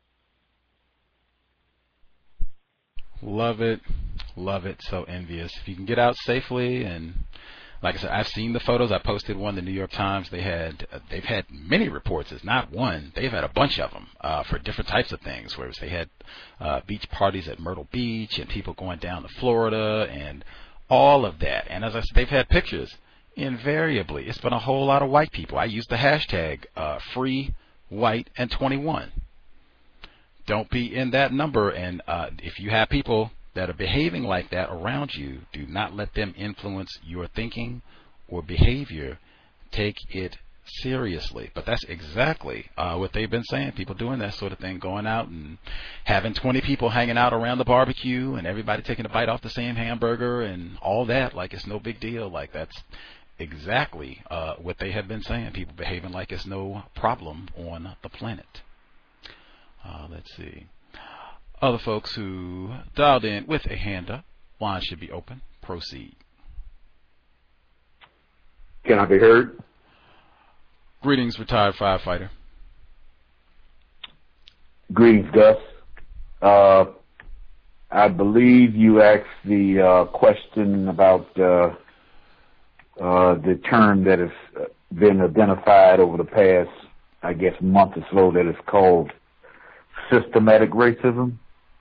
Love it. Love it. So envious. If you can get out safely, and like I said, I've seen the photos. I posted one in the New York Times. They've had many reports. It's not one. They've had a bunch of them for different types of things. Whereas they had beach parties at Myrtle Beach and people going down to Florida and all of that. And as I said, they've had pictures. Invariably, it's been a whole lot of white people. I use the hashtag #FreeWhiteAnd21. Don't be in that number. And if you have people that are behaving like that around you, do not let them influence your thinking or behavior. Take it seriously. But that's exactly what they've been saying. People doing that sort of thing, going out and having 20 people hanging out around the barbecue and everybody taking a bite off the same hamburger and all that, like it's no big deal. Like that's exactly what they have been saying. People behaving like it's no problem on the planet. Let's see. Other folks who dialed in with a hand up, line should be open. Proceed. Can I be heard? Greetings, retired firefighter. Greetings, Gus. I believe you asked the question about the term that has been identified over the past, I guess, month or so that is called systematic racism.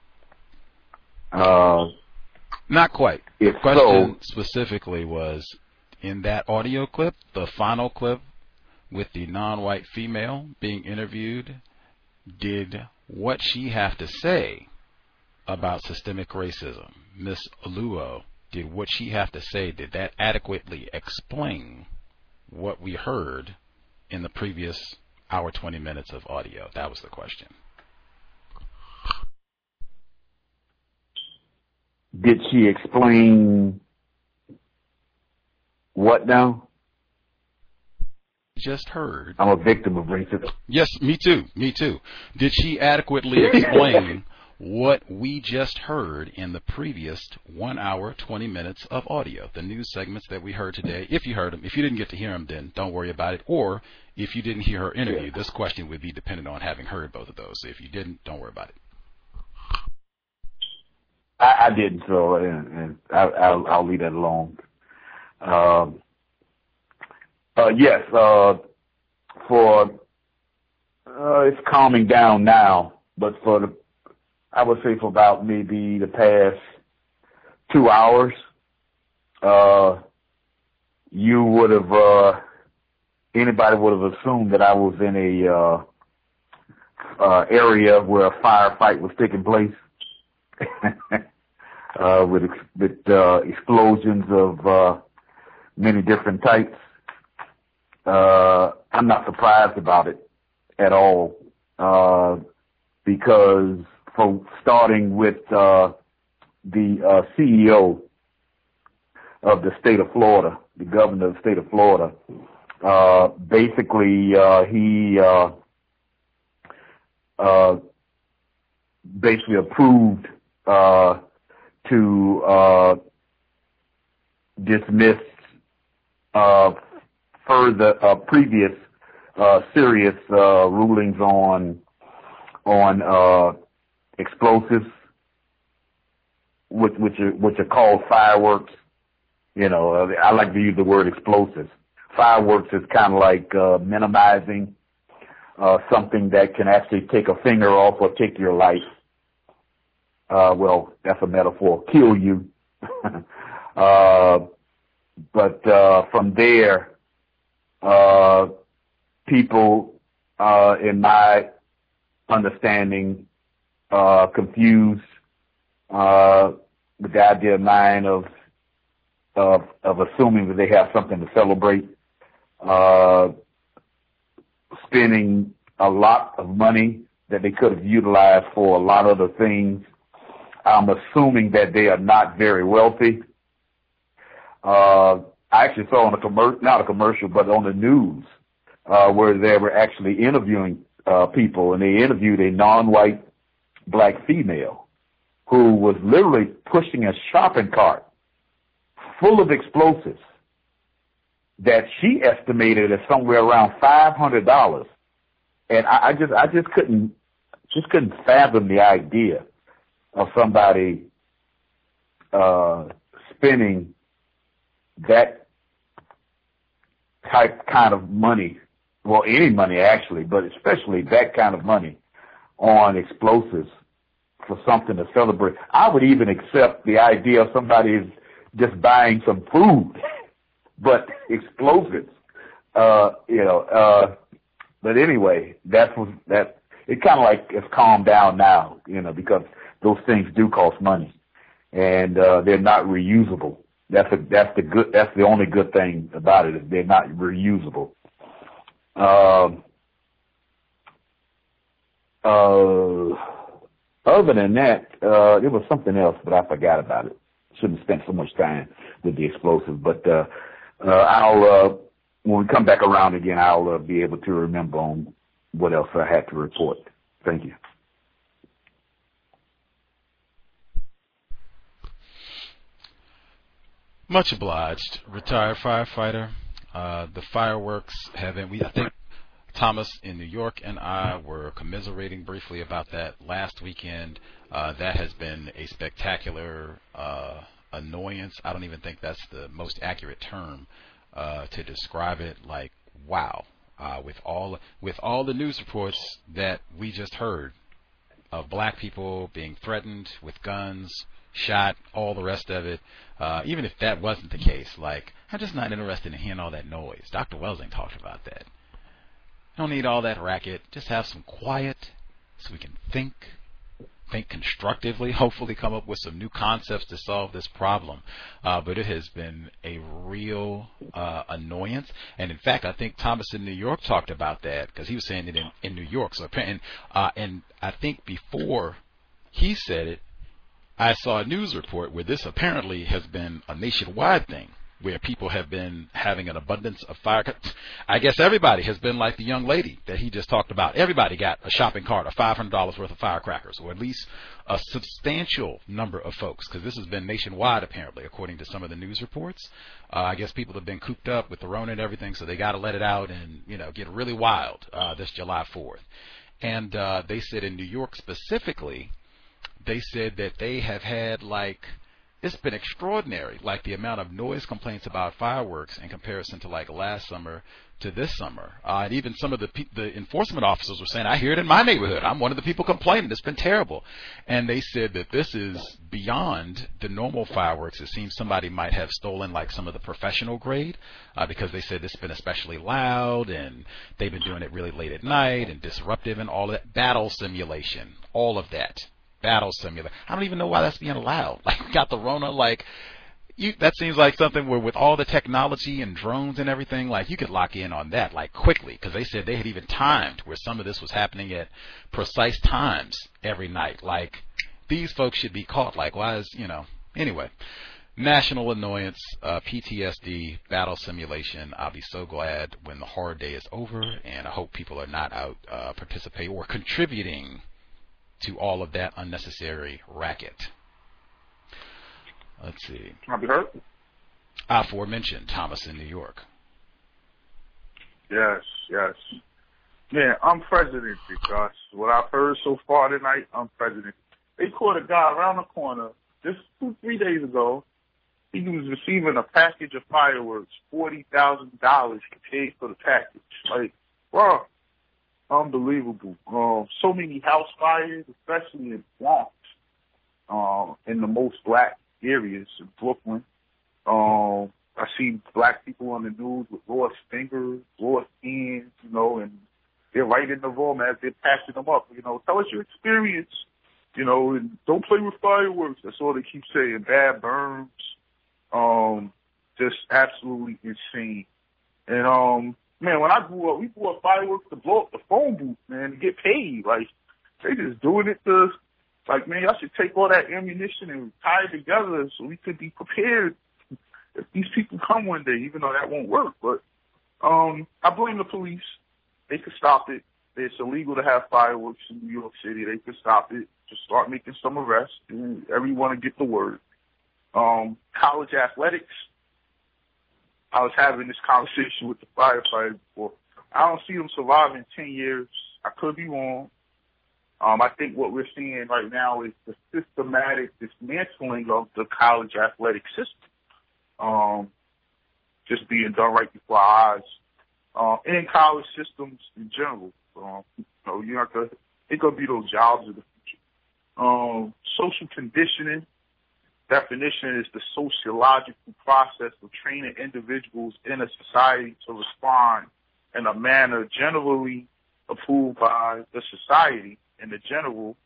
Not quite. The question specifically was, in that audio clip, the final clip with the non-white female being interviewed, did what she have to say about systemic racism, Miss Aluo, did what she have to say, did that adequately explain what we heard in the previous hour, 20 minutes of audio? That was the question. Did she explain what now? Just heard. I'm a victim of racism. Yes, me too. Me too. Did she adequately explain what we just heard in the previous 1 hour, 20 minutes of audio? The news segments that we heard today. If you heard them, if you didn't get to hear them, then don't worry about it. Or if you didn't hear her interview, this question would be dependent on having heard both of those. So if you didn't, don't worry about it. I didn't, so and I'll leave that alone. Yes, it's calming down now, but I would say for about maybe the past 2 hours, you would have, anybody would have assumed that I was in a area where a firefight was taking place. With explosions of many different types. I'm not surprised about it at all, because starting with the CEO of the state of Florida, the governor of the state of Florida, basically he basically approved to dismiss further previous serious rulings on explosives, which are called fireworks. You know, I like to use the word explosives. Fireworks is kind of like minimizing something that can actually take a finger off or take your life. Well, that's a metaphor, kill you. But from there, people, in my understanding, confused with the idea of mine of assuming that they have something to celebrate, spending a lot of money that they could have utilized for a lot of other things. I'm assuming that they are not very wealthy. I actually saw on not a commercial, but on the news, where they were actually interviewing people, and they interviewed a non-white black female who was literally pushing a shopping cart full of explosives that she estimated at somewhere around $500. And I just couldn't fathom the idea of somebody spending that kind of money, well, any money actually, but especially that kind of money on explosives for something to celebrate. I would even accept the idea of somebody just buying some food, but explosives, but anyway, it kind of like it's calmed down now, because those things do cost money, and they're not reusable. That's the only good thing about it, is they're not reusable. Other than that, there was something else, but I forgot about it. Shouldn't have spent so much time with the explosives, but when we come back around again, I'll be able to remember on what else I had to report. Thank you. Much obliged, retired firefighter. The fireworks I think Thomas in New York and I were commiserating briefly about that last weekend. That has been a spectacular annoyance. I don't even think that's the most accurate term to describe it. Like, wow. With all the news reports that we just heard of black people being threatened with guns, shot, all the rest of it, even if that wasn't the case, like, I'm just not interested in hearing all that noise. Dr. Welsing talked about that. Don't need all that racket. Just have some quiet so we can think constructively, hopefully come up with some new concepts to solve this problem. But it has been a real annoyance. And in fact, I think Thomas in New York talked about that, because he was saying it in New York. So, and I think before he said it, I saw a news report where this apparently has been a nationwide thing, where people have been having an abundance of fire. I guess everybody has been like the young lady that he just talked about. Everybody got a shopping cart of $500 worth of firecrackers, or at least a substantial number of folks, because this has been nationwide apparently, according to some of the news reports. I guess people have been cooped up with the Rona and everything, so they got to let it out and get really wild this July 4th. And they said in New York specifically, they said that they have had it's been extraordinary, like the amount of noise complaints about fireworks in comparison to like last summer to this summer. And even some of the enforcement officers were saying, I hear it in my neighborhood. I'm one of the people complaining. It's been terrible. And they said that this is beyond the normal fireworks. It seems somebody might have stolen like some of the professional grade, because they said this has been especially loud and they've been doing it really late at night and disruptive and all that. Battle simulation, all of that. Battle simulator. I don't even know why that's being allowed. Like, we got the Rona, that seems like something where with all the technology and drones and everything, like, you could lock in on that, like, quickly, because they said they had even timed where some of this was happening at precise times every night. Like, these folks should be caught. Like, why is, anyway. National annoyance, PTSD, battle simulation. I'll be so glad when the hard day is over, and I hope people are not out participating or contributing to all of that unnecessary racket. Let's see. Can I be heard? Aforementioned Thomas in New York. Yes. Man, I'm president because what I've heard so far tonight, I'm president. They caught a guy around the corner just 2-3 days ago. He was receiving a package of fireworks, $40,000 paid for the package. Like, wow. Unbelievable. So many house fires, especially in Bronx, in the most black areas in Brooklyn. I see black people on the news with lost fingers, lost hands, and they're right in the room as they're passing them up. Tell us your experience, and don't play with fireworks. That's all they keep saying. Bad burns. Just absolutely insane. And, man, when I grew up, we bought fireworks to blow up the phone booth, man, to get paid. Like, they just doing it to Like, man, y'all should take all that ammunition and tie it together so we could be prepared if these people come one day, even though that won't work. But I blame the police. They could stop it. It's illegal to have fireworks in New York City. They could stop it. Just start making some arrests, and everyone will get the word. College athletics. I was having this conversation with the firefighter before. I don't see them surviving 10 years. I could be wrong. I think what we're seeing right now is the systematic dismantling of the college athletic system, just being done right before our eyes. In college systems in general, you have to. It could be those jobs of the future. Social conditioning. Definition is the sociological process of training individuals in a society to respond in a manner generally approved by the society in general,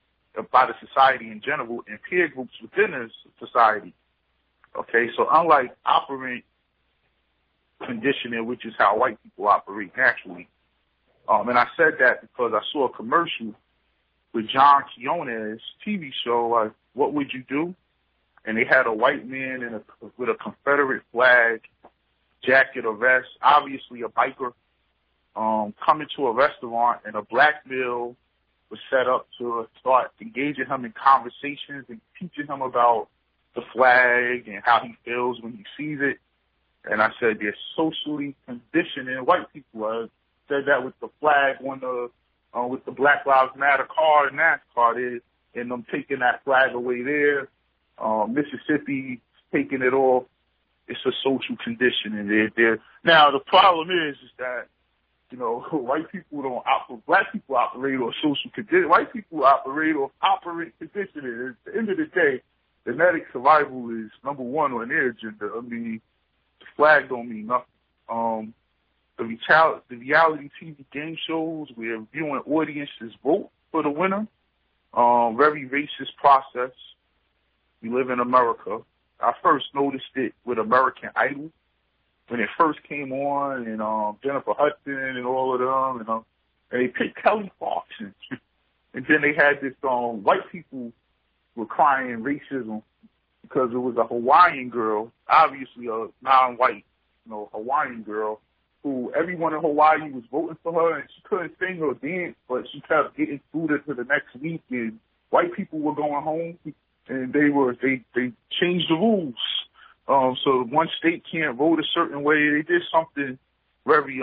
and peer groups within the society. Okay, so unlike operant conditioning, which is how white people operate naturally, and I said that because I saw a commercial with John Keona's TV show, like, What Would You Do? And they had a white man with a Confederate flag, jacket or vest, obviously a biker, coming to a restaurant, and a black male was set up to start engaging him in conversations and teaching him about the flag and how he feels when he sees it. And I said they're socially conditioning white people. I said that with the flag on with the Black Lives Matter car and NASCAR, and them taking that flag away there. Mississippi taking it off. It's a social conditioning. Now the problem is that, white people don't operate. Black people operate on social conditioning. White people operate on operant conditioning. At the end of the day, genetic survival is number one on their agenda. I mean, the flag don't mean nothing. The reality TV game shows where viewing audiences vote for the winner. Very racist process. We live in America. I first noticed it with American Idol when it first came on, and Jennifer Hudson and all of them, and they picked Kelly Clarkson. And then they had this white people were crying racism because it was a Hawaiian girl, obviously a non-white, Hawaiian girl, who everyone in Hawaii was voting for her, and she couldn't sing or dance, but she kept getting through to the next week, and white people were going home, and they changed the rules. So one state can't vote a certain way. They did something very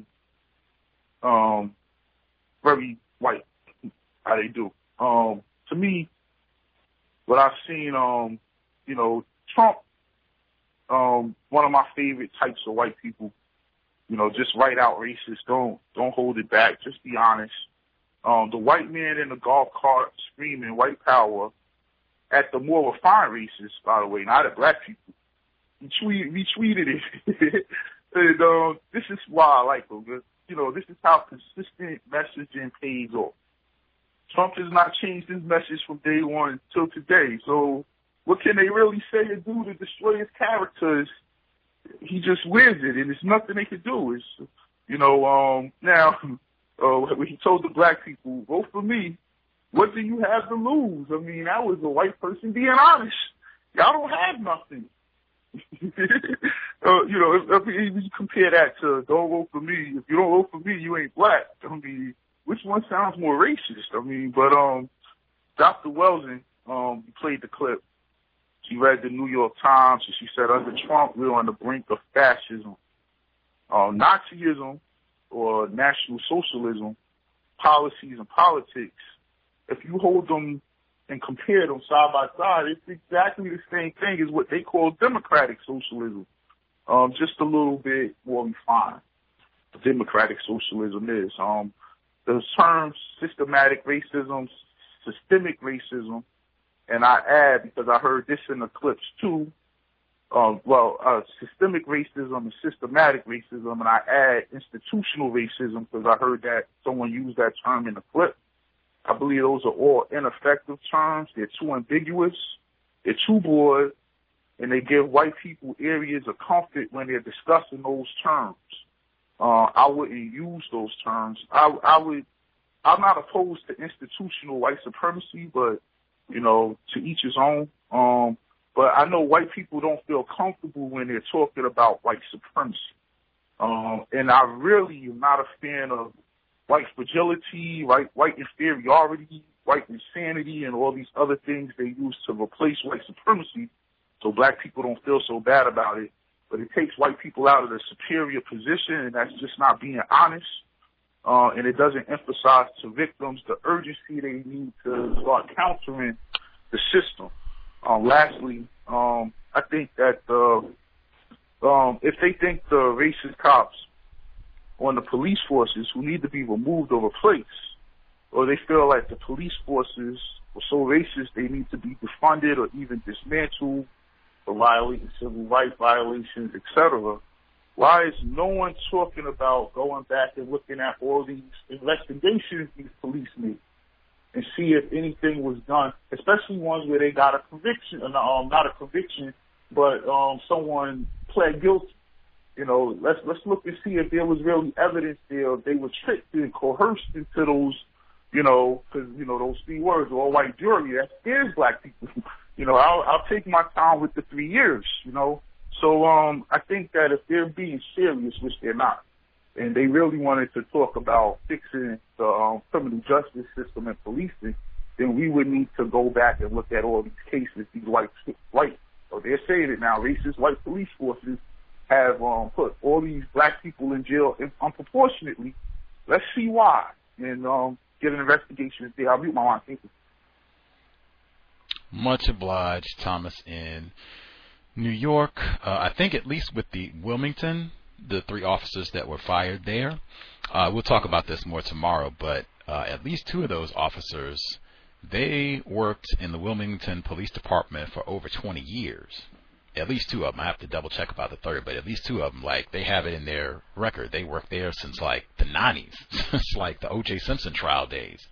very white, how they do. To me, what I've seen, Trump, one of my favorite types of white people, just right out racist. Don't hold it back. Just be honest. The white man in the golf cart screaming white power at the more refined racists, by the way, not at black people. He retweeted it. And this is why I like him. This is how consistent messaging pays off. Trump has not changed his message from day one till today. So what can they really say or do to destroy his character? He just wears it, and there's nothing they can do. Now, when he told the black people, vote for me, what do you have to lose? I mean, that was a white person being honest. Y'all don't have nothing. If you compare that to don't vote for me, if you don't vote for me, you ain't black. I mean, which one sounds more racist? I mean, but Dr. Weldon, played the clip. She read the New York Times, and she said, under Trump, we're on the brink of fascism, Nazism, or National Socialism, policies and politics. If you hold them and compare them side by side, it's exactly the same thing as what they call democratic socialism, just a little bit more refined. Democratic socialism is. The terms systematic racism, systemic racism, and I add, because I heard this in the clips too, systemic racism and systematic racism, and I add institutional racism because I heard that someone used that term in the clip. I believe those are all ineffective terms. They're too ambiguous. They're too broad, and they give white people areas of comfort when they're discussing those terms. I wouldn't use those terms. I'm not opposed to institutional white supremacy, but to each his own. But I know white people don't feel comfortable when they're talking about white supremacy. And I really am not a fan of white fragility, white inferiority, white insanity, and all these other things they use to replace white supremacy so black people don't feel so bad about it. But it takes white people out of the superior position, and that's just not being honest. And it doesn't emphasize to victims the urgency they need to start countering the system. Lastly, I think that if they think the racist cops on the police forces who need to be removed or replaced, or they feel like the police forces are so racist they need to be defunded or even dismantled for violating civil rights violations, etc., why is no one talking about going back and looking at all these investigations these police made and see if anything was done, especially ones where they got a conviction, not a conviction, but someone pled guilty. Let's look and see if there was really evidence there. They were tricked and coerced into those, because those 3 words, all white jury, that scares black people. I'll take my time with the 3 years. So I think that if they're being serious, which they're not, and they really wanted to talk about fixing the criminal justice system and policing, then we would need to go back and look at all these cases. These white, so they're saying it now, racist white police forces have put all these black people in jail unproportionately. Let's see why, and get an investigation there. I'll mute my line. Thank you. Much obliged, Thomas, in New York. I think at least with the Wilmington, the 3 officers that were fired there, we'll talk about this more tomorrow, but at least 2 of those officers, they worked in the Wilmington Police Department for over 20 years. At least 2 of them. I have to double check about the 3rd, but at least 2 of them, they have it in their record. They worked there since the 90s. It's like the O.J. Simpson trial days.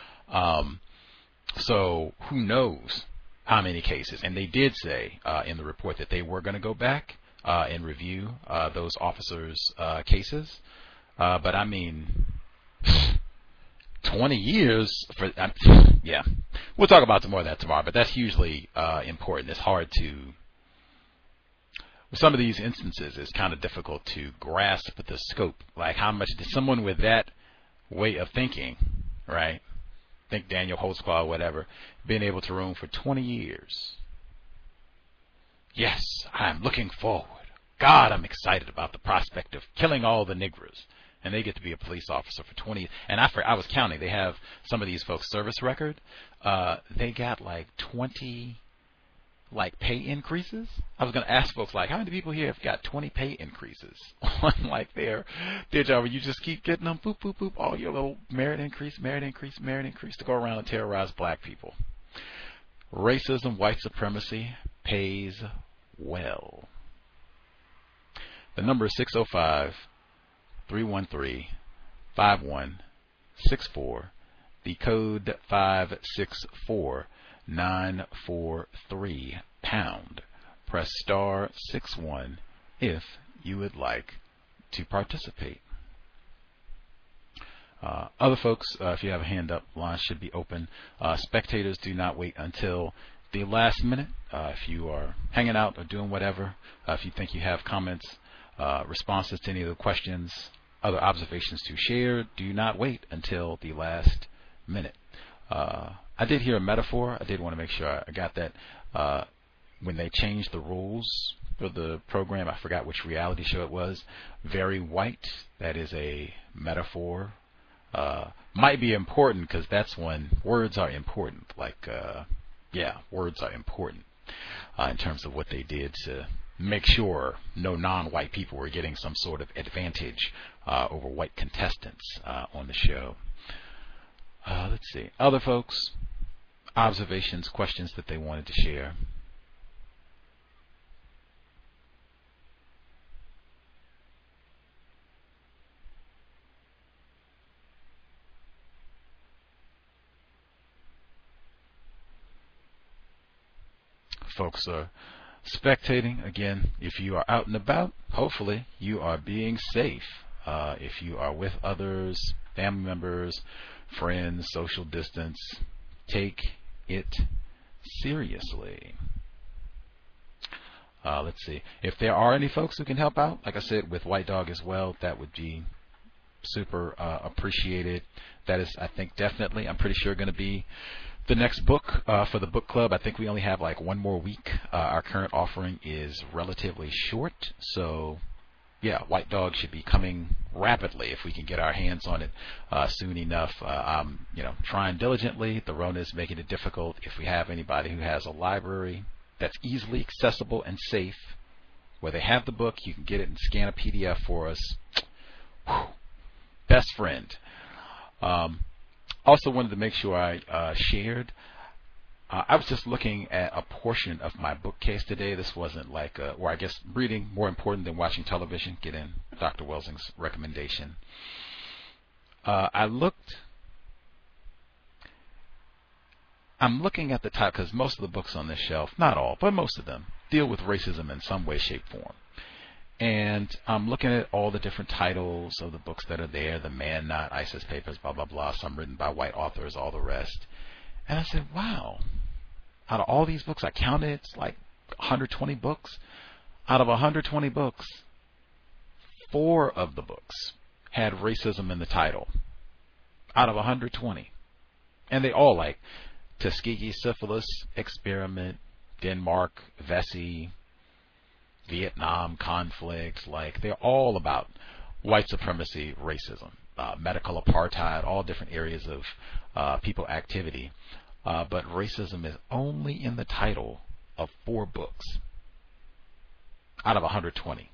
So who knows how many cases. And they did say in the report that they were going to go back and review those officers' cases. But I mean, 20 years for, yeah, we'll talk about some more of that tomorrow, but that's hugely important. It's hard to, with some of these instances, it's kind of difficult to grasp the scope. Like, how much did someone with that way of thinking, right? Think Daniel Holtzclaw or whatever, being able to roam for 20 years. Yes, I'm looking forward. God, I'm excited about the prospect of killing all the niggers. And they get to be a police officer for 20 years. And I was counting. They have some of these folks' service record. They got 20 pay increases. I was going to ask folks, how many people here have got 20 pay increases on their job, where you just keep getting them, boop, boop, boop, all your little merit increase to go around and terrorize black people. Racism, white supremacy pays well. The number is 605-313-5164. The code 564943 pound. Press star 61 if you would like to participate. Other folks, if you have a hand up, lines should be open. Spectators, do not wait until the last minute. If you are hanging out or doing whatever, if you think you have comments, responses to any of the questions, other observations to share, do not wait until the last minute. I did hear a metaphor. I did want to make sure I got that. When they changed the rules for the program, I forgot which reality show it was. Very white. That is a metaphor. Might be important because that's when words are important. Words are important in terms of what they did to make sure no non-white people were getting some sort of advantage over white contestants on the show. Let's see. Other folks, observations, questions that they wanted to share. Folks are spectating. Again, if you are out and about, hopefully you are being safe. If you are with others, family members, friends, social distance, take it seriously. Let's see. If there are any folks who can help out, like I said, with White Dog as well, that would be super appreciated. That is, I think, definitely, I'm pretty sure, going to be the next book for the book club. I think we only have like one more week. Our current offering is relatively short, so yeah, White Dog should be coming rapidly if we can get our hands on it soon enough. I'm trying diligently. The Rona is making it difficult. If we have anybody who has a library that's easily accessible and safe, where they have the book, you can get it and scan a PDF for us. Whew. Best friend. Also wanted to make sure I shared. I was just looking at a portion of my bookcase today. This wasn't like, or I guess reading more important than watching television. Get in Dr. Welsing's recommendation. I'm looking at the top because most of the books on this shelf, not all, but most of them, deal with racism in some way, shape, form. And I'm looking at all the different titles of the books that are there, the Man Not, ISIS Papers, blah, blah, blah, some written by white authors, all the rest. And I said, wow, out of all these books, I counted, it's like 120 books. Out of 120 books, 4 of the books had racism in the title. Out of 120. And they all like Tuskegee Syphilis Experiment, Denmark, Vesey, Vietnam conflict, like they're all about white supremacy, racism, medical apartheid, all different areas of people activity. But racism is only in the title of 4 books out of 120.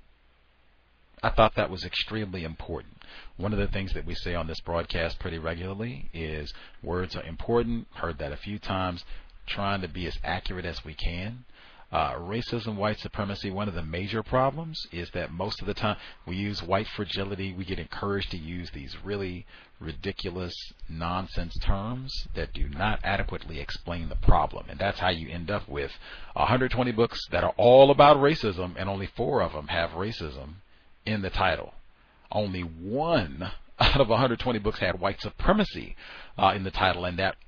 I thought that was extremely important. One of the things that we say on this broadcast pretty regularly is words are important. Heard that a few times. Trying to be as accurate as we can. Racism, white supremacy, one of the major problems is that most of the time we use white fragility. We get encouraged to use these really ridiculous nonsense terms that do not adequately explain the problem. And that's how you end up with 120 books that are all about racism, and only 4 of them have racism in the title. Only 1 out of 120 books had white supremacy in the title, and that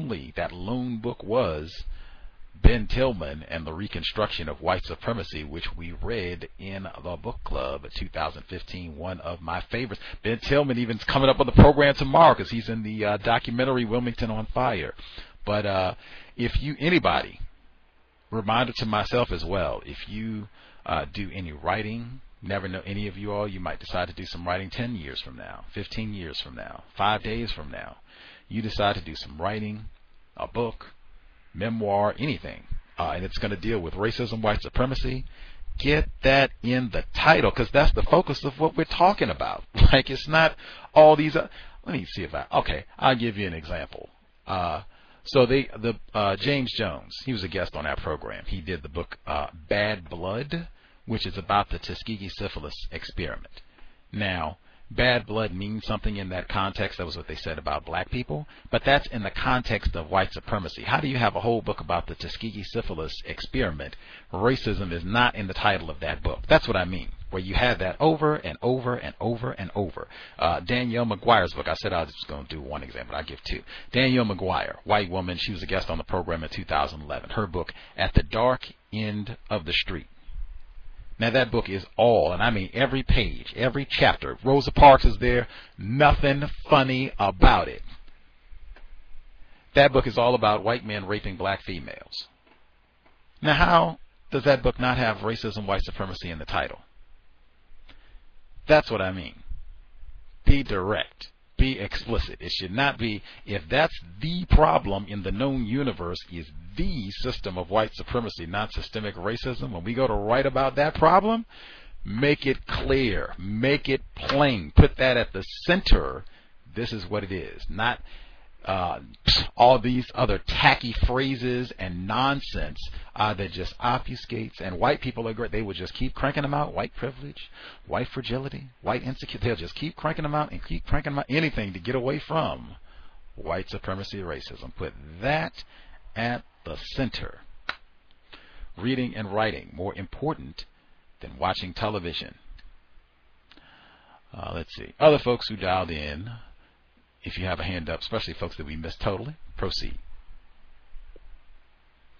lone book was Ben Tillman and the Reconstruction of White Supremacy, which we read in the book club 2015, one of my favorites. Ben Tillman even's coming up on the program tomorrow because he's in the documentary Wilmington on Fire. But if anybody, reminder to myself as well, if you do any writing, never know, any of you all, you might decide to do some writing 10 years from now, 15 years from now, 5 days from now. You decide to do some writing, a book, memoir, anything, and it's going to deal with racism, white supremacy. Get that in the title, because that's the focus of what we're talking about. Like, it's not all these. Let me see if I'll give you an example. So James Jones, he was a guest on our program. He did the book Bad Blood, which is about the Tuskegee Syphilis Experiment. Now, bad blood means something in that context. That was what they said about black people. But that's in the context of white supremacy. How do you have a whole book about the Tuskegee Syphilis Experiment? Racism is not in the title of that book. That's what I mean, where you have that over and over and over and over. Danielle McGuire's book, I said I was just going to do one example. I'll give 2. Danielle McGuire, white woman. She was a guest on the program in 2011. Her book, At the Dark End of the Street. Now, that book is all, and I mean every page, every chapter. Rosa Parks is there. Nothing funny about it. That book is all about white men raping black females. Now, how does that book not have racism, white supremacy in the title? That's what I mean. Be direct. Be explicit. It should not be, if that's the problem in the known universe, is the system of white supremacy, not systemic racism. When we go to write about that problem, make it clear, make it plain, put that at the center. This is what it is, not all these other tacky phrases and nonsense that just obfuscates. And white people are great. They will just keep cranking them out. White privilege, white fragility, white insecurity. They'll just keep cranking them out and keep cranking them out. Anything to get away from white supremacy, racism. Put that at the center. Reading and writing, more important than watching television. Let's see. Other folks who dialed in, if you have a hand up, especially folks that we missed totally, proceed.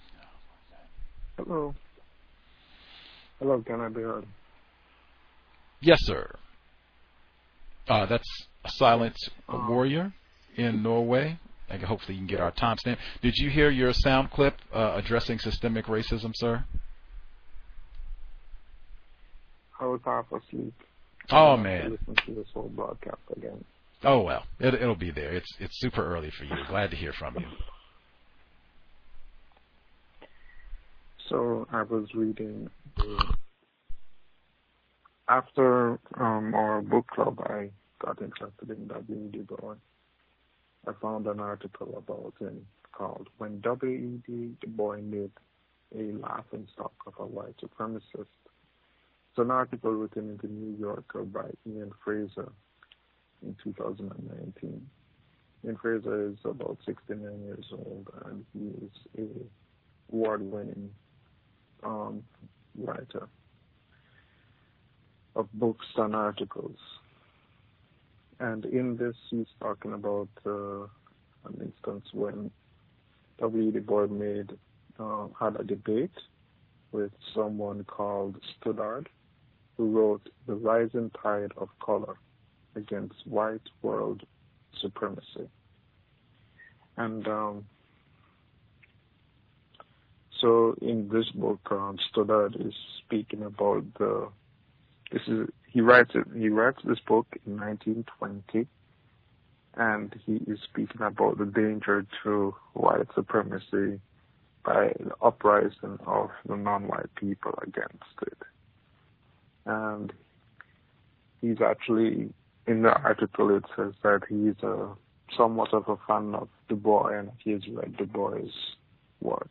Hello. Hello, can I be heard? Yes, sir. That's a Silent Warrior in Norway. Hopefully you can get our timestamp. Did you hear your sound clip addressing systemic racism, sir? I was half asleep. Oh, man. Listen to this whole broadcast again. Oh, well. It'll be there. It's super early for you. Glad to hear from you. So I was reading after our book club, I got interested in W.E. Du Bois. I found an article about him called "When W.E. Du Bois Made a Laughingstock of a White Supremacist." It's an article written in the New Yorker by Ian Fraser in 2019. Ian Fraser is about 69 years old, and he is a award-winning writer of books and articles. And in this, he's talking about an instance when W. Du Bois had a debate with someone called Stoddard, who wrote "The Rising Tide of Color Against White World Supremacy." And so in this book, Stoddard is speaking about he writes this book in 1920, and he is speaking about the danger to white supremacy by the uprising of the non-white people against it. And he's actually, in the article it says that he's somewhat of a fan of Du Bois, and he's read Du Bois' work,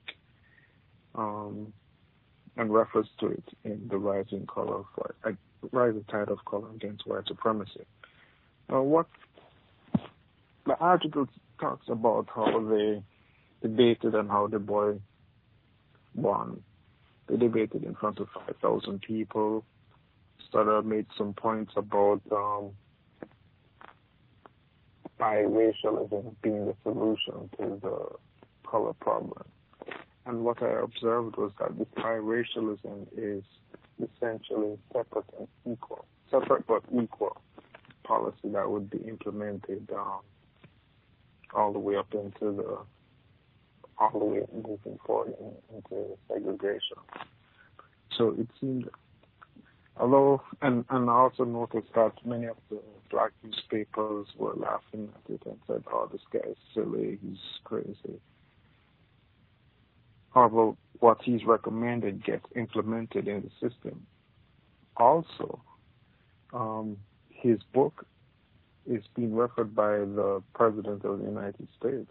and refers to it in The Rising Tide of Color Against White Supremacy. What the article talks about how they debated and how Du Bois won. They debated in front of 5,000 people. Stoddard made some points about biracialism being the solution to the color problem. And what I observed was that this biracialism is essentially separate but equal policy that would be implemented all the way moving forward into segregation. So it seemed, although, and I also noticed that many of the black newspapers were laughing at it and said, "Oh, this guy is silly, he's crazy." However, what he's recommended gets implemented in the system. Also, his book is being referred by the President of the United States.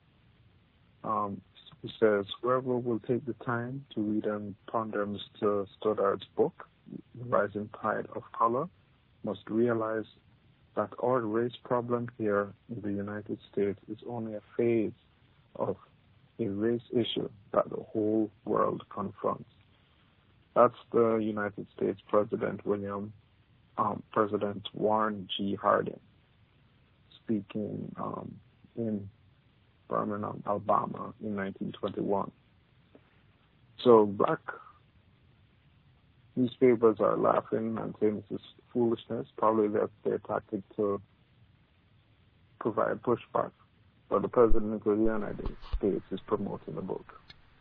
He says, "Whoever will take the time to read and ponder Mr. Stoddard's book, The Rising Tide of Color, must realize that our race problem here in the United States is only a phase of a race issue that the whole world confronts." That's the United States President President Warren G. Harding speaking in Birmingham, Alabama in 1921. So black newspapers are laughing and saying this is foolishness. Probably that's their tactic to provide pushback. But the President of the United States is promoting the book.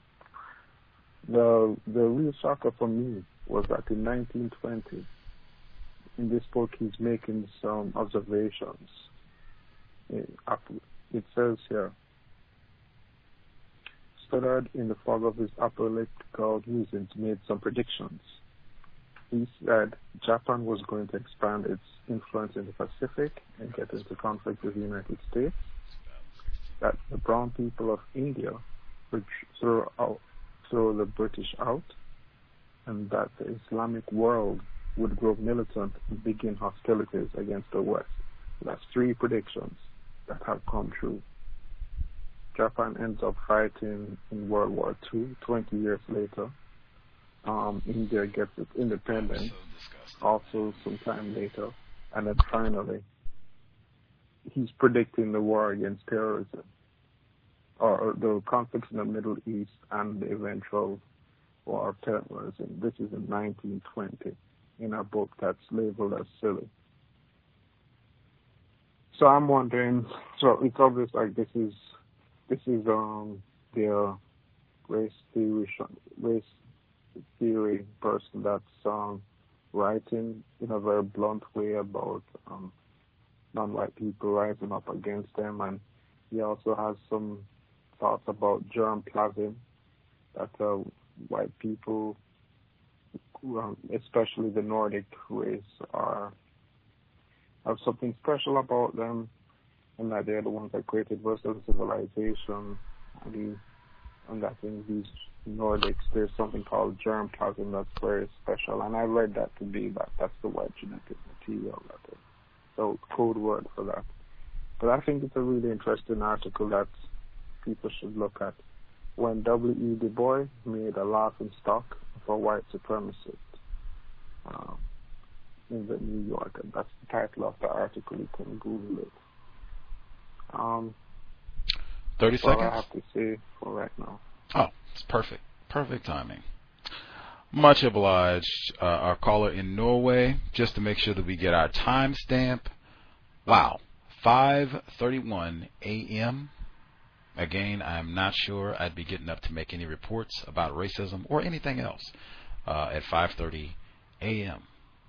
The real shocker for me was that in 1920, in this book, he's making some observations. It says here, Stoddard, in the fog of his apocalyptical musings, made some predictions. He said Japan was going to expand its influence in the Pacific and get into conflict with the United States, that the brown people of India would throw the British out, and that the Islamic world would grow militant and begin hostilities against the West. That's three predictions that have come true. Japan ends up fighting in World War II 20 years later. India gets its independence also some time later. And then finally, he's predicting the war against terrorism, or the conflicts in the Middle East and the eventual for terrorism. This is in 1920 in a book that's labeled as silly. So I'm wondering, so it's obvious like this is their race theory person that's writing in a very blunt way about non-white people rising up against them, and he also has some thoughts about germplasm, that white people, especially the Nordic race, have something special about them, and that they're the ones that created Western civilization, and that in these Nordics there's something called germplasm that's very special, and I read that to be that's the white genetic material, so code word for that. But I think it's a really interesting article that people should look at. When W.E. Du Bois made a laughing stock for white supremacists in the New York, and that's the title of the article. You can Google it. 30 seconds. All I have to say for right now. Oh, it's perfect. Perfect timing. Much obliged, our caller in Norway. Just to make sure that we get our timestamp. Wow, 5:31 a.m. Again, I'm not sure I'd be getting up to make any reports about racism or anything else at 5:30 a.m.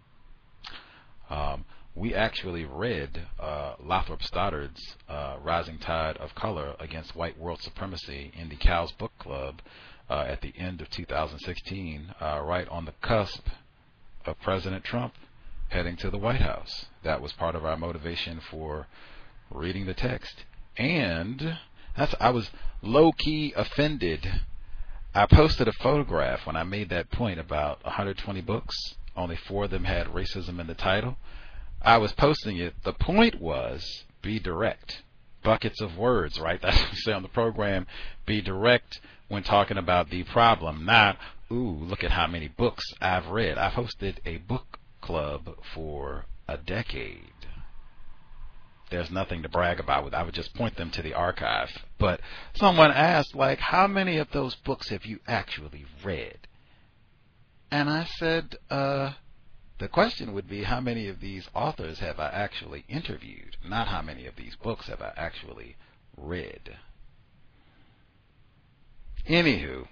We actually read Lathrop Stoddard's Rising Tide of Color Against White World Supremacy in the Cow's Book Club at the end of 2016, right on the cusp of President Trump heading to the White House. That was part of our motivation for reading the text. And I was low-key offended. I posted a photograph when I made that point about 120 books. Only 4 of them had racism in the title. I was posting it. The point was, be direct. Buckets of words, right? That's what we say on the program. Be direct when talking about the problem. Not, ooh, look at how many books I've read. I've hosted a book club for a decade. There's nothing to brag about with. I would just point them to the archive. But someone asked, like, how many of those books have you actually read? And I said, the question would be, how many of these authors have I actually interviewed? Not how many of these books have I actually read. Anywho,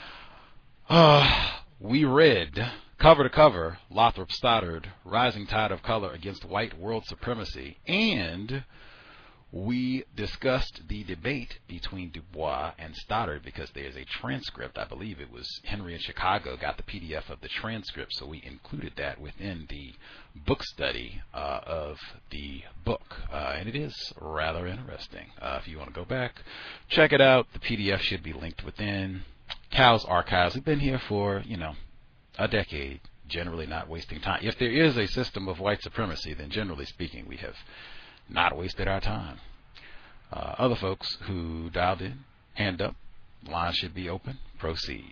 we read cover to cover Lathrop Stoddard, Rising Tide of Color Against White World Supremacy, and we discussed the debate between Du Bois and Stoddard because there's a transcript. I believe it was Henry in Chicago got the PDF of the transcript, so we included that within the book study of the book. And it is rather interesting. If you want to go back, check it out. The PDF should be linked within Cal's archives. We've been here for, a decade, generally not wasting time. If there is a system of white supremacy, then generally speaking, we have not wasted our time. Other folks who dialed in, hand up. Line should be open. Proceed.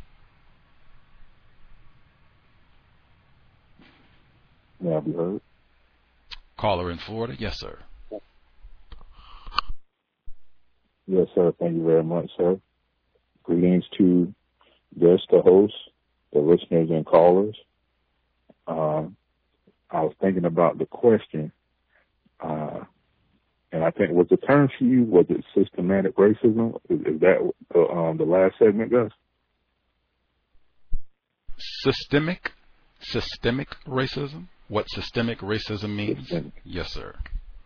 May I be heard? Caller in Florida. Yes, sir. Yes, sir. Thank you very much, sir. Greetings to the hosts, the listeners and callers. I was thinking about the question, and I think, was the term for you, was it systematic racism? Is that the last segment, Gus? Systemic racism? What systemic racism means? Systemic. Yes, sir.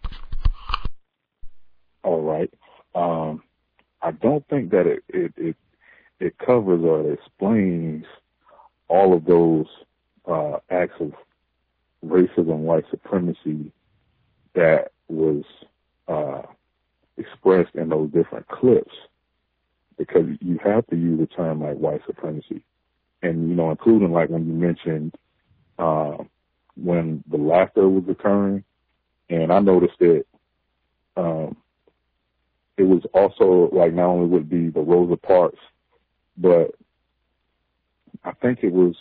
All right. I don't think that it covers or explains all of those acts of racism, white supremacy that was expressed in those different clips, because you have to use a term like white supremacy, and including like when you mentioned when the laughter was occurring, and I noticed that it was also like not only would it be the Rosa Parks, but I think it was,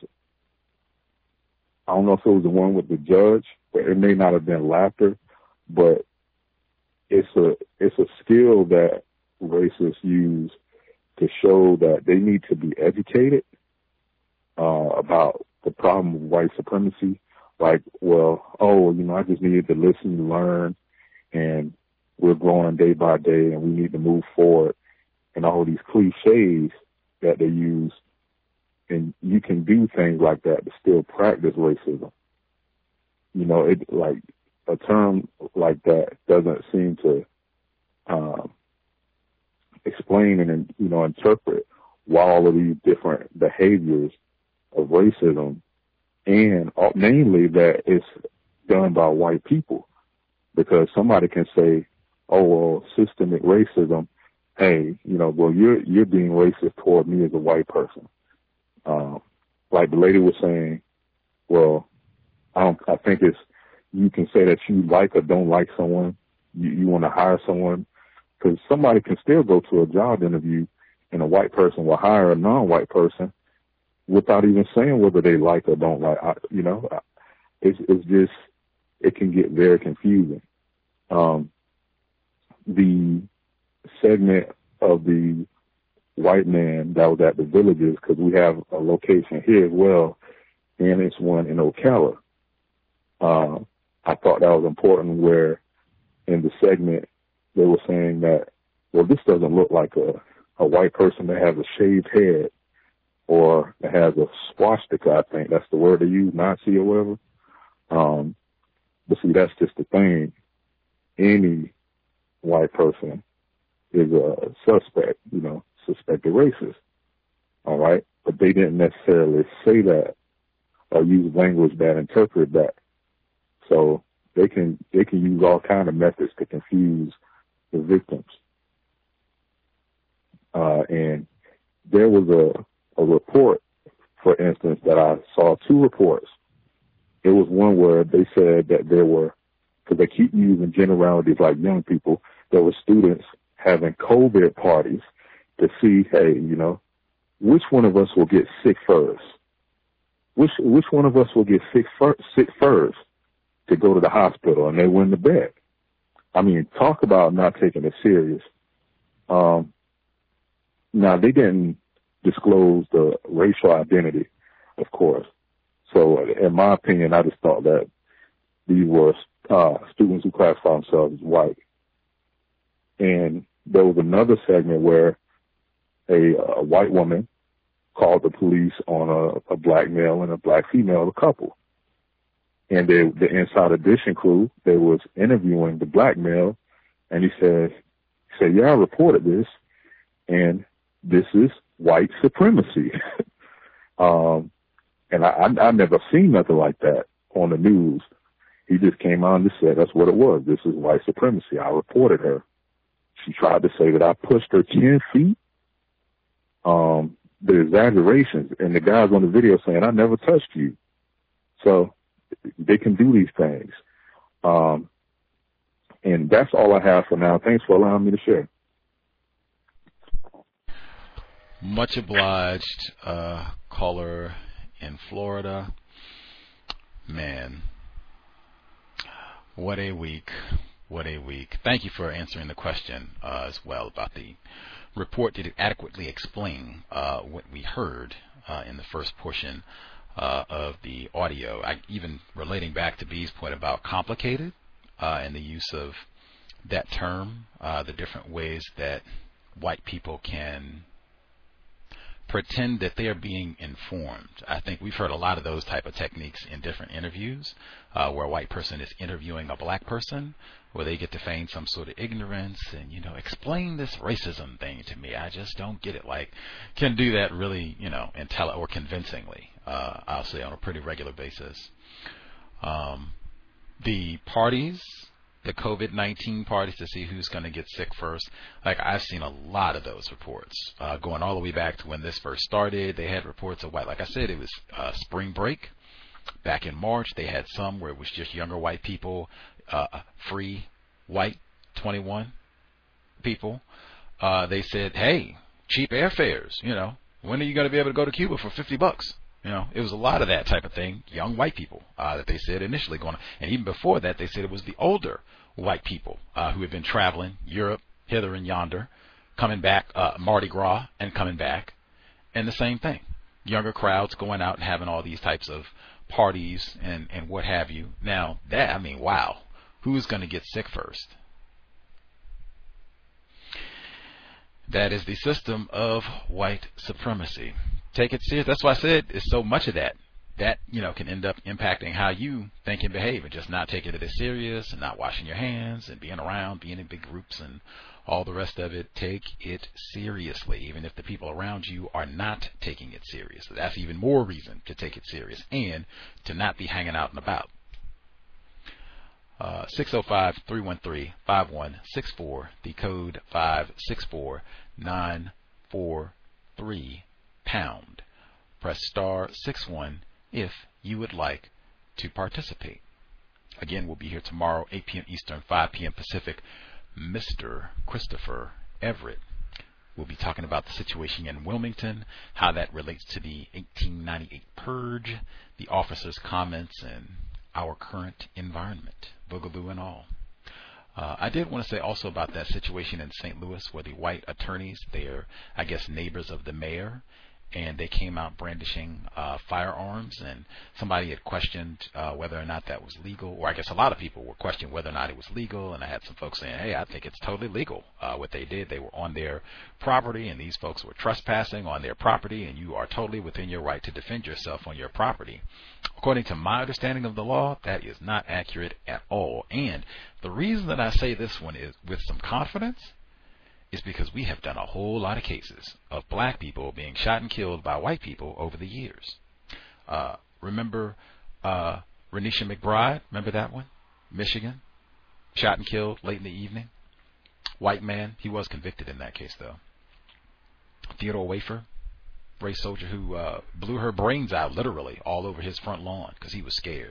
I don't know if it was the one with the judge, but it may not have been laughter, but it's a skill that racists use to show that they need to be educated about the problem of white supremacy. Like, well, I just needed to listen and learn, and we're growing day by day, and we need to move forward, and all these cliches that they use. And you can do things like that to still practice racism. It like a term like that doesn't seem to explain and interpret why all of these different behaviors of racism, and mainly that it's done by white people. Because somebody can say, "Oh, well, systemic racism. Hey, well, you're being racist toward me as a white person." Like the lady was saying, well, I think you can say that you like or don't like someone. You want to hire someone, because somebody can still go to a job interview and a white person will hire a non-white person without even saying whether they like or don't like. It's just, it can get very confusing. The segment of the white man that was at the Villages, because we have a location here as well, and it's one in Ocala. I thought that was important, where in the segment they were saying that, well, this doesn't look like a white person that has a shaved head or that has a swastika, I think that's the word they use, Nazi or whatever. But see, that's just the thing. Any white person is a suspect, suspected racist. All right. But they didn't necessarily say that or use language that interpreted that. So they can use all kind of methods to confuse the victims. And there was a report, for instance, that I saw, 2 reports. It was one where they said that there were, because they keep using generalities like young people, there were students having COVID parties to see, hey, which one of us will get sick first? Which one of us will get sick first to go to the hospital, and they went to bed? I mean, talk about not taking it serious. Now, they didn't disclose the racial identity, of course. So, in my opinion, I just thought that these were students who classify themselves as white. And there was another segment where a white woman called the police on a black male and a black female, a couple. And the Inside Edition crew, they was interviewing the black male, and he said, yeah, I reported this, and this is white supremacy. And I never seen nothing like that on the news. He just came on and said that's what it was. This is white supremacy. I reported her. She tried to say that I pushed her 10 feet. The exaggerations, and the guys on the video saying, I never touched you. So they can do these things. And that's all I have for now. Thanks for allowing me to share. Much obliged, caller in Florida. Man, what a week. What a week. Thank you for answering the question as well about the report. Did it adequately explain what we heard in the first portion of the audio? Even relating back to B's point about complicated and the use of that term, the different ways that white people can pretend that they are being informed. I think we've heard a lot of those type of techniques in different interviews where a white person is interviewing a black person, where they get to feign some sort of ignorance and, explain this racism thing to me. I just don't get it. Like, can do that really, or convincingly, I'll say on a pretty regular basis. The parties, the COVID-19 parties to see who's going to get sick first. Like, I've seen a lot of those reports going all the way back to when this first started. They had reports of white, like I said, it was spring break back in March. They had some where it was just younger white people, free white 21 people. They said, hey, cheap airfares, when are you going to be able to go to Cuba for $50? It was a lot of that type of thing. Young white people that they said initially going on. And even before that, they said it was the older white people who had been traveling Europe, hither and yonder, coming back, Mardi Gras, and coming back. And the same thing. younger crowds going out and having all these types of parties and what have you. Now, that, I mean, wow. Who's going to get sick first? That is the system of white supremacy. Take it serious. That's why I said it's so much of that. That, you know, can end up impacting how you think and behave, and just not taking it as serious and not washing your hands and being around, being in big groups and all the rest of it. Take it seriously, even if the people around you are not taking it seriously. That's even more reason to take it serious and to not be hanging out and about. 605-313-5164, the code 564943#. Press star 61 if you would like to participate. Again, we'll be here tomorrow, 8 p.m. Eastern, 5 p.m. Pacific. Mr. Christopher Everett will be talking about the situation in Wilmington, how that relates to the 1898 purge, the officers' comments, and our current environment, boogaloo and all. I did want to say also about that situation in St. Louis where the white attorneys, they're, I guess, neighbors of the mayor, and they came out brandishing firearms, and somebody had questioned whether or not that was legal, or I guess a lot of people were questioning whether or not it was legal, and I had some folks saying, hey, I think it's totally legal. What they did, they were on their property, and these folks were trespassing on their property, and you are totally within your right to defend yourself on your property. According to my understanding of the law, that is not accurate at all. And the reason that I say this one is with some confidence is because we have done a whole lot of cases of black people being shot and killed by white people over the years. Remember Renisha McBride? Remember that one? Michigan? Shot and killed late in the evening. White man. He was convicted in that case, though. Theodore Wafer, race soldier who blew her brains out literally all over his front lawn because he was scared.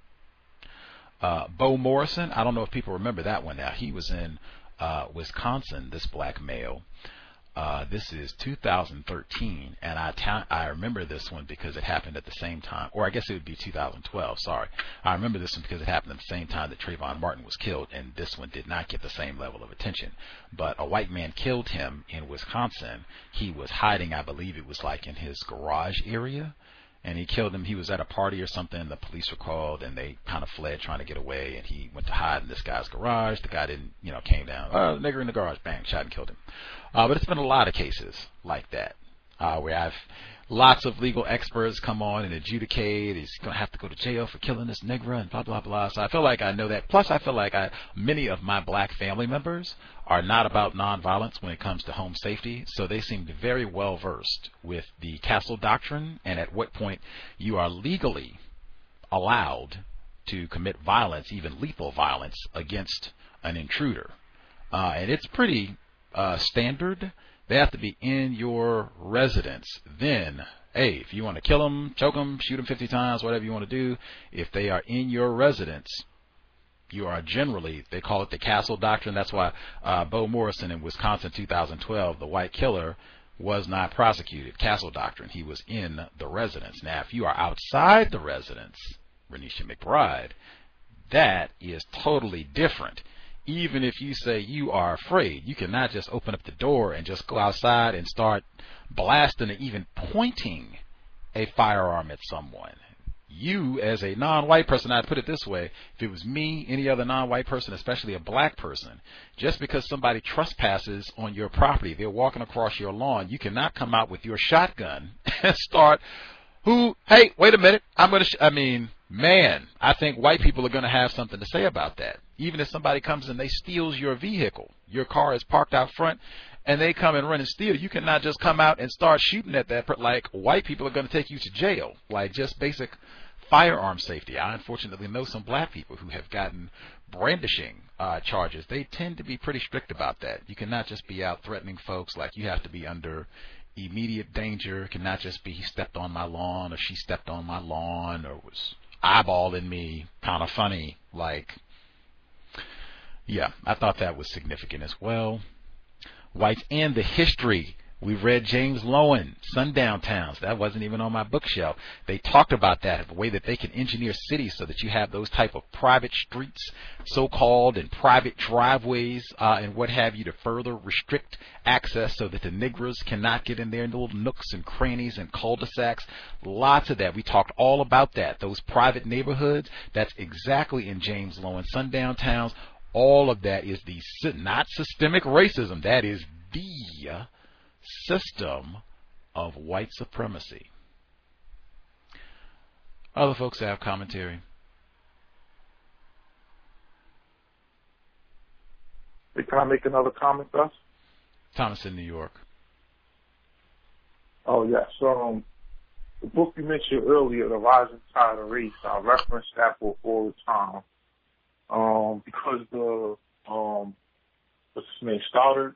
Bo Morrison, I don't know if people remember that one now. He was in Wisconsin, this black male. This is 2013, and I remember this one because it happened at the same time, or I guess it would be 2012, sorry. I remember this one because it happened at the same time that Trayvon Martin was killed, and this one did not get the same level of attention. But a white man killed him in Wisconsin. He was hiding, I believe it was like in his garage area, and he killed him. He was at a party or something. The police were called, and they kind of fled trying to get away, and he went to hide in this guy's garage. The guy didn't, came down, nigger in the garage, bang, shot and killed him. But it's been a lot of cases like that, where I've lots of legal experts come on and adjudicate. He's going to have to go to jail for killing this nigger and blah, blah, blah. So I feel like I know that. Plus, I feel like many of my black family members are not about nonviolence when it comes to home safety. So they seem very well versed with the Castle Doctrine and at what point you are legally allowed to commit violence, even lethal violence, against an intruder. And it's pretty standard. They have to be in your residence. Then, hey, if you want to kill them, choke them, shoot them 50 times, whatever you want to do, if they are in your residence, you are generally, they call it the Castle Doctrine. That's why Bo Morrison in Wisconsin 2012, the white killer, was not prosecuted. Castle Doctrine. He was in the residence. Now, if you are outside the residence, Renisha McBride, that is totally different. Even if you say you are afraid, you cannot just open up the door and just go outside and start blasting and even pointing a firearm at someone. You, as a non-white person, I'd put it this way, if it was me, any other non-white person, especially a black person, just because somebody trespasses on your property, they're walking across your lawn, you cannot come out with your shotgun and start, hey, wait a minute, man, I think white people are going to have something to say about that. Even if somebody comes and they steals your vehicle, your car is parked out front, and they come and run and steal, you cannot just come out and start shooting at that. Like, white people are going to take you to jail. Like, just basic firearm safety. I unfortunately know some black people who have gotten brandishing charges. They tend to be pretty strict about that. You cannot just be out threatening folks. Like, you have to be under immediate danger. It cannot just be he stepped on my lawn or she stepped on my lawn or was eyeballing me, kind of funny. Like, yeah, I thought that was significant as well. Whites and the history We read James Lowen, Sundown Towns. That wasn't even on my bookshelf. They talked about that, the way that they can engineer cities so that you have those type of private streets, so-called, and private driveways and what have you, to further restrict access so that the Negroes cannot get in there in little nooks and crannies and cul-de-sacs. Lots of that. We talked all about that. Those private neighborhoods, that's exactly in James Lowen, Sundown Towns. All of that is not systemic racism. That is the system of white supremacy. Other folks have commentary. Hey, can I make another comment, Gus? Thomas in New York. Oh, yes. The book you mentioned earlier, The Rising Tide of Race, I reference that book all the time. Because what's his name, Stoddard,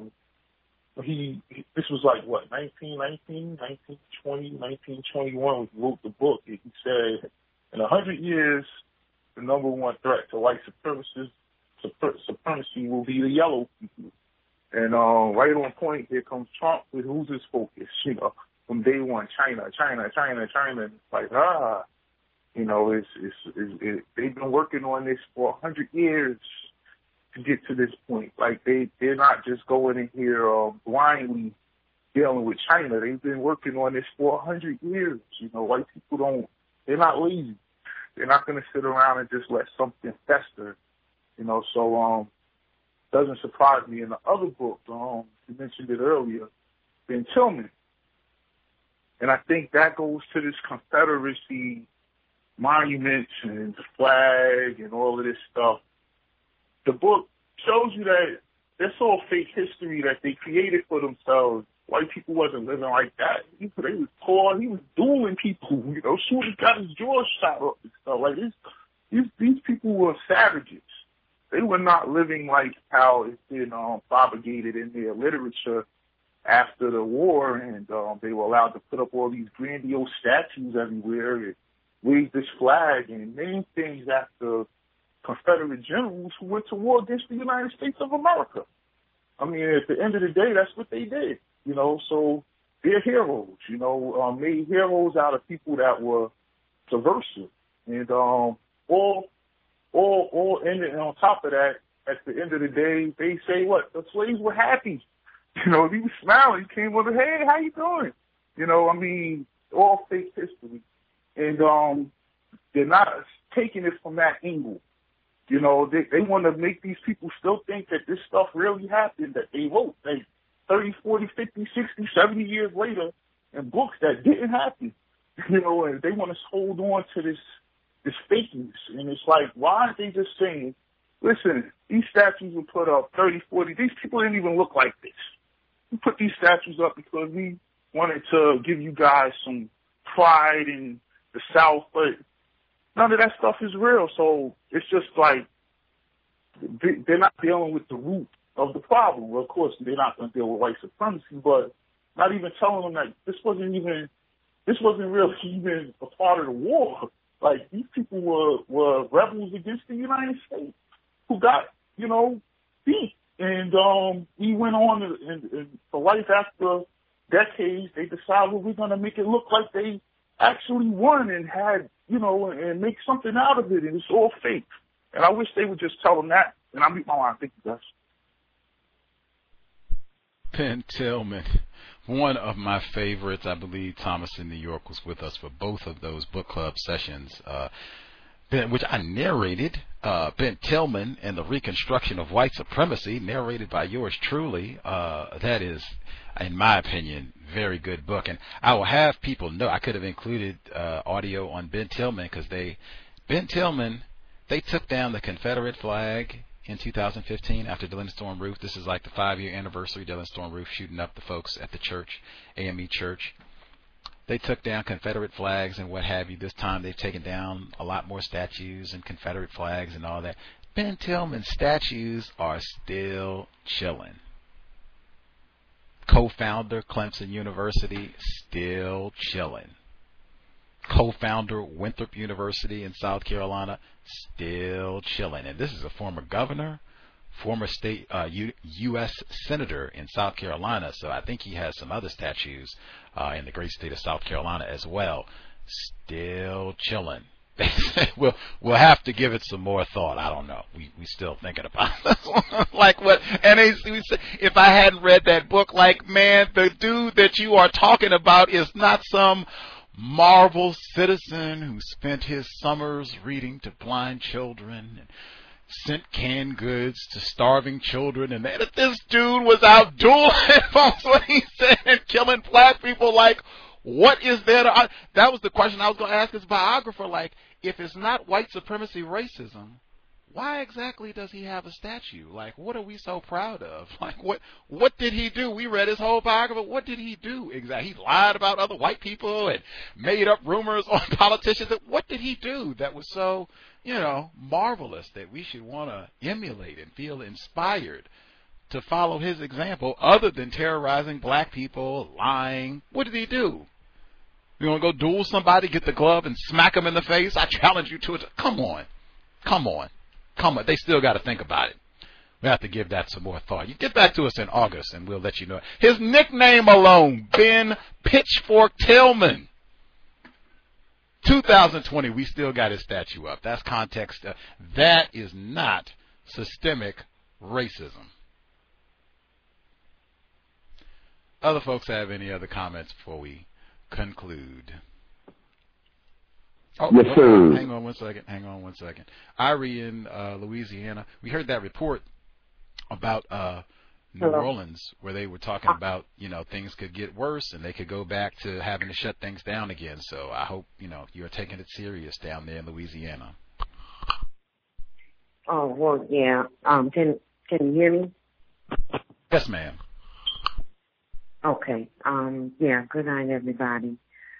this was like, what, 1919, 1920, 1921 when he wrote the book. He said, in 100 years, the number one threat to white supremacy will be the yellow people. And right on point, here comes Trump with who's his focus, from day one, China. And it's like, they've been working on this for 100 years to get to this point. Like, they're not just going in here blindly dealing with China. They've been working on this for 100 years. White people they're not lazy. They're not going to sit around and just let something fester. So doesn't surprise me. In the other book, you mentioned it earlier, Ben Tillman. And I think that goes to this Confederacy monuments and the flag and all of this stuff. The book shows you that that's all fake history that they created for themselves. White people wasn't living like that. They was poor. He was dueling people. Shooting got his jaw shot up and stuff. Like these people were savages. They were not living like how it's been propagated in their literature after the war, and they were allowed to put up all these grandiose statues everywhere and wave this flag and name things after Confederate generals who went to war against the United States of America. I mean, at the end of the day, that's what they did. So they're heroes. Made heroes out of people that were subversive, and all and on top of that, at the end of the day, they say what? The slaves were happy. He was smiling. He came over, hey, how you doing? All fake history. And they're not taking it from that angle. They want to make these people still think that this stuff really happened, that they wrote 30, 40, 50, 60, 70 years later in books that didn't happen. And they want to hold on to this fakeness. And it's like, why aren't they just saying, listen, these statues were put up 30, 40, these people didn't even look like this. We put these statues up because we wanted to give you guys some pride in the South, but none of that stuff is real. So it's just like they're not dealing with the root of the problem. Well, of course, they're not going to deal with white supremacy, but not even telling them that this wasn't really even a part of the war. Like, these people were rebels against the United States who got, beat. And we went on and for life after decades, they decided, well, we're going to make it look like they actually won and had, and make something out of it. And it's all fake. And I wish they would just tell them that. And I'll meet my line. Thank you, guys. Ben Tillman, one of my favorites. I believe Thomas in New York was with us for both of those book club sessions, which I narrated. Ben Tillman and the Reconstruction of White Supremacy, narrated by yours truly. That is, in my opinion, very good book. And I will have people know, I could have included audio on Ben Tillman because Ben Tillman, they took down the Confederate flag in 2015 after Dylann Storm Roof. This is like the 5-year anniversary, Dylann Storm Roof shooting up the folks at the church, AME Church. They took down Confederate flags and what have you. This time they've taken down a lot more statues and Confederate flags and all that. Ben Tillman statues are still chilling. Co-founder, Clemson University, still chilling. Co-founder, Winthrop University in South Carolina, still chilling. And this is a former governor, former state U.S. senator in South Carolina. So I think he has some other statues in the great state of South Carolina as well. Still chilling. We'll have to give it some more thought. I don't know. We still thinking about this one. Like what? And if I hadn't read that book, like, man, the dude that you are talking about is not some Marvel citizen who spent his summers reading to blind children and sent canned goods to starving children, and that this dude was out dueling, folks, what he said, and killing black people. Like, what is there to, that was the question I was going to ask his biographer. Like, if it's not white supremacy racism, why exactly does he have a statue? Like, what are we so proud of? Like, what did he do? We read his whole biography. What did he do exactly? He lied about other white people and made up rumors on politicians. What did he do that was so, marvelous that we should want to emulate and feel inspired to follow his example, other than terrorizing black people, lying? What did he do? You want to go duel somebody, get the glove, and smack them in the face? I challenge you to it. Come on. They still got to think about it. We have to give that some more thought. You get back to us in August, and we'll let you know. His nickname alone, Ben Pitchfork Tillman. 2020, we still got his statue up. That's context. That is not systemic racism. Other folks have any other comments before we conclude? Yes, sir. Hang on one second. Irie in Louisiana. We heard that report about New Orleans, where they were talking about, things could get worse and they could go back to having to shut things down again. So I hope, you're taking it serious down there in Louisiana. Oh, well, yeah. Can you hear me? Yes, ma'am. Okay. Yeah, good night, everybody.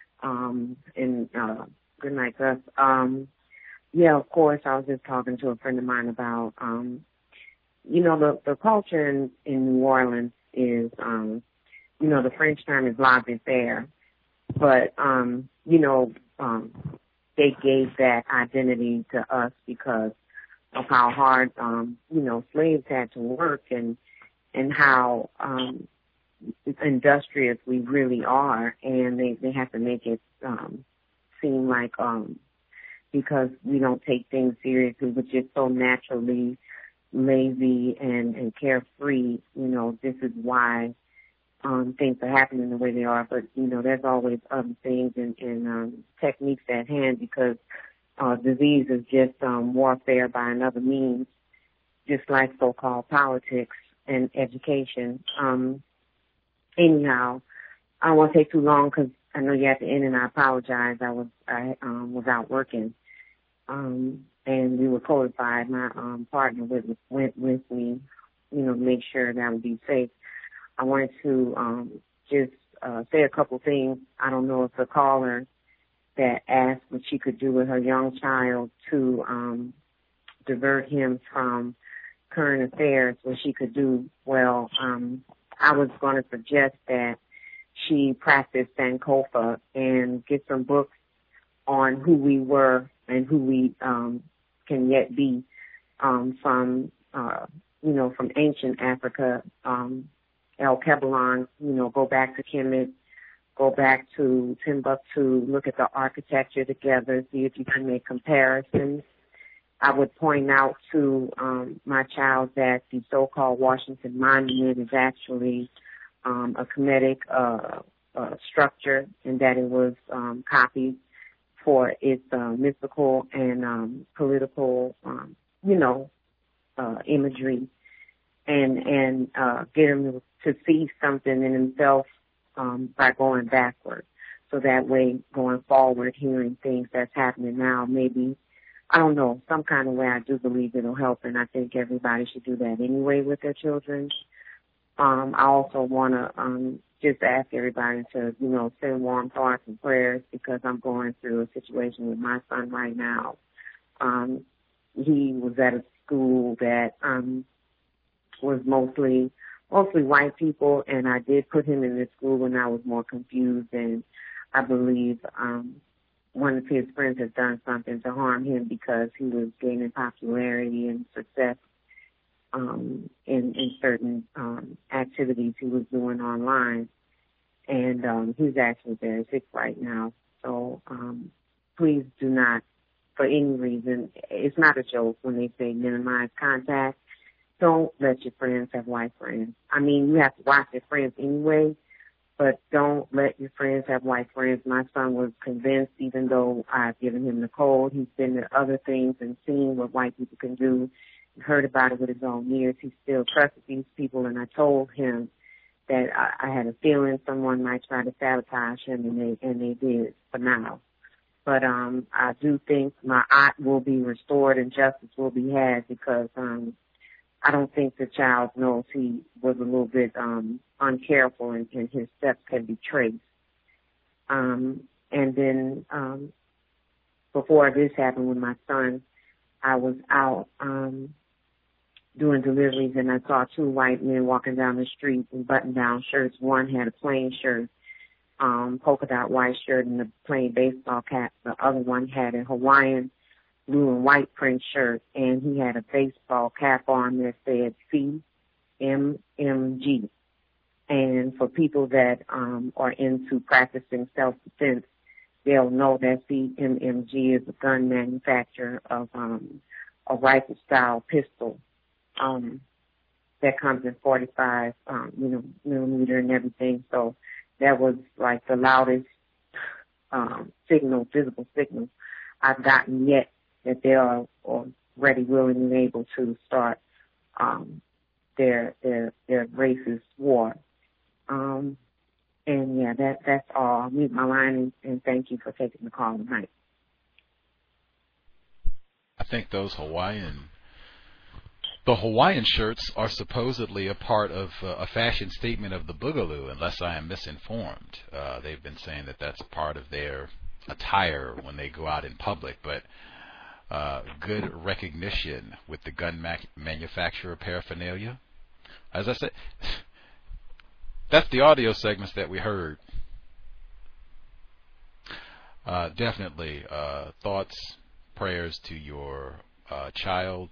Good night, Gus. Yeah, of course, I was just talking to a friend of mine about, the culture in New Orleans is, the French term is laissez-faire, but, they gave that identity to us because of how hard, slaves had to work and how, industrious we really are, and they have to make it, seem like, because we don't take things seriously, we're just so naturally lazy and carefree, this is why things are happening the way they are. But, there's always other things and techniques at hand, because disease is just warfare by another means, just like so-called politics and education. Anyhow, I don't want to take too long because I know you're at the end, and I apologize. I was out working, and we were codified. My partner went with me, to make sure that I would be safe. I wanted to just say a couple things. I don't know if the caller that asked what she could do with her young child to divert him from current affairs, what she could do. Well, I was going to suggest that she practice Sankofa and get some books on who we were and who we can yet be from ancient Africa, El Kebelon, go back to Kemet, go back to Timbuktu, look at the architecture together, see if you can make comparisons. I would point out to my child that the so-called Washington Monument is actually a Kemetic structure, and that it was copied for its mystical and political, imagery, and get him to see something in himself by going backward. So that way, going forward, hearing things that's happening now, maybe, I don't know, some kind of way I do believe it'll help, and I think everybody should do that anyway with their children. I also want to just ask everybody to, send warm thoughts and prayers, because I'm going through a situation with my son right now. He was at a school that was mostly white people, and I did put him in this school when I was more confused, and I believe one of his friends has done something to harm him because he was gaining popularity and success in certain activities he was doing online. And he's actually very sick right now. So please do not, for any reason, it's not a joke when they say minimize contact. Don't let your friends have white friends. I mean, you have to watch your friends anyway, but don't let your friends have white friends. My son was convinced, even though I've given him the code, he's been to other things and seen what white people can do, and heard about it with his own ears. He still trusted these people, and I told him that I had a feeling someone might try to sabotage him, and they did for now. But I do think my aunt will be restored and justice will be had, because I don't think the child knows he was a little bit uncareful, and his steps can be traced. And then before this happened with my son, I was out doing deliveries, and I saw two white men walking down the street in button-down shirts. One had a plain shirt, polka dot white shirt, and a plain baseball cap. The other one had a Hawaiian blue and white print shirt, and he had a baseball cap on that said CMMG. And for people that are into practicing self-defense, they'll know that CMMG is a gun manufacturer of a rifle-style pistol that comes in 45 millimeter and everything. So that was like the loudest physical signal I've gotten yet, that they are ready, willing, and able to start their racist war. And yeah, that's all. I'll mute my line, and thank you for taking the call tonight. I think those Hawaiian shirts are supposedly a part of a fashion statement of the Boogaloo, unless I am misinformed. They've been saying that that's part of their attire when they go out in public, but good recognition with the gun manufacturer paraphernalia. As I said, that's the audio segments that we heard. Definitely thoughts, prayers to your child.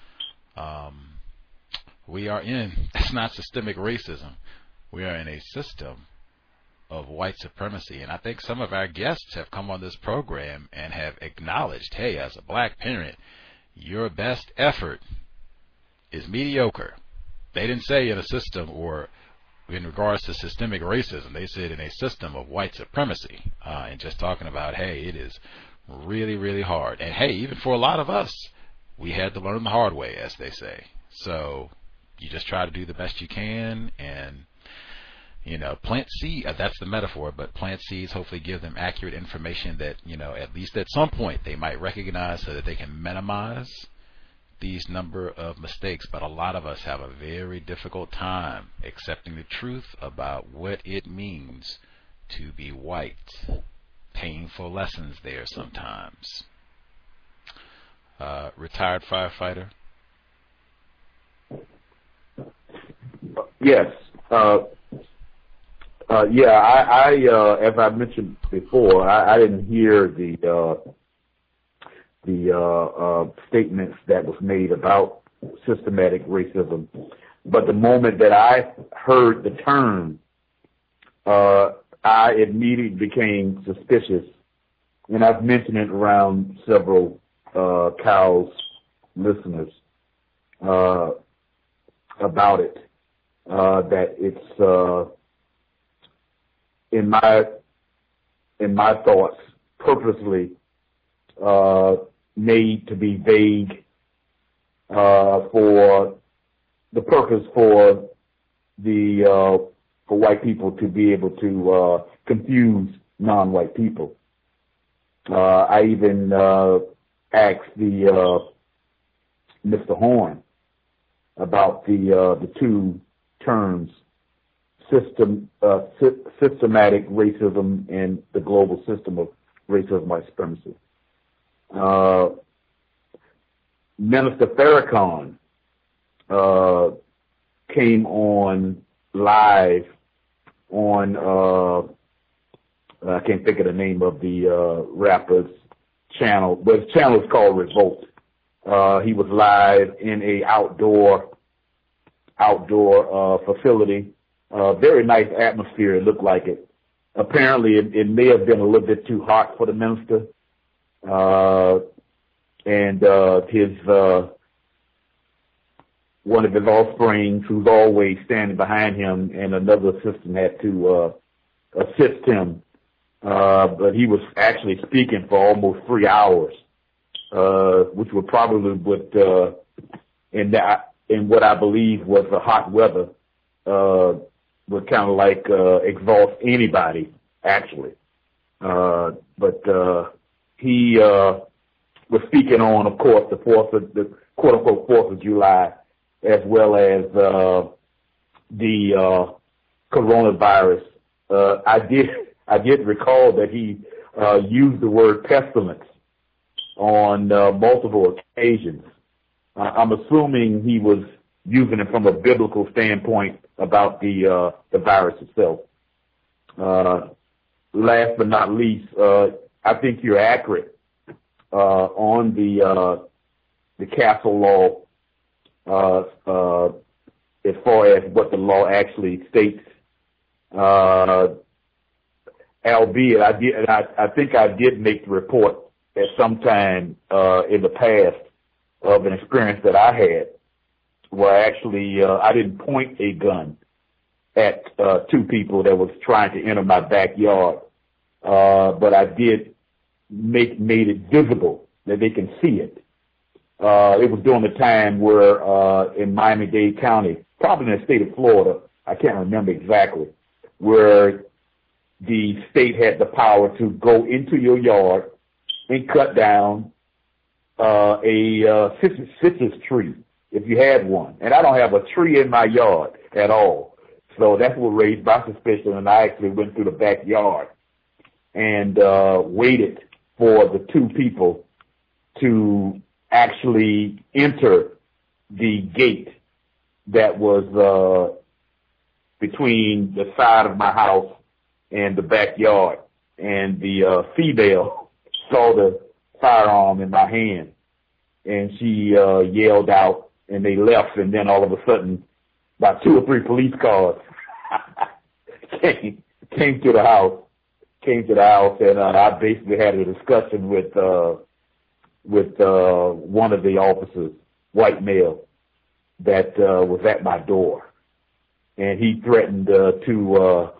We are in, it's not systemic racism, we are in a system of white supremacy. And I think some of our guests have come on this program and have acknowledged, hey, as a black parent, your best effort is mediocre. They didn't say in a system or in regards to systemic racism, they said in a system of white supremacy, and just talking about, hey, it is really, really hard. And hey, even for a lot of us, we had to learn the hard way, as they say. So you just try to do the best you can, and plant seed. That's the metaphor, but plant seeds. Hopefully, give them accurate information that at least at some point they might recognize, so that they can minimize these number of mistakes. But a lot of us have a very difficult time accepting the truth about what it means to be white. Painful lessons there sometimes. Retired firefighter. Yes. I as I mentioned before, I didn't hear the statements that was made about systematic racism, but the moment that I heard the term, I immediately became suspicious, and I've mentioned it around several Cal's listeners about it, that it's in my thoughts purposely made to be vague for the purpose for white people to be able to confuse non-white people. I even asked the Mr. Horn about the two terms, systematic racism and the global system of racism, white supremacy. Minister Farrakhan came on live on I can't think of the name of the rapper's channel, but his channel is called Revolt. He was live in a outdoor outdoor facility. Very nice atmosphere, it looked like it. Apparently, it may have been a little bit too hot for the minister. And his one of his offspring, who's always standing behind him, and another assistant had to assist him. But he was actually speaking for almost 3 hours, which would probably in what I believe was the hot weather, would kind of like exhaust anybody, actually. But he was speaking on, of course, the quote-unquote 4th of July, as well as the coronavirus. I did recall that he used the word pestilence on multiple occasions. I'm assuming he was using it from a biblical standpoint about the virus itself. Last but not least, I think you're accurate on the Castle law as far as what the law actually states. Albeit, I think I did make the report at some time in the past of an experience that I had, where actually I didn't point a gun at 2 people that was trying to enter my backyard, but I did made it visible that they can see it. It was during the time where in Miami-Dade County, probably in the state of Florida, I can't remember exactly, where the state had the power to go into your yard and cut down a citrus tree, if you had one. And I don't have a tree in my yard at all. So that's what raised my suspicion, and I actually went through the backyard and waited for the 2 people to actually enter the gate that was between the side of my house and the backyard. And the female saw the firearm in my hand, and she yelled out, and they left. And then all of a sudden, about 2 or 3 police cars came to the house. And I basically had a discussion with one of the officers, white male, that was at my door, and he threatened to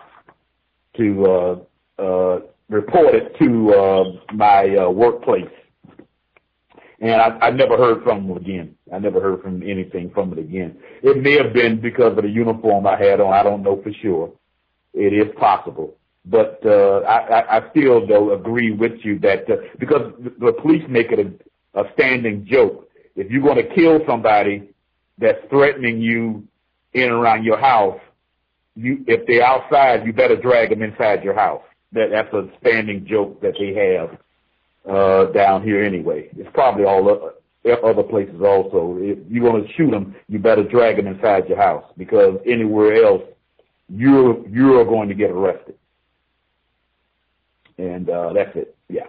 report it to my workplace. And I never heard from him again. I never heard from anything from it again. It may have been because of the uniform I had on. I don't know for sure. It is possible. But I still, though, agree with you that because the police make it a standing joke. If you're going to kill somebody that's threatening you in and around your house, if they're outside, you better drag them inside your house. That's a standing joke that they have down here anyway. It's probably all other places also. If you're going to shoot them, you better drag them inside your house, because anywhere else, you're going to get arrested. And that's it. Yeah.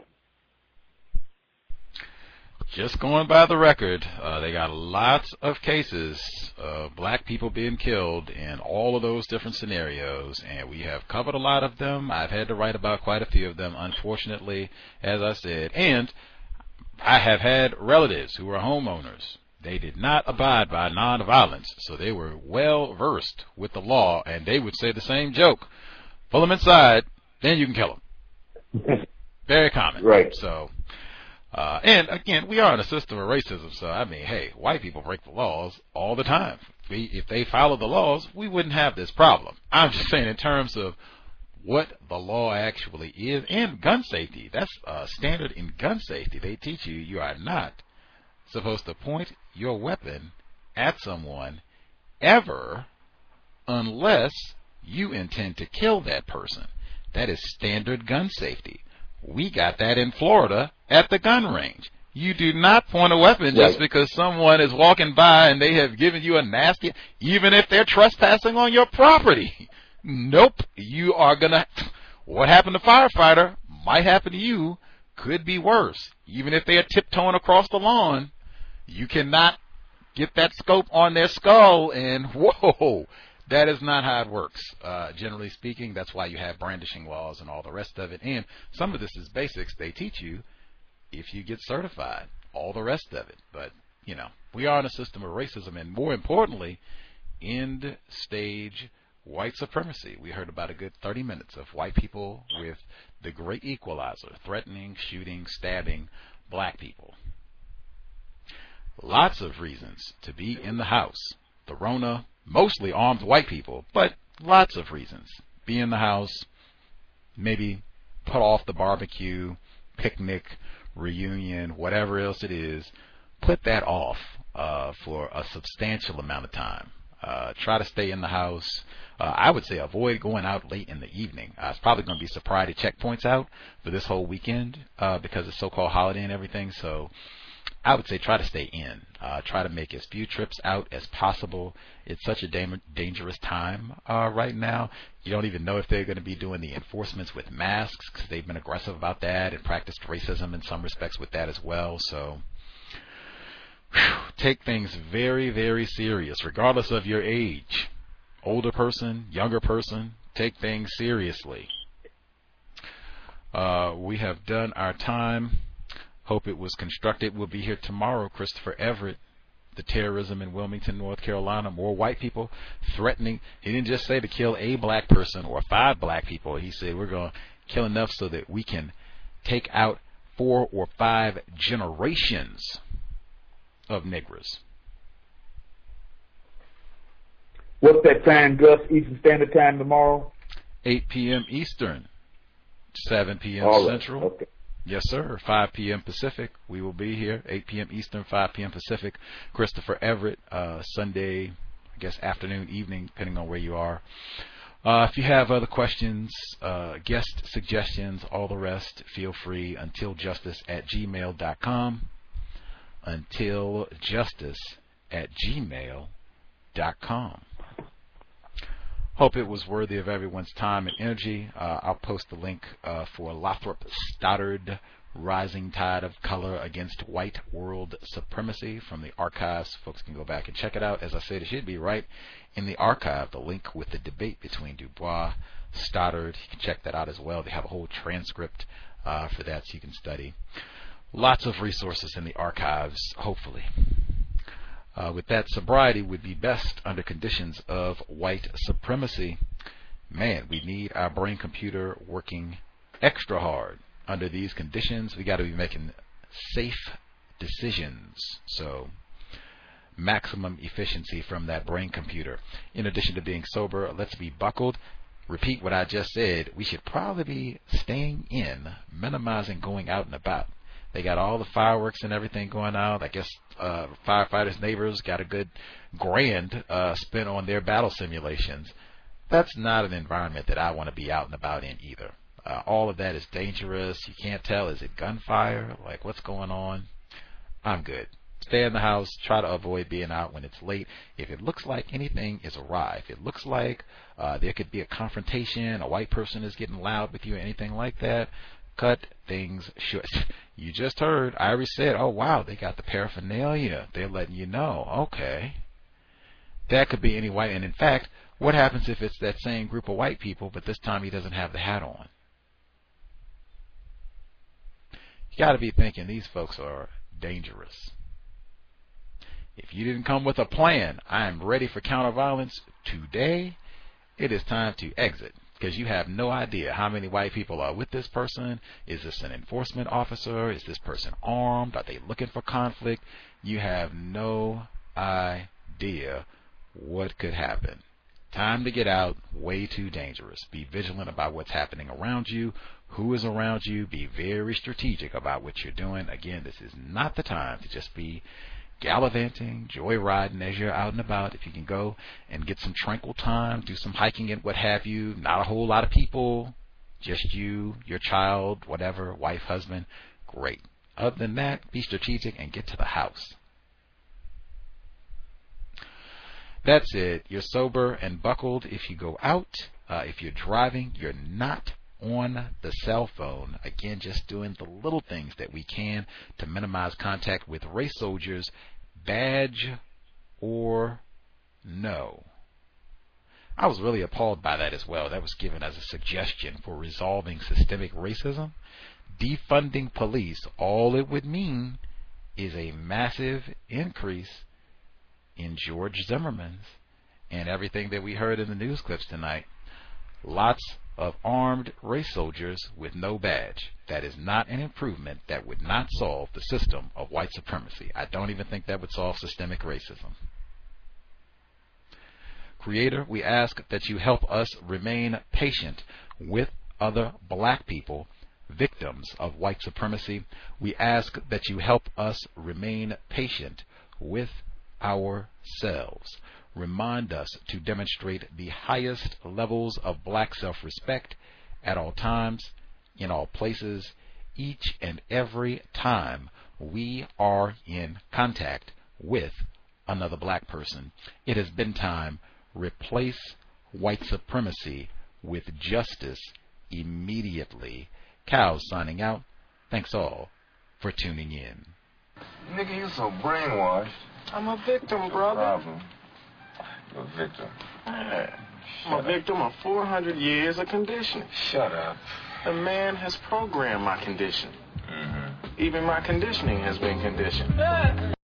Just going by the record, they got lots of cases of black people being killed in all of those different scenarios, and we have covered a lot of them. I've had to write about quite a few of them, unfortunately, as I said. And I have had relatives who were homeowners. They did not abide by nonviolence, so they were well versed with the law, and they would say the same joke: pull them inside, then you can kill them. Very common. Right. So, and again, we are in a system of racism, so I mean, hey, white people break the laws all the time. If they followed the laws, we wouldn't have this problem. I'm just saying in terms of what the law actually is, and gun safety. That's standard in gun safety. They teach you are not supposed to point your weapon at someone ever unless you intend to kill that person. That is standard gun safety. We got that in Florida at the gun range. You do not point a weapon just because someone is walking by and they have given you a nasty, even if they're trespassing on your property. Nope. You are going to, what happened to firefighter might happen to you, could be worse. Even if they are tiptoeing across the lawn, you cannot get that scope on their skull, and whoa, that is not how it works. Generally speaking, that's why you have brandishing laws and all the rest of it. And some of this is basics they teach you if you get certified, all the rest of it. But, you know, we are in a system of racism, and more importantly, end stage white supremacy. We heard about a good 30 minutes of white people with the great equalizer, threatening, shooting, stabbing black people. Lots of reasons to be in the house. The Rona, mostly armed white people, but lots of reasons. Be in the house, maybe put off the barbecue, picnic, reunion, whatever else it is. Put that off for a substantial amount of time. Try to stay in the house. I would say avoid going out late in the evening. It's probably going to be sobriety checkpoints out for this whole weekend because it's so-called holiday and everything. So I would say try to stay in. Try to make as few trips out as possible. It's such a dangerous time right now. You don't even know if they're going to be doing the enforcements with masks because they've been aggressive about that and practiced racism in some respects with that as well. So take things very, very serious, regardless of your age. Older person, younger person, take things seriously. We have done our time. Hope it was constructive. We'll be here tomorrow. Christopher Everett, the terrorism in Wilmington, North Carolina. More white people threatening. He didn't just say to kill a black person or 5 black people. He said we're going to kill enough so that we can take out 4 or 5 generations of niggers. What's that time, Gus? Eastern Standard Time tomorrow? 8 p.m. Eastern, 7 p.m. All right. Central. Okay. Yes, sir. 5 p.m. Pacific. We will be here. 8 p.m. Eastern, 5 p.m. Pacific. Christopher Everett, Sunday, I guess afternoon, evening, depending on where you are. If you have other questions, guest suggestions, all the rest, feel free. untiljustice@gmail.com. untiljustice@gmail.com. Hope it was worthy of everyone's time and energy. I'll post the link for Lathrop Stoddard, Rising Tide of Color Against White World Supremacy from the archives. Folks can go back and check it out. As I said, it should be right in the archive, the link with the debate between Dubois, Stoddard. You can check that out as well. They have a whole transcript for that so you can study. Lots of resources in the archives, hopefully. With that, sobriety would be best under conditions of white supremacy. Man, we need our brain computer working extra hard. Under these conditions, we got to be making safe decisions. So, maximum efficiency from that brain computer. In addition to being sober, let's be buckled. Repeat what I just said. We should probably be staying in, minimizing going out and about. They got all the fireworks and everything going out. I guess firefighters' neighbors got a good grand spent on their battle simulations. That's not an environment that I want to be out and about in either. All of that is dangerous. You can't tell. Is it gunfire? Like, what's going on? I'm good. Stay in the house. Try to avoid being out when it's late. If it looks like anything is awry, if it looks like there could be a confrontation, a white person is getting loud with you, anything like that, cut things short. You just heard, Iris said, oh, wow, they got the paraphernalia. They're letting you know. Okay. That could be any white. And in fact, what happens if it's that same group of white people, but this time he doesn't have the hat on? You got to be thinking these folks are dangerous. If you didn't come with a plan, I am ready for counter-violence today. It is time to exit. Because you have no idea how many white people are with this person. Is this an enforcement officer? Is this person armed? Are they looking for conflict? You have no idea what could happen. Time to get out. Way too dangerous. Be vigilant about what's happening around you. Who is around you? Be very strategic about what you're doing. Again, this is not the time to just be gallivanting, joyriding as you're out and about. If you can go and get some tranquil time, do some hiking and what have you, not a whole lot of people, just you, your child, whatever, wife, husband, great. Other than that, be strategic and get to the house. That's it. You're sober and buckled if you go out. If you're driving, you're not on the cell phone. Again, just doing the little things that we can to minimize contact with race soldiers. Badge or no? I was really appalled by that as well. That was given as a suggestion for resolving systemic racism. Defunding police, all it would mean is a massive increase in George Zimmerman's and everything that we heard in the news clips tonight. Lots of armed race soldiers with no badge. That is not an improvement. That would not solve the system of white supremacy. I don't even think that would solve systemic racism. Creator, we ask that you help us remain patient with other black people, victims of white supremacy. We ask that you help us remain patient with ourselves. Remind us to demonstrate the highest levels of black self-respect at all times, in all places, each and every time we are in contact with another black person. It has been time. Replace white supremacy with justice immediately. Cows signing out. Thanks all for tuning in. Nigga, you so brainwashed. I'm a victim, brother. Problem. You're a victim. I'm a victim of 400 years of conditioning. Shut up. The man has programmed my condition. Even my conditioning has been conditioned.